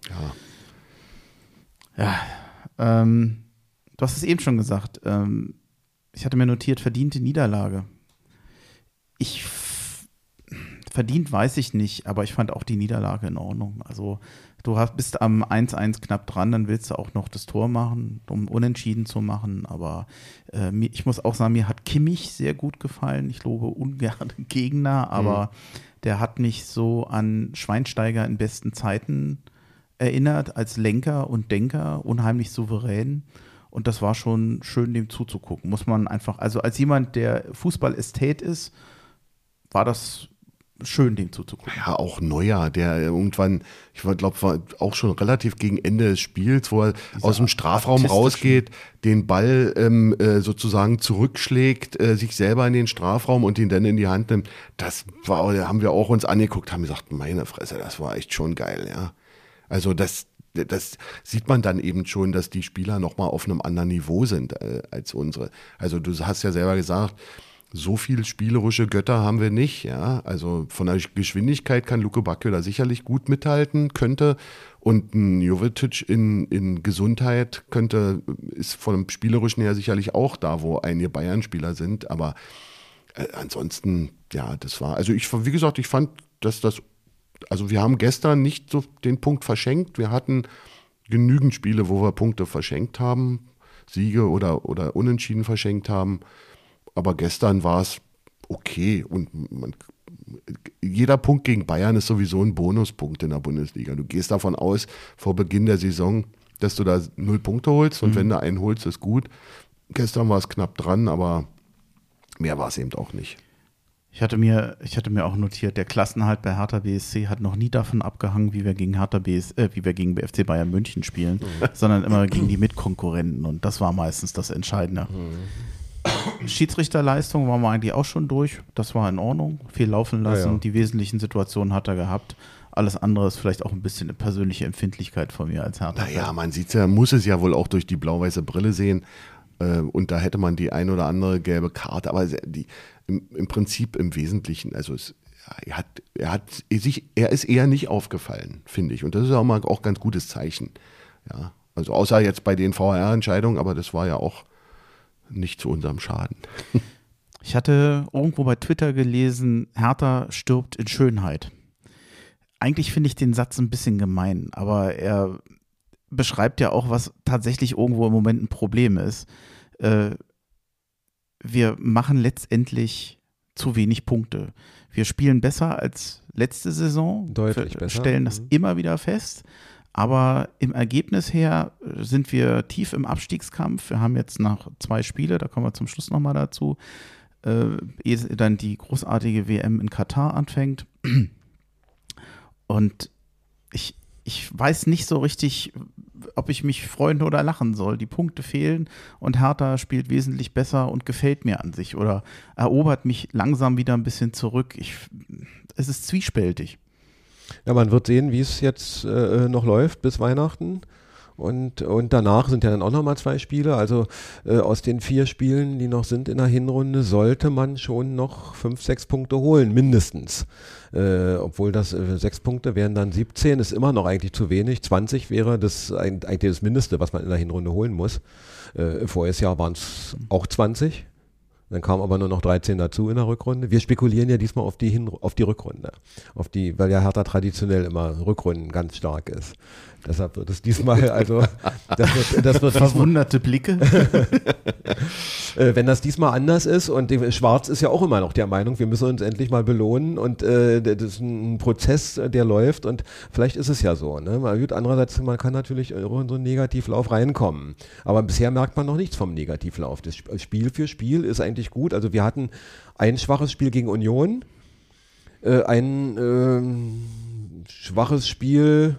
ja, ja ähm, du hast es eben schon gesagt. Ähm, ich hatte mir notiert, verdiente Niederlage. Ich f- verdient weiß ich nicht, aber ich fand auch die Niederlage in Ordnung. Also du hast, bist am eins eins knapp dran, dann willst du auch noch das Tor machen, um unentschieden zu machen. Aber äh, mir, ich muss auch sagen, mir hat Kimmich sehr gut gefallen. Ich lobe ungern Gegner, aber mhm. der hat mich so an Schweinsteiger in besten Zeiten erinnert, als Lenker und Denker, unheimlich souverän. Und das war schon schön, dem zuzugucken. Muss man einfach, also als jemand, der Fußballästhet ist, war das schön, dem zuzugucken. Ja, auch Neuer, der irgendwann, ich glaube, war auch schon relativ gegen Ende des Spiels, wo er Diese aus dem Strafraum rausgeht, den Ball ähm, äh, sozusagen zurückschlägt, äh, sich selber in den Strafraum und ihn dann in die Hand nimmt. Das war, haben wir auch uns angeguckt, haben gesagt, meine Fresse, das war echt schon geil, ja. Also das, das sieht man dann eben schon, dass die Spieler nochmal auf einem anderen Niveau sind äh, als unsere. Also du hast ja selber gesagt, so viel spielerische Götter haben wir nicht. Ja? Also von der Geschwindigkeit kann Luke Bacchio da sicherlich gut mithalten, könnte. Und ein Jovetic in, in Gesundheit könnte, ist von dem Spielerischen her sicherlich auch da, wo einige Bayern-Spieler sind. Aber äh, ansonsten, ja, das war, also ich, wie gesagt, ich fand, dass das, also wir haben gestern nicht so den Punkt verschenkt. Wir hatten genügend Spiele, wo wir Punkte verschenkt haben, Siege oder, oder Unentschieden verschenkt haben. Aber gestern war es okay und man, jeder Punkt gegen Bayern ist sowieso ein Bonuspunkt in der Bundesliga. Du gehst davon aus, vor Beginn der Saison, dass du da null Punkte holst und mhm. wenn du einen holst, ist gut. Gestern war es knapp dran, aber mehr war es eben auch nicht. Ich hatte mir, ich hatte mir auch notiert, der Klassenerhalt bei Hertha B S C hat noch nie davon abgehangen, wie wir gegen Hertha B S, äh, wie wir gegen F C Bayern München spielen, mhm. sondern immer gegen die Mitkonkurrenten und das war meistens das Entscheidende. Mhm. Schiedsrichterleistung waren wir eigentlich auch schon durch, das war in Ordnung, viel laufen lassen, ja, ja. Die wesentlichen Situationen hat er gehabt. Alles andere ist vielleicht auch ein bisschen eine persönliche Empfindlichkeit von mir als Hertha. Naja, man sieht ja, muss es ja wohl auch durch die blau-weiße Brille sehen. Und da hätte man die ein oder andere gelbe Karte, aber die, im, im Prinzip im Wesentlichen, also es, er, hat, er, hat sich, er ist eher nicht aufgefallen, finde ich. Und das ist auch mal auch ein ganz gutes Zeichen. Ja, also außer jetzt bei den V R-Entscheidungen, aber das war ja auch nicht zu unserem Schaden. Ich hatte irgendwo bei Twitter gelesen, Hertha stirbt in Schönheit. Eigentlich finde ich den Satz ein bisschen gemein, aber er beschreibt ja auch, was tatsächlich irgendwo im Moment ein Problem ist. Äh, wir machen letztendlich zu wenig Punkte. Wir spielen besser als letzte Saison, deutlich wir besser. Stellen das mhm. immer wieder fest, aber im Ergebnis her sind wir tief im Abstiegskampf. Wir haben jetzt noch zwei Spiele, da kommen wir zum Schluss nochmal dazu, äh, ehe dann die großartige W M in Katar anfängt. Und ich Ich weiß nicht so richtig, ob ich mich freuen oder lachen soll. Die Punkte fehlen und Hertha spielt wesentlich besser und gefällt mir an sich oder erobert mich langsam wieder ein bisschen zurück. Ich, es ist zwiespältig. Ja, man wird sehen, wie es jetzt äh, noch läuft bis Weihnachten. Und, und danach sind ja dann auch nochmal zwei Spiele. Also äh, aus den vier Spielen, die noch sind in der Hinrunde, sollte man schon noch fünf, sechs Punkte holen, mindestens. Äh, obwohl das äh, sechs Punkte wären dann siebzehn, ist immer noch eigentlich zu wenig. zwanzig wäre das eigentlich das Mindeste, was man in der Hinrunde holen muss. Äh, voriges Jahr waren es auch zwanzig. Dann kamen aber nur noch dreizehn dazu in der Rückrunde. Wir spekulieren ja diesmal auf die, Hin- auf die Rückrunde, auf die, weil ja Hertha traditionell immer Rückrunden ganz stark ist. Deshalb wird es diesmal, also das wird, das wird verwunderte Blicke. äh, wenn das diesmal anders ist und die, Schwarz ist ja auch immer noch der Meinung, wir müssen uns endlich mal belohnen und äh, das ist ein Prozess, der läuft und vielleicht ist es ja so. Ne? Mal gut, andererseits, man kann natürlich in so einen Negativlauf reinkommen, aber bisher merkt man noch nichts vom Negativlauf. Das Spiel für Spiel ist eigentlich gut. Also wir hatten ein schwaches Spiel gegen Union, äh, ein äh, schwaches Spiel.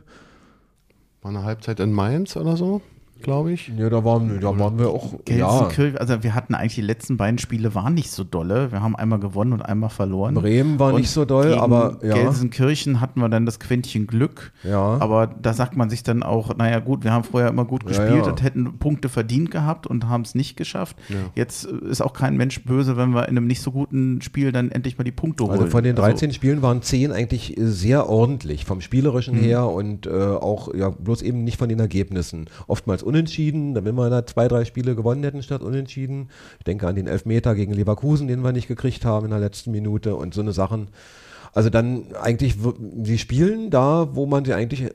War eine Halbzeit in Mainz oder so, glaube ich. Ja, da waren, da waren wir auch. Gelsenkirchen, ja. Also wir hatten eigentlich die letzten beiden Spiele waren nicht so dolle. Wir haben einmal gewonnen und einmal verloren. Bremen war und nicht so doll, aber ja. Gelsenkirchen hatten wir dann das Quäntchen Glück. Ja. Aber da sagt man sich dann auch, naja gut, wir haben vorher immer gut gespielt ja, ja. und hätten Punkte verdient gehabt und haben es nicht geschafft. Ja. Jetzt ist auch kein Mensch böse, wenn wir in einem nicht so guten Spiel dann endlich mal die Punkte holen. Also von den dreizehn also, Spielen waren zehn eigentlich sehr ordentlich, vom Spielerischen mhm. her und äh, auch ja bloß eben nicht von den Ergebnissen. Oftmals unentschieden, wenn wir da zwei, drei Spiele gewonnen hätten statt unentschieden. Ich denke an den Elfmeter gegen Leverkusen, den wir nicht gekriegt haben in der letzten Minute und so eine Sachen. Also dann eigentlich, sie spielen da, wo man sie eigentlich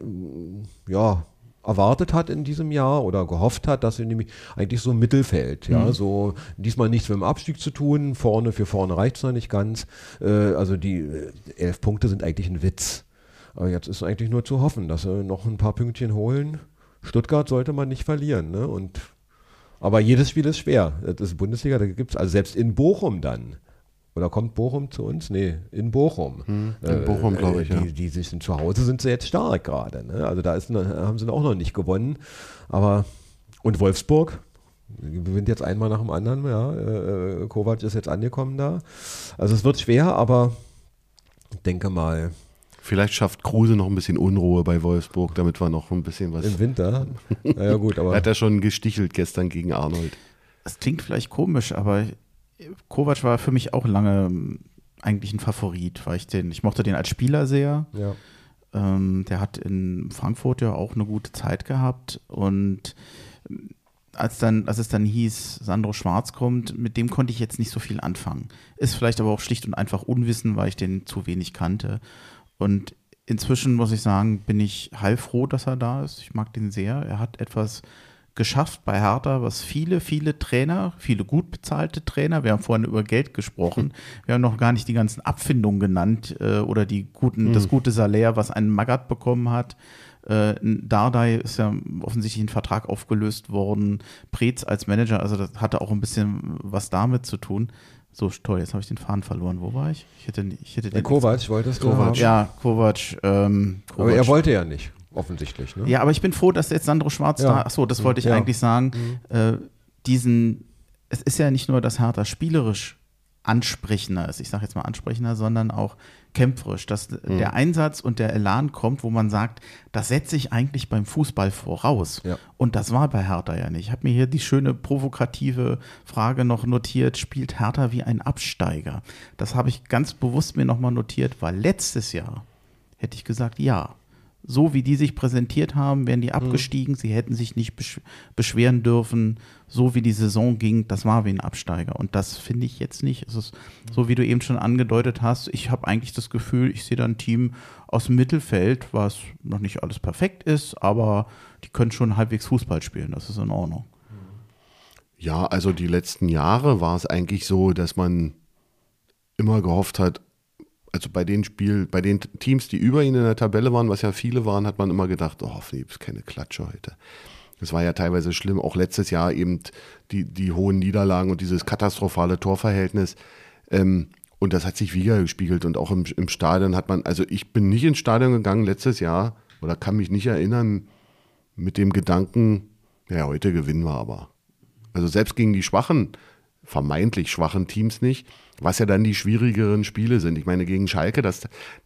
ja erwartet hat in diesem Jahr oder gehofft hat, dass sie nämlich eigentlich so im Mittelfeld, ja, mhm. so diesmal nichts mit dem Abstieg zu tun, vorne für vorne reicht es noch nicht ganz. Äh, also die elf Punkte sind eigentlich ein Witz. Aber jetzt ist eigentlich nur zu hoffen, dass sie noch ein paar Pünktchen holen. Stuttgart sollte man nicht verlieren, ne? Und, aber jedes Spiel ist schwer. Das ist Bundesliga, da gibt es, also selbst in Bochum dann. Oder kommt Bochum zu uns? Nee, in Bochum. Hm, in Bochum, äh, glaube ich, die, ja. Die sich zu Hause sind sie jetzt stark gerade. Ne? Also da ist, haben sie auch noch nicht gewonnen. Aber, und Wolfsburg gewinnt jetzt einmal nach dem anderen. Ja, äh, Kovac ist jetzt angekommen da. Also es wird schwer, aber ich denke mal, vielleicht schafft Kruse noch ein bisschen Unruhe bei Wolfsburg, damit wir noch ein bisschen was... Im Winter? Naja gut, aber... Er hat ja schon gestichelt gestern gegen Arnold. Das klingt vielleicht komisch, aber Kovac war für mich auch lange eigentlich ein Favorit, weil ich den, ich mochte den als Spieler sehr. Ja. Ähm, der hat in Frankfurt ja auch eine gute Zeit gehabt und als dann, als es dann hieß, Sandro Schwarz kommt, mit dem konnte ich jetzt nicht so viel anfangen. Ist vielleicht aber auch schlicht und einfach Unwissen, weil ich den zu wenig kannte. Und inzwischen muss ich sagen, bin ich heilfroh, dass er da ist. Ich mag den sehr. Er hat etwas geschafft bei Hertha, was viele, viele Trainer, viele gut bezahlte Trainer, wir haben vorhin über Geld gesprochen, wir haben noch gar nicht die ganzen Abfindungen genannt äh, oder die guten, mhm. das gute Salär, was ein Magath bekommen hat. Äh, Dardai ist ja offensichtlich ein Vertrag aufgelöst worden, Preetz als Manager, also das hatte auch ein bisschen was damit zu tun. So, toll, jetzt habe ich den Faden verloren. Wo war ich? Ich hätte, ich hätte den. Kovac wolltest du haben? Ja, Kovac, ähm, Kovac. Aber er wollte ja nicht. Offensichtlich, ne? Ja, aber ich bin froh, dass jetzt Sandro Schwarz ja. da, achso, das wollte ich ja. eigentlich sagen, mhm. äh, diesen, es ist ja nicht nur, dass Hertha spielerisch ansprechender ist, ich sage jetzt mal ansprechender, sondern auch kämpferisch, dass mhm. der Einsatz und der Elan kommt, wo man sagt, das setze ich eigentlich beim Fußball voraus. Ja. Und das war bei Hertha ja nicht. Ich habe mir hier die schöne provokative Frage noch notiert, spielt Hertha wie ein Absteiger? Das habe ich ganz bewusst mir nochmal notiert, weil letztes Jahr hätte ich gesagt, ja. So wie die sich präsentiert haben, wären die abgestiegen. Sie hätten sich nicht besch- beschweren dürfen. So wie die Saison ging, das war wie ein Absteiger. Und das finde ich jetzt nicht. Es ist so, wie du eben schon angedeutet hast. Ich habe eigentlich das Gefühl, ich sehe da ein Team aus dem Mittelfeld, was noch nicht alles perfekt ist, aber die können schon halbwegs Fußball spielen. Das ist in Ordnung. Ja, also die letzten Jahre war es eigentlich so, dass man immer gehofft hat, also bei den Spiel, bei den Teams, die über ihnen in der Tabelle waren, was ja viele waren, hat man immer gedacht, oh, nee, ist keine Klatsche heute. Das war ja teilweise schlimm, auch letztes Jahr eben die, die hohen Niederlagen und dieses katastrophale Torverhältnis. Ähm, und das hat sich wieder gespiegelt und auch im, im Stadion hat man, also ich bin nicht ins Stadion gegangen letztes Jahr oder kann mich nicht erinnern mit dem Gedanken, ja, heute gewinnen wir aber. Also selbst gegen die schwachen, vermeintlich schwachen Teams nicht, was ja dann die schwierigeren Spiele sind. Ich meine, gegen Schalke, das,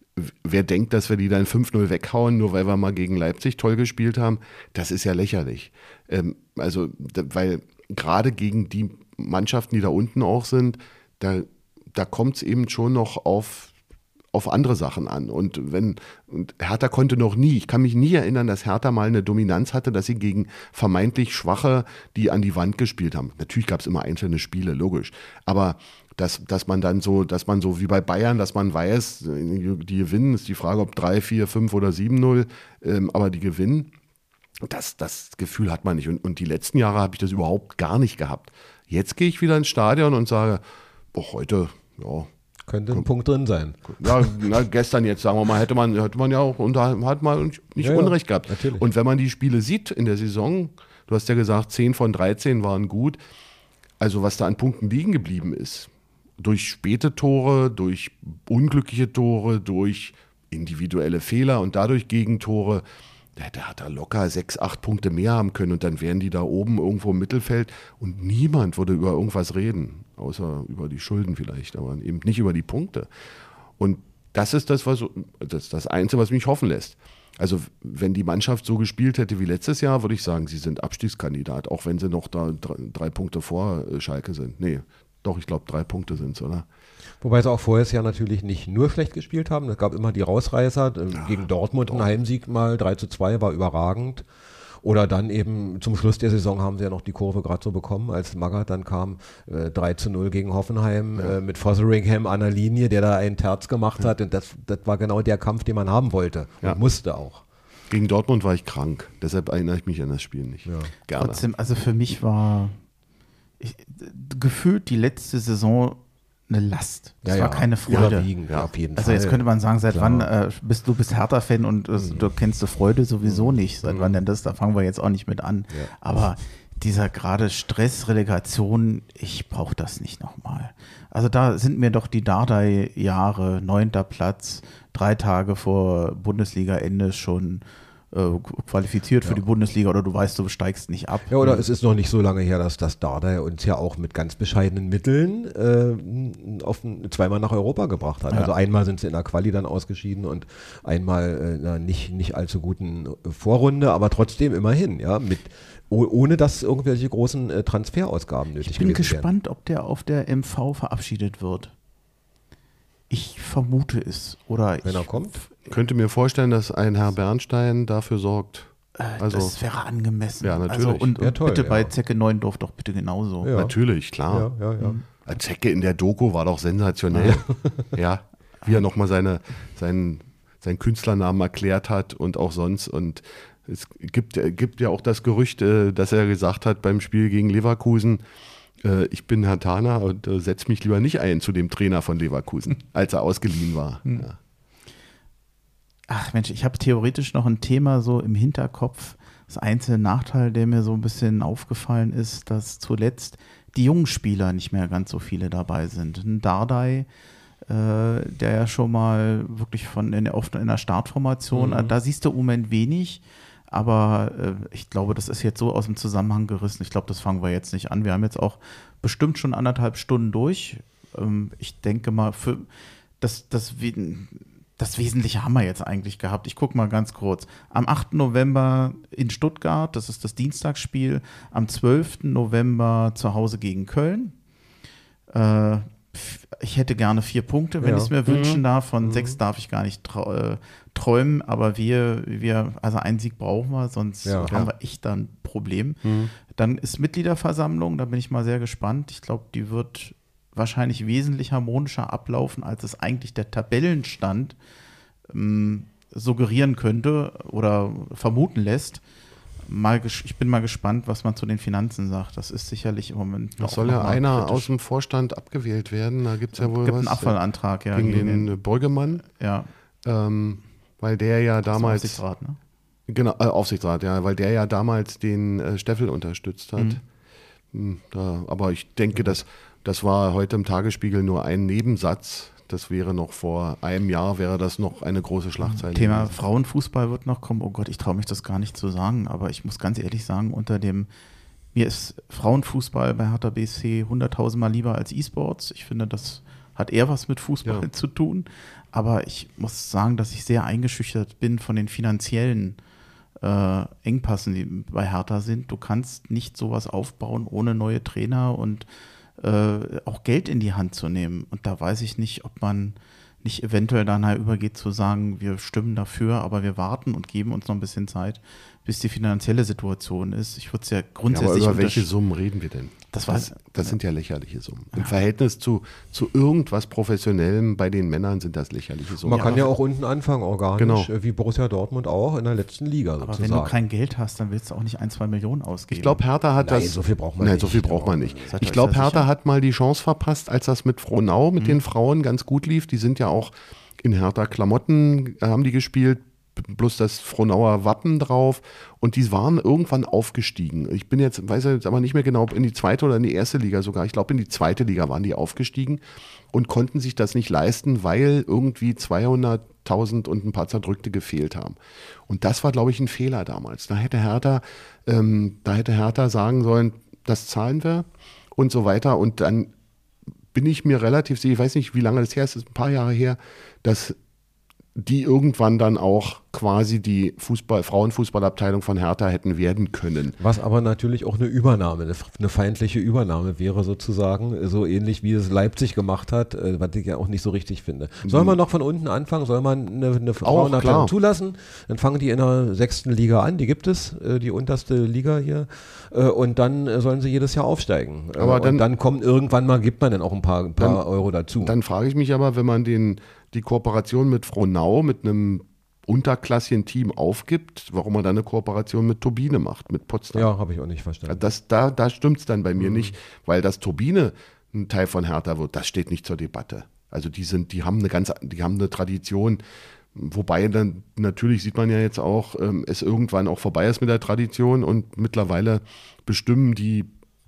wer denkt, dass wir die dann fünf null weghauen, nur weil wir mal gegen Leipzig toll gespielt haben, das ist ja lächerlich. Ähm, also, weil gerade gegen die Mannschaften, die da unten auch sind, da, da kommt es eben schon noch auf, auf andere Sachen an. Und wenn, und Hertha konnte noch nie, ich kann mich nie erinnern, dass Hertha mal eine Dominanz hatte, dass sie gegen vermeintlich Schwache, die an die Wand gespielt haben. Natürlich gab es immer einzelne Spiele, logisch. Aber dass, dass man dann so, dass man so wie bei Bayern, dass man weiß, die gewinnen, ist die Frage, ob drei, vier, fünf oder sieben null, ähm, aber die gewinnen, das, das Gefühl hat man nicht. Und, und die letzten Jahre habe ich das überhaupt gar nicht gehabt. Jetzt gehe ich wieder ins Stadion und sage, boah, heute, ja, könnte ein Punkt drin sein. Ja, na, gestern jetzt, sagen wir mal, hätte man, hätte man ja auch, und da hat man nicht ja, Unrecht gehabt. Natürlich. Und wenn man die Spiele sieht in der Saison, du hast ja gesagt, zehn von dreizehn waren gut, also was da an Punkten liegen geblieben ist, durch späte Tore, durch unglückliche Tore, durch individuelle Fehler und dadurch Gegentore, der, der hat da locker sechs, acht Punkte mehr haben können und dann wären die da oben irgendwo im Mittelfeld und niemand würde über irgendwas reden, außer über die Schulden vielleicht, aber eben nicht über die Punkte. Und das ist das, was, das, das Einzige, was mich hoffen lässt. Also wenn die Mannschaft so gespielt hätte wie letztes Jahr, würde ich sagen, sie sind Abstiegskandidat, auch wenn sie noch da drei, drei Punkte vor Schalke sind. Nee, doch, ich glaube, drei Punkte sind es, oder? Wobei sie auch vorher ja natürlich nicht nur schlecht gespielt haben. Es gab immer die Rausreißer. Ja, gegen Dortmund doch. ein Heimsieg mal, drei zu zwei war überragend. Oder dann eben zum Schluss der Saison haben sie ja noch die Kurve gerade so bekommen, als Magath dann kam, äh, drei zu null gegen Hoffenheim, Ja. äh, mit Fotheringham an der Linie, der da einen Terz gemacht hat. Und das, das war genau der Kampf, den man haben wollte und Ja. musste auch. Gegen Dortmund war ich krank, deshalb erinnere ich mich an das Spiel nicht. Ja. Gerne. Trotzdem, also für mich war ich, gefühlt die letzte Saison eine Last. Das Ja, war ja. keine Freude. Überwiegend, ja, auf jeden Also Fall. jetzt könnte man sagen, seit Klar. wann äh, bist du bist Hertha-Fan und äh, du kennst die Freude sowieso nicht. Seit wann denn das? Da fangen wir jetzt auch nicht mit an. Ja. Aber dieser gerade Stress, Relegation, ich brauche das nicht nochmal. Also da sind mir doch die Dardai-Jahre, neunter Platz, drei Tage vor Bundesliga-Ende schon äh, qualifiziert ja. für die Bundesliga oder du weißt, du steigst nicht ab. Ja, oder es ist noch nicht so lange her, dass das Dardai uns ja auch mit ganz bescheidenen Mitteln äh, auf, zweimal nach Europa gebracht hat. Ja. Also einmal sind sie in der Quali dann ausgeschieden und einmal äh, in einer nicht, nicht allzu guten Vorrunde, aber trotzdem immerhin, ja, mit ohne dass irgendwelche großen äh, Transferausgaben nötig gewesen wären. Ich bin gespannt, ob der auf der M V verabschiedet wird. Ich vermute es. Oder Wenn ich er kommt? Könnte mir vorstellen, dass ein Herr Bernstein dafür sorgt. Äh, also, das wäre angemessen. Ja, natürlich. Also, und, ja, und toll, bitte ja. bei Zecke Neuendorf doch bitte genauso. Ja. Natürlich, klar. Ja, ja, ja. Mhm. Zecke in der Doku war doch sensationell. Ja, wie er nochmal seine, seinen, seinen Künstlernamen erklärt hat und auch sonst. Und es gibt, gibt ja auch das Gerücht, dass er gesagt hat beim Spiel gegen Leverkusen, ich bin Herr Tana und setze mich lieber nicht ein zu dem Trainer von Leverkusen, als er ausgeliehen war. Hm. Ja. Ach Mensch, ich habe theoretisch noch ein Thema so im Hinterkopf. Das einzige Nachteil, der mir so ein bisschen aufgefallen ist, dass zuletzt die jungen Spieler nicht mehr ganz so viele dabei sind. Ein Dardai, äh, der ja schon mal wirklich von in, oft in der Startformation, mhm. da siehst du im Moment wenig. Aber äh, ich glaube, das ist jetzt so aus dem Zusammenhang gerissen. Ich glaube, das fangen wir jetzt nicht an. Wir haben jetzt auch bestimmt schon anderthalb Stunden durch. Ähm, ich denke mal, für das, das, das Wesentliche haben wir jetzt eigentlich gehabt. Ich gucke mal ganz kurz. Am achten November in Stuttgart, das ist das Dienstagsspiel. Am zwölften November zu Hause gegen Köln. Äh, ich hätte gerne vier Punkte, wenn ja. ich es mir wünschen mhm. darf. Von mhm. sechs darf ich gar nicht trau- äh, träumen, aber wir, wir, also einen Sieg brauchen wir, sonst ja, haben ja. wir echt dann ein Problem. Mhm. Dann ist Mitgliederversammlung, da bin ich mal sehr gespannt. Ich glaube, die wird wahrscheinlich wesentlich harmonischer ablaufen, als es eigentlich der Tabellenstand ähm, suggerieren könnte oder vermuten lässt. Mal ges- ich bin mal gespannt, was man zu den Finanzen sagt. Das ist sicherlich im Moment Das auch soll noch ja mal einer kritisch. aus dem Vorstand abgewählt werden. Da gibt es ja wohl gibt was. einen Abfallantrag, ja. Gegen den Beugemann. Ja. Ähm, weil der ja damals. Das ist Aufsichtsrat, ne? Genau, äh, Aufsichtsrat, ja, weil der ja damals den äh, Steffel unterstützt hat. Mhm. Da, aber ich denke, dass das war heute im Tagesspiegel nur ein Nebensatz. Das wäre noch vor einem Jahr, wäre das noch eine große Schlagzeile. Thema gewesen. Frauenfußball wird noch kommen. Oh Gott, ich traue mich das gar nicht zu sagen, aber ich muss ganz ehrlich sagen, unter dem, mir ist Frauenfußball bei Hertha B S C hunderttausendmal lieber als E-Sports. Ich finde, das hat eher was mit Fußball Ja. zu tun. Aber ich muss sagen, dass ich sehr eingeschüchtert bin von den finanziellen äh, Engpassen, die bei Hertha sind. Du kannst nicht sowas aufbauen ohne neue Trainer und äh, auch Geld in die Hand zu nehmen. Und da weiß ich nicht, ob man nicht eventuell dann halt übergeht zu sagen, wir stimmen dafür, aber wir warten und geben uns noch ein bisschen Zeit, bis die finanzielle Situation ist. Ich würde es ja Ja, grundsätzlich aber über welche untersch- Summen reden wir denn? Das Das, war- das sind ja lächerliche Summen. Im Verhältnis zu, zu irgendwas Professionellem bei den Männern sind das lächerliche Summen. Man kann ja aber- auch unten anfangen, organisch, Genau. äh, wie Borussia Dortmund auch in der letzten Liga Aber sozusagen. wenn du kein Geld hast, dann willst du auch nicht ein, zwei Millionen ausgeben. Ich glaube, Hertha hat Nein, das. so viel braucht man Nein, nicht. so viel braucht man nicht. Seid Ich euch glaube, da Hertha sicher? hat mal die Chance verpasst, als das mit Frohnau, mit Mhm. den Frauen ganz gut lief. Die sind ja auch in Hertha Klamotten, äh, haben die gespielt, b- bloß das Frohnauer Wappen drauf. Und die waren irgendwann aufgestiegen. Ich bin jetzt, weiß jetzt aber nicht mehr genau, ob in die zweite oder in die erste Liga sogar. Ich glaube, in die zweite Liga waren die aufgestiegen und konnten sich das nicht leisten, weil irgendwie zweihunderttausend und ein paar Zerdrückte gefehlt haben. Und das war, glaube ich, ein Fehler damals. Da hätte Hertha, ähm, da hätte Hertha sagen sollen, das zahlen wir und so weiter. Und dann bin ich mir relativ sicher, ich weiß nicht, wie lange das her ist, das ist ein paar Jahre her, dass die irgendwann dann auch quasi die Fußball, Frauenfußballabteilung von Hertha hätten werden können. Was aber natürlich auch eine Übernahme, eine, eine feindliche Übernahme wäre sozusagen, so ähnlich wie es Leipzig gemacht hat, äh, was ich ja auch nicht so richtig finde. Soll man noch von unten anfangen? Soll man eine, eine Frauenabteilung klar. zulassen? Dann fangen die in der sechsten Liga an, die gibt es, äh, die unterste Liga hier, äh, und dann äh, sollen sie jedes Jahr aufsteigen. Äh, Aber dann- und dann kommt irgendwann mal, gibt man dann auch ein paar, ein paar Dann- Euro dazu. Dann frage ich mich aber, wenn man den, die Kooperation mit Frohnau, mit einem unterklassigen Team aufgibt, warum man dann eine Kooperation mit Turbine macht, mit Potsdam. ja, habe ich auch nicht verstanden. Das, da da stimmt es dann bei mir Mhm. nicht, weil das Turbine ein Teil von Hertha wird, das steht nicht zur Debatte. Also die sind, die haben eine ganz, die haben eine Tradition, wobei dann natürlich sieht man ja jetzt auch, ähm, es irgendwann auch vorbei ist mit der Tradition und mittlerweile bestimmen die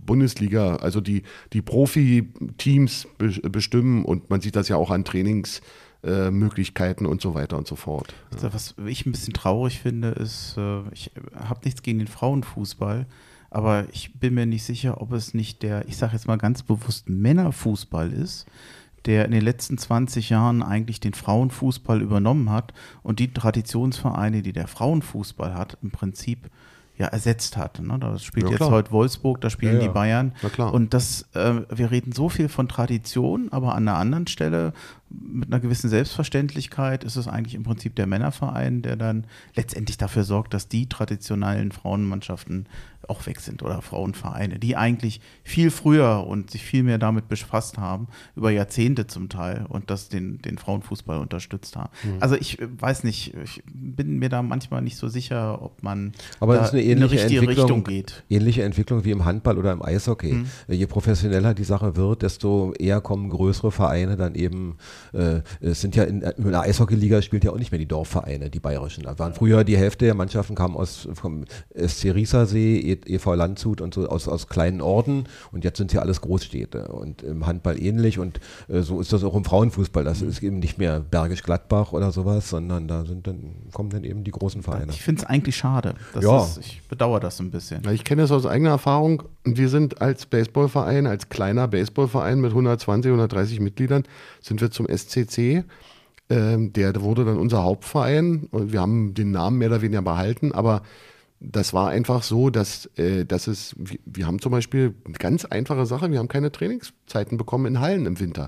Bundesliga, also die, die Profi-Teams be- bestimmen und man sieht das ja auch an Trainingsmöglichkeiten äh, und so weiter und so fort. Ja. Also was ich ein bisschen traurig finde, ist, äh, ich habe nichts gegen den Frauenfußball, aber ich bin mir nicht sicher, ob es nicht der, ich sage jetzt mal ganz bewusst, Männerfußball ist, der in den letzten zwanzig Jahren eigentlich den Frauenfußball übernommen hat und die Traditionsvereine, die der Frauenfußball hat, im Prinzip ja ersetzt hat. Ne? Da spielt Ja, jetzt klar. heute Wolfsburg, da spielen Ja, ja. die Bayern. Na klar. Und das, äh, wir reden so viel von Tradition, aber an einer anderen Stelle mit einer gewissen Selbstverständlichkeit ist es eigentlich im Prinzip der Männerverein, der dann letztendlich dafür sorgt, dass die traditionellen Frauenmannschaften auch weg sind oder Frauenvereine, die eigentlich viel früher und sich viel mehr damit befasst haben, über Jahrzehnte zum Teil und das den, den Frauenfußball unterstützt haben. Mhm. Also ich weiß nicht, ich bin mir da manchmal nicht so sicher, ob man Aber da das ist eine in eine ähnliche richtige Entwicklung, Richtung geht. Ähnliche Entwicklung wie im Handball oder im Eishockey. Mhm. Je professioneller die Sache wird, desto eher kommen größere Vereine dann eben, äh, es sind ja in, in der Eishockeyliga spielt ja auch nicht mehr die Dorfvereine, die bayerischen. Da waren früher die Hälfte der Mannschaften kamen aus vom S C Riesersee, E V Landshut und so aus, aus kleinen Orten und jetzt sind ja alles Großstädte und im Handball ähnlich und äh, so ist das auch im Frauenfußball. Das mhm. ist eben nicht mehr Bergisch Gladbach oder sowas, sondern da sind dann, kommen dann eben die großen Vereine. Ich finde es eigentlich schade. Das Ja. ist, ich bedauere das ein bisschen. Ja, ich kenne das aus eigener Erfahrung. Wir sind als Baseballverein, als kleiner Baseballverein mit hundertzwanzig, hundertdreißig Mitgliedern, sind wir zum S C C. Ähm, der wurde dann unser Hauptverein und wir haben den Namen mehr oder weniger behalten, aber das war einfach so, dass, äh, dass es, wir, wir haben zum Beispiel eine ganz einfache Sache, wir haben keine Trainingszeiten bekommen in Hallen im Winter.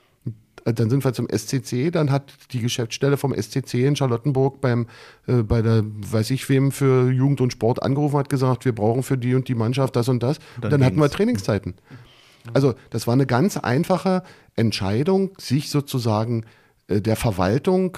Dann sind wir zum S C C, dann hat die Geschäftsstelle vom S C C in Charlottenburg beim, äh, bei der, weiß ich wem, für Jugend und Sport angerufen, hat gesagt, wir brauchen für die und die Mannschaft das und das. Und dann, dann hatten wir Trainingszeiten. Also das war eine ganz einfache Entscheidung, sich sozusagen äh, der Verwaltung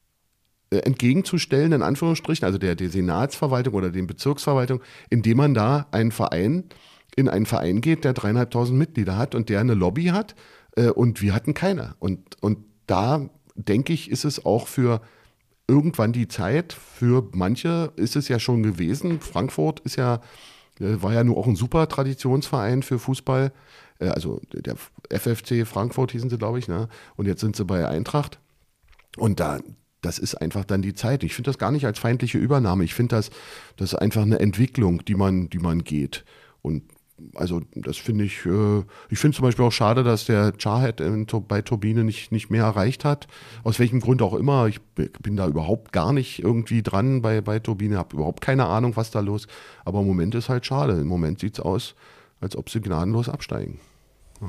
äh, entgegenzustellen, in Anführungsstrichen, also der, der Senatsverwaltung oder den Bezirksverwaltung, indem man da einen Verein, in einen Verein geht, der dreieinhalbtausend Mitglieder hat und der eine Lobby hat. Und wir hatten keine. Und, und da, denke ich, ist es auch für irgendwann die Zeit, für manche ist es ja schon gewesen. Frankfurt ist ja, war ja nur auch ein super Traditionsverein für Fußball. Also der F F C Frankfurt hießen sie, glaube ich. Ne? Und jetzt sind sie bei Eintracht. Und da, das ist einfach dann die Zeit. Ich finde das gar nicht als feindliche Übernahme. Ich finde das, das ist einfach eine Entwicklung, die man, die man geht. Und also das finde ich, äh, ich finde zum Beispiel auch schade, dass der Charhead in, bei Turbine nicht, nicht mehr erreicht hat. Aus welchem Grund auch immer. Ich bin da überhaupt gar nicht irgendwie dran bei, bei Turbine, habe überhaupt keine Ahnung, was da los ist. Aber im Moment ist halt schade. Im Moment sieht es aus, als ob sie gnadenlos absteigen. Ja.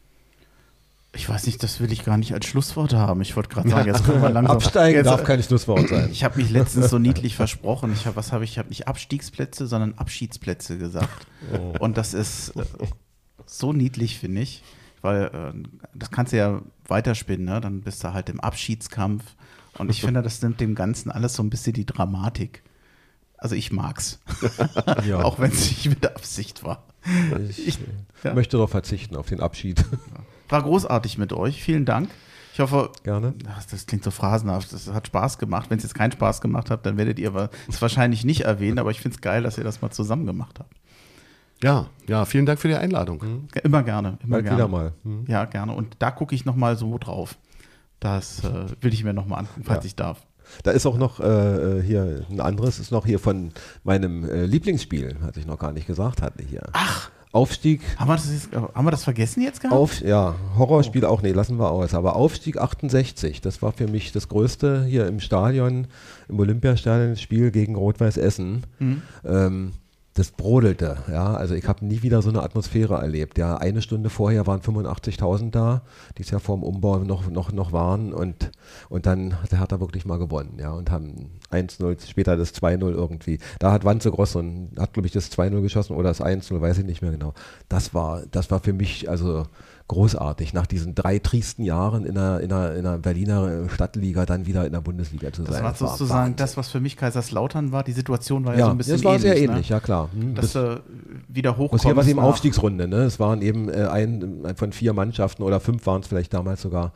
Ich weiß nicht, das will ich gar nicht als Schlusswort haben. Ich wollte gerade sagen, jetzt können wir langsam. Absteigen jetzt, darf kein Schlusswort sein. Ich habe mich letztens so niedlich versprochen. Ich habe, was habe ich? Ich habe nicht Abstiegsplätze, sondern Abschiedsplätze gesagt. Oh. Und das ist äh, so niedlich, finde ich, weil äh, das kannst du ja weiterspinnen, ne? Dann bist du halt im Abschiedskampf. Und ich finde, das nimmt dem Ganzen alles so ein bisschen die Dramatik. Also ich mag's. Ja. Auch wenn es nicht mit Absicht war. Ich, ich ja. möchte darauf verzichten, auf den Abschied. War großartig mit euch. Vielen Dank. Ich hoffe, gerne. Das klingt so phrasenhaft. Das hat Spaß gemacht. Wenn es jetzt keinen Spaß gemacht hat, dann werdet ihr es wahrscheinlich nicht erwähnen. Aber ich finde es geil, dass ihr das mal zusammen gemacht habt. Ja, ja, vielen Dank für die Einladung. Mhm. Immer gerne. Immer Bald gerne. Wieder mal. Mhm. Ja, gerne. Und da gucke ich nochmal so drauf. Das äh, will ich mir nochmal angucken, falls ja. ich darf. Da ist auch noch äh, hier ein anderes, ist noch hier von meinem äh, Lieblingsspiel, was ich noch gar nicht gesagt hatte hier. Ach! Aufstieg. Haben wir, das jetzt, haben wir das vergessen jetzt gehabt? Auf, ja, Horrorspiel auch, nee, lassen wir aus. Aber Aufstieg achtundsechzig, das war für mich das größte hier im Stadion, im Olympiastadion, das Spiel gegen Rot-Weiß Essen. Mhm. Ähm, das brodelte, ja, also ich habe nie wieder so eine Atmosphäre erlebt. Ja, eine Stunde vorher waren fünfundachtzigtausend da, die es ja vor dem Umbau noch, noch, noch waren und, und dann hat der Hertha wirklich mal gewonnen, ja, und haben eins null, später das zwei null irgendwie. Da hat Wanze Grosson, hat glaube ich das zwei null geschossen oder das eins null, weiß ich nicht mehr genau. Das war, das war für mich also großartig, nach diesen drei triesten Jahren in der, in der, in der Berliner Stadtliga dann wieder in der Bundesliga zu das sein. War das war sozusagen das, was für mich Kaiserslautern war. Die Situation war ja, ja so ein bisschen ähnlich. Das war ähnlich, sehr ne? ähnlich, ja klar. Hm, Dass du wieder hochkommst. Das hier war es eben Aufstiegsrunde, ne? Es waren eben äh, ein, ein von vier Mannschaften oder fünf waren es vielleicht damals sogar.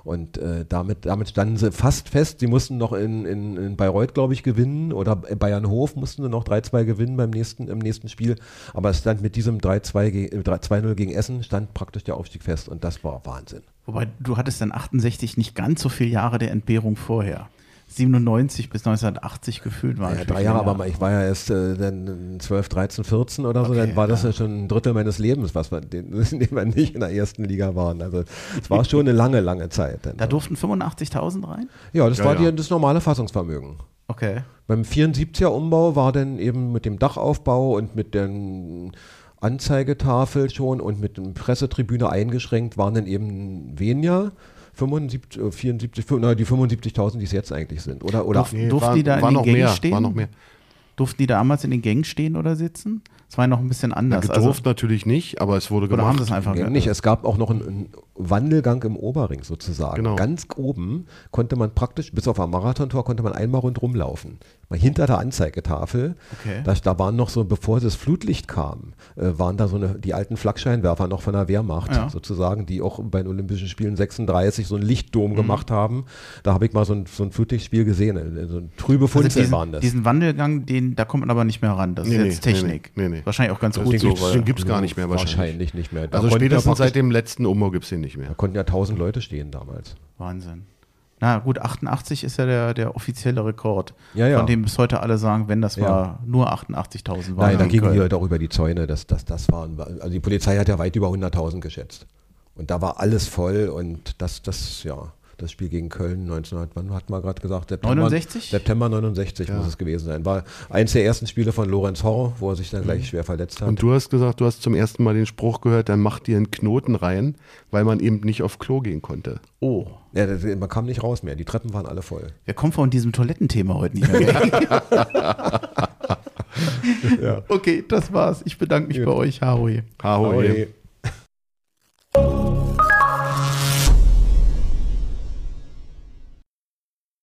Und äh, damit, damit standen sie fast fest. Sie mussten noch in, in, in Bayreuth, glaube ich, gewinnen oder Bayernhof mussten sie noch drei zwei gewinnen beim nächsten, im nächsten Spiel. Aber es stand mit diesem drei zwei null gegen Essen stand praktisch der Aufstieg fest und das war Wahnsinn. Wobei, du hattest dann achtundsechzig nicht ganz so viele Jahre der Entbehrung vorher. siebenundneunzig bis neunzehnhundertachtzig gefühlt waren. Ja, drei Jahre, aber ich war ja erst äh, dann zwölf, dreizehn, vierzehn oder so, Okay, dann war das ja. ja schon ein Drittel meines Lebens, was wir, den, in dem wir nicht in der ersten Liga waren. Also es war schon eine lange, lange Zeit. Dann. Da durften fünfundachtzigtausend rein? Ja, das Ja, war ja. Die, das normale Fassungsvermögen. Okay. Beim vierundsiebziger Umbau war dann eben mit dem Dachaufbau und mit der Anzeigetafel schon und mit der Pressetribüne eingeschränkt, waren dann eben weniger. fünfundsiebzig, vierundsiebzig, na, die fünfundsiebzigtausend, die es jetzt eigentlich sind. Oder, oder Durf- durften die da in war den noch Gängen mehr, stehen? War noch mehr. Durften die damals in den Gängen stehen oder sitzen? Das war ja noch ein bisschen Ja, anders. gedurft natürlich nicht, aber es wurde Oder gemacht. haben sie es einfach Ja, ge- nicht. Es gab auch noch einen, einen Wandelgang im Oberring sozusagen. Genau. Ganz oben konnte man praktisch, bis auf ein Marathontor, konnte man einmal rundherum laufen. Mal hinter der Anzeigetafel, Okay. da, da waren noch so, bevor das Flutlicht kam, äh, waren da so eine, die alten Flakscheinwerfer noch von der Wehrmacht Ja. sozusagen, die auch bei den Olympischen Spielen sechsunddreißig so einen Mhm. Lichtdom gemacht haben. Da habe ich mal so ein, so ein Flutlichtspiel gesehen. äh, So ein trübe Also Funzel diesen, waren das. diesen Wandelgang, den, da kommt man aber nicht mehr ran. Das Nee, ist nee, jetzt Technik. nee, nee, nee. Wahrscheinlich auch ganz Das gut den so. gibt's- weil- den gibt's gar nicht mehr wahrscheinlich. Wahrscheinlich nicht mehr. Da Also konnten ja spätestens praktisch- seit dem letzten Umbau gibt es den nicht mehr. Da konnten ja tausend Leute stehen damals. Wahnsinn. Na gut, achtundachtzig ist ja der, der offizielle Rekord, Ja, ja. von dem bis heute alle sagen, wenn das Ja. war, nur achtundachtzigtausend waren. Nein, da in gingen die Köln. Leute auch über die Zäune. Das, das, das waren, also die Polizei hat ja weit über hunderttausend geschätzt. Und da war alles voll und das, das, ja, das Spiel gegen Köln neunzehnhundert, wann hat man gerade gesagt? September, neunundsechzig? September neunundsechzig Ja. muss es gewesen sein. War eins der ersten Spiele von Lorenz Horr, wo er sich dann gleich schwer verletzt hat. Und du hast gesagt, du hast zum ersten Mal den Spruch gehört, dann mach dir einen Knoten rein, weil man eben nicht auf Klo gehen konnte. Oh, Ja, das, man kam nicht raus mehr. Die Treppen waren alle voll. wir kommen von diesem Toilettenthema heute nicht mehr weg. Ja. Okay, das war's. Ich bedanke mich bei euch, Harui. Ahoi. Ahoi.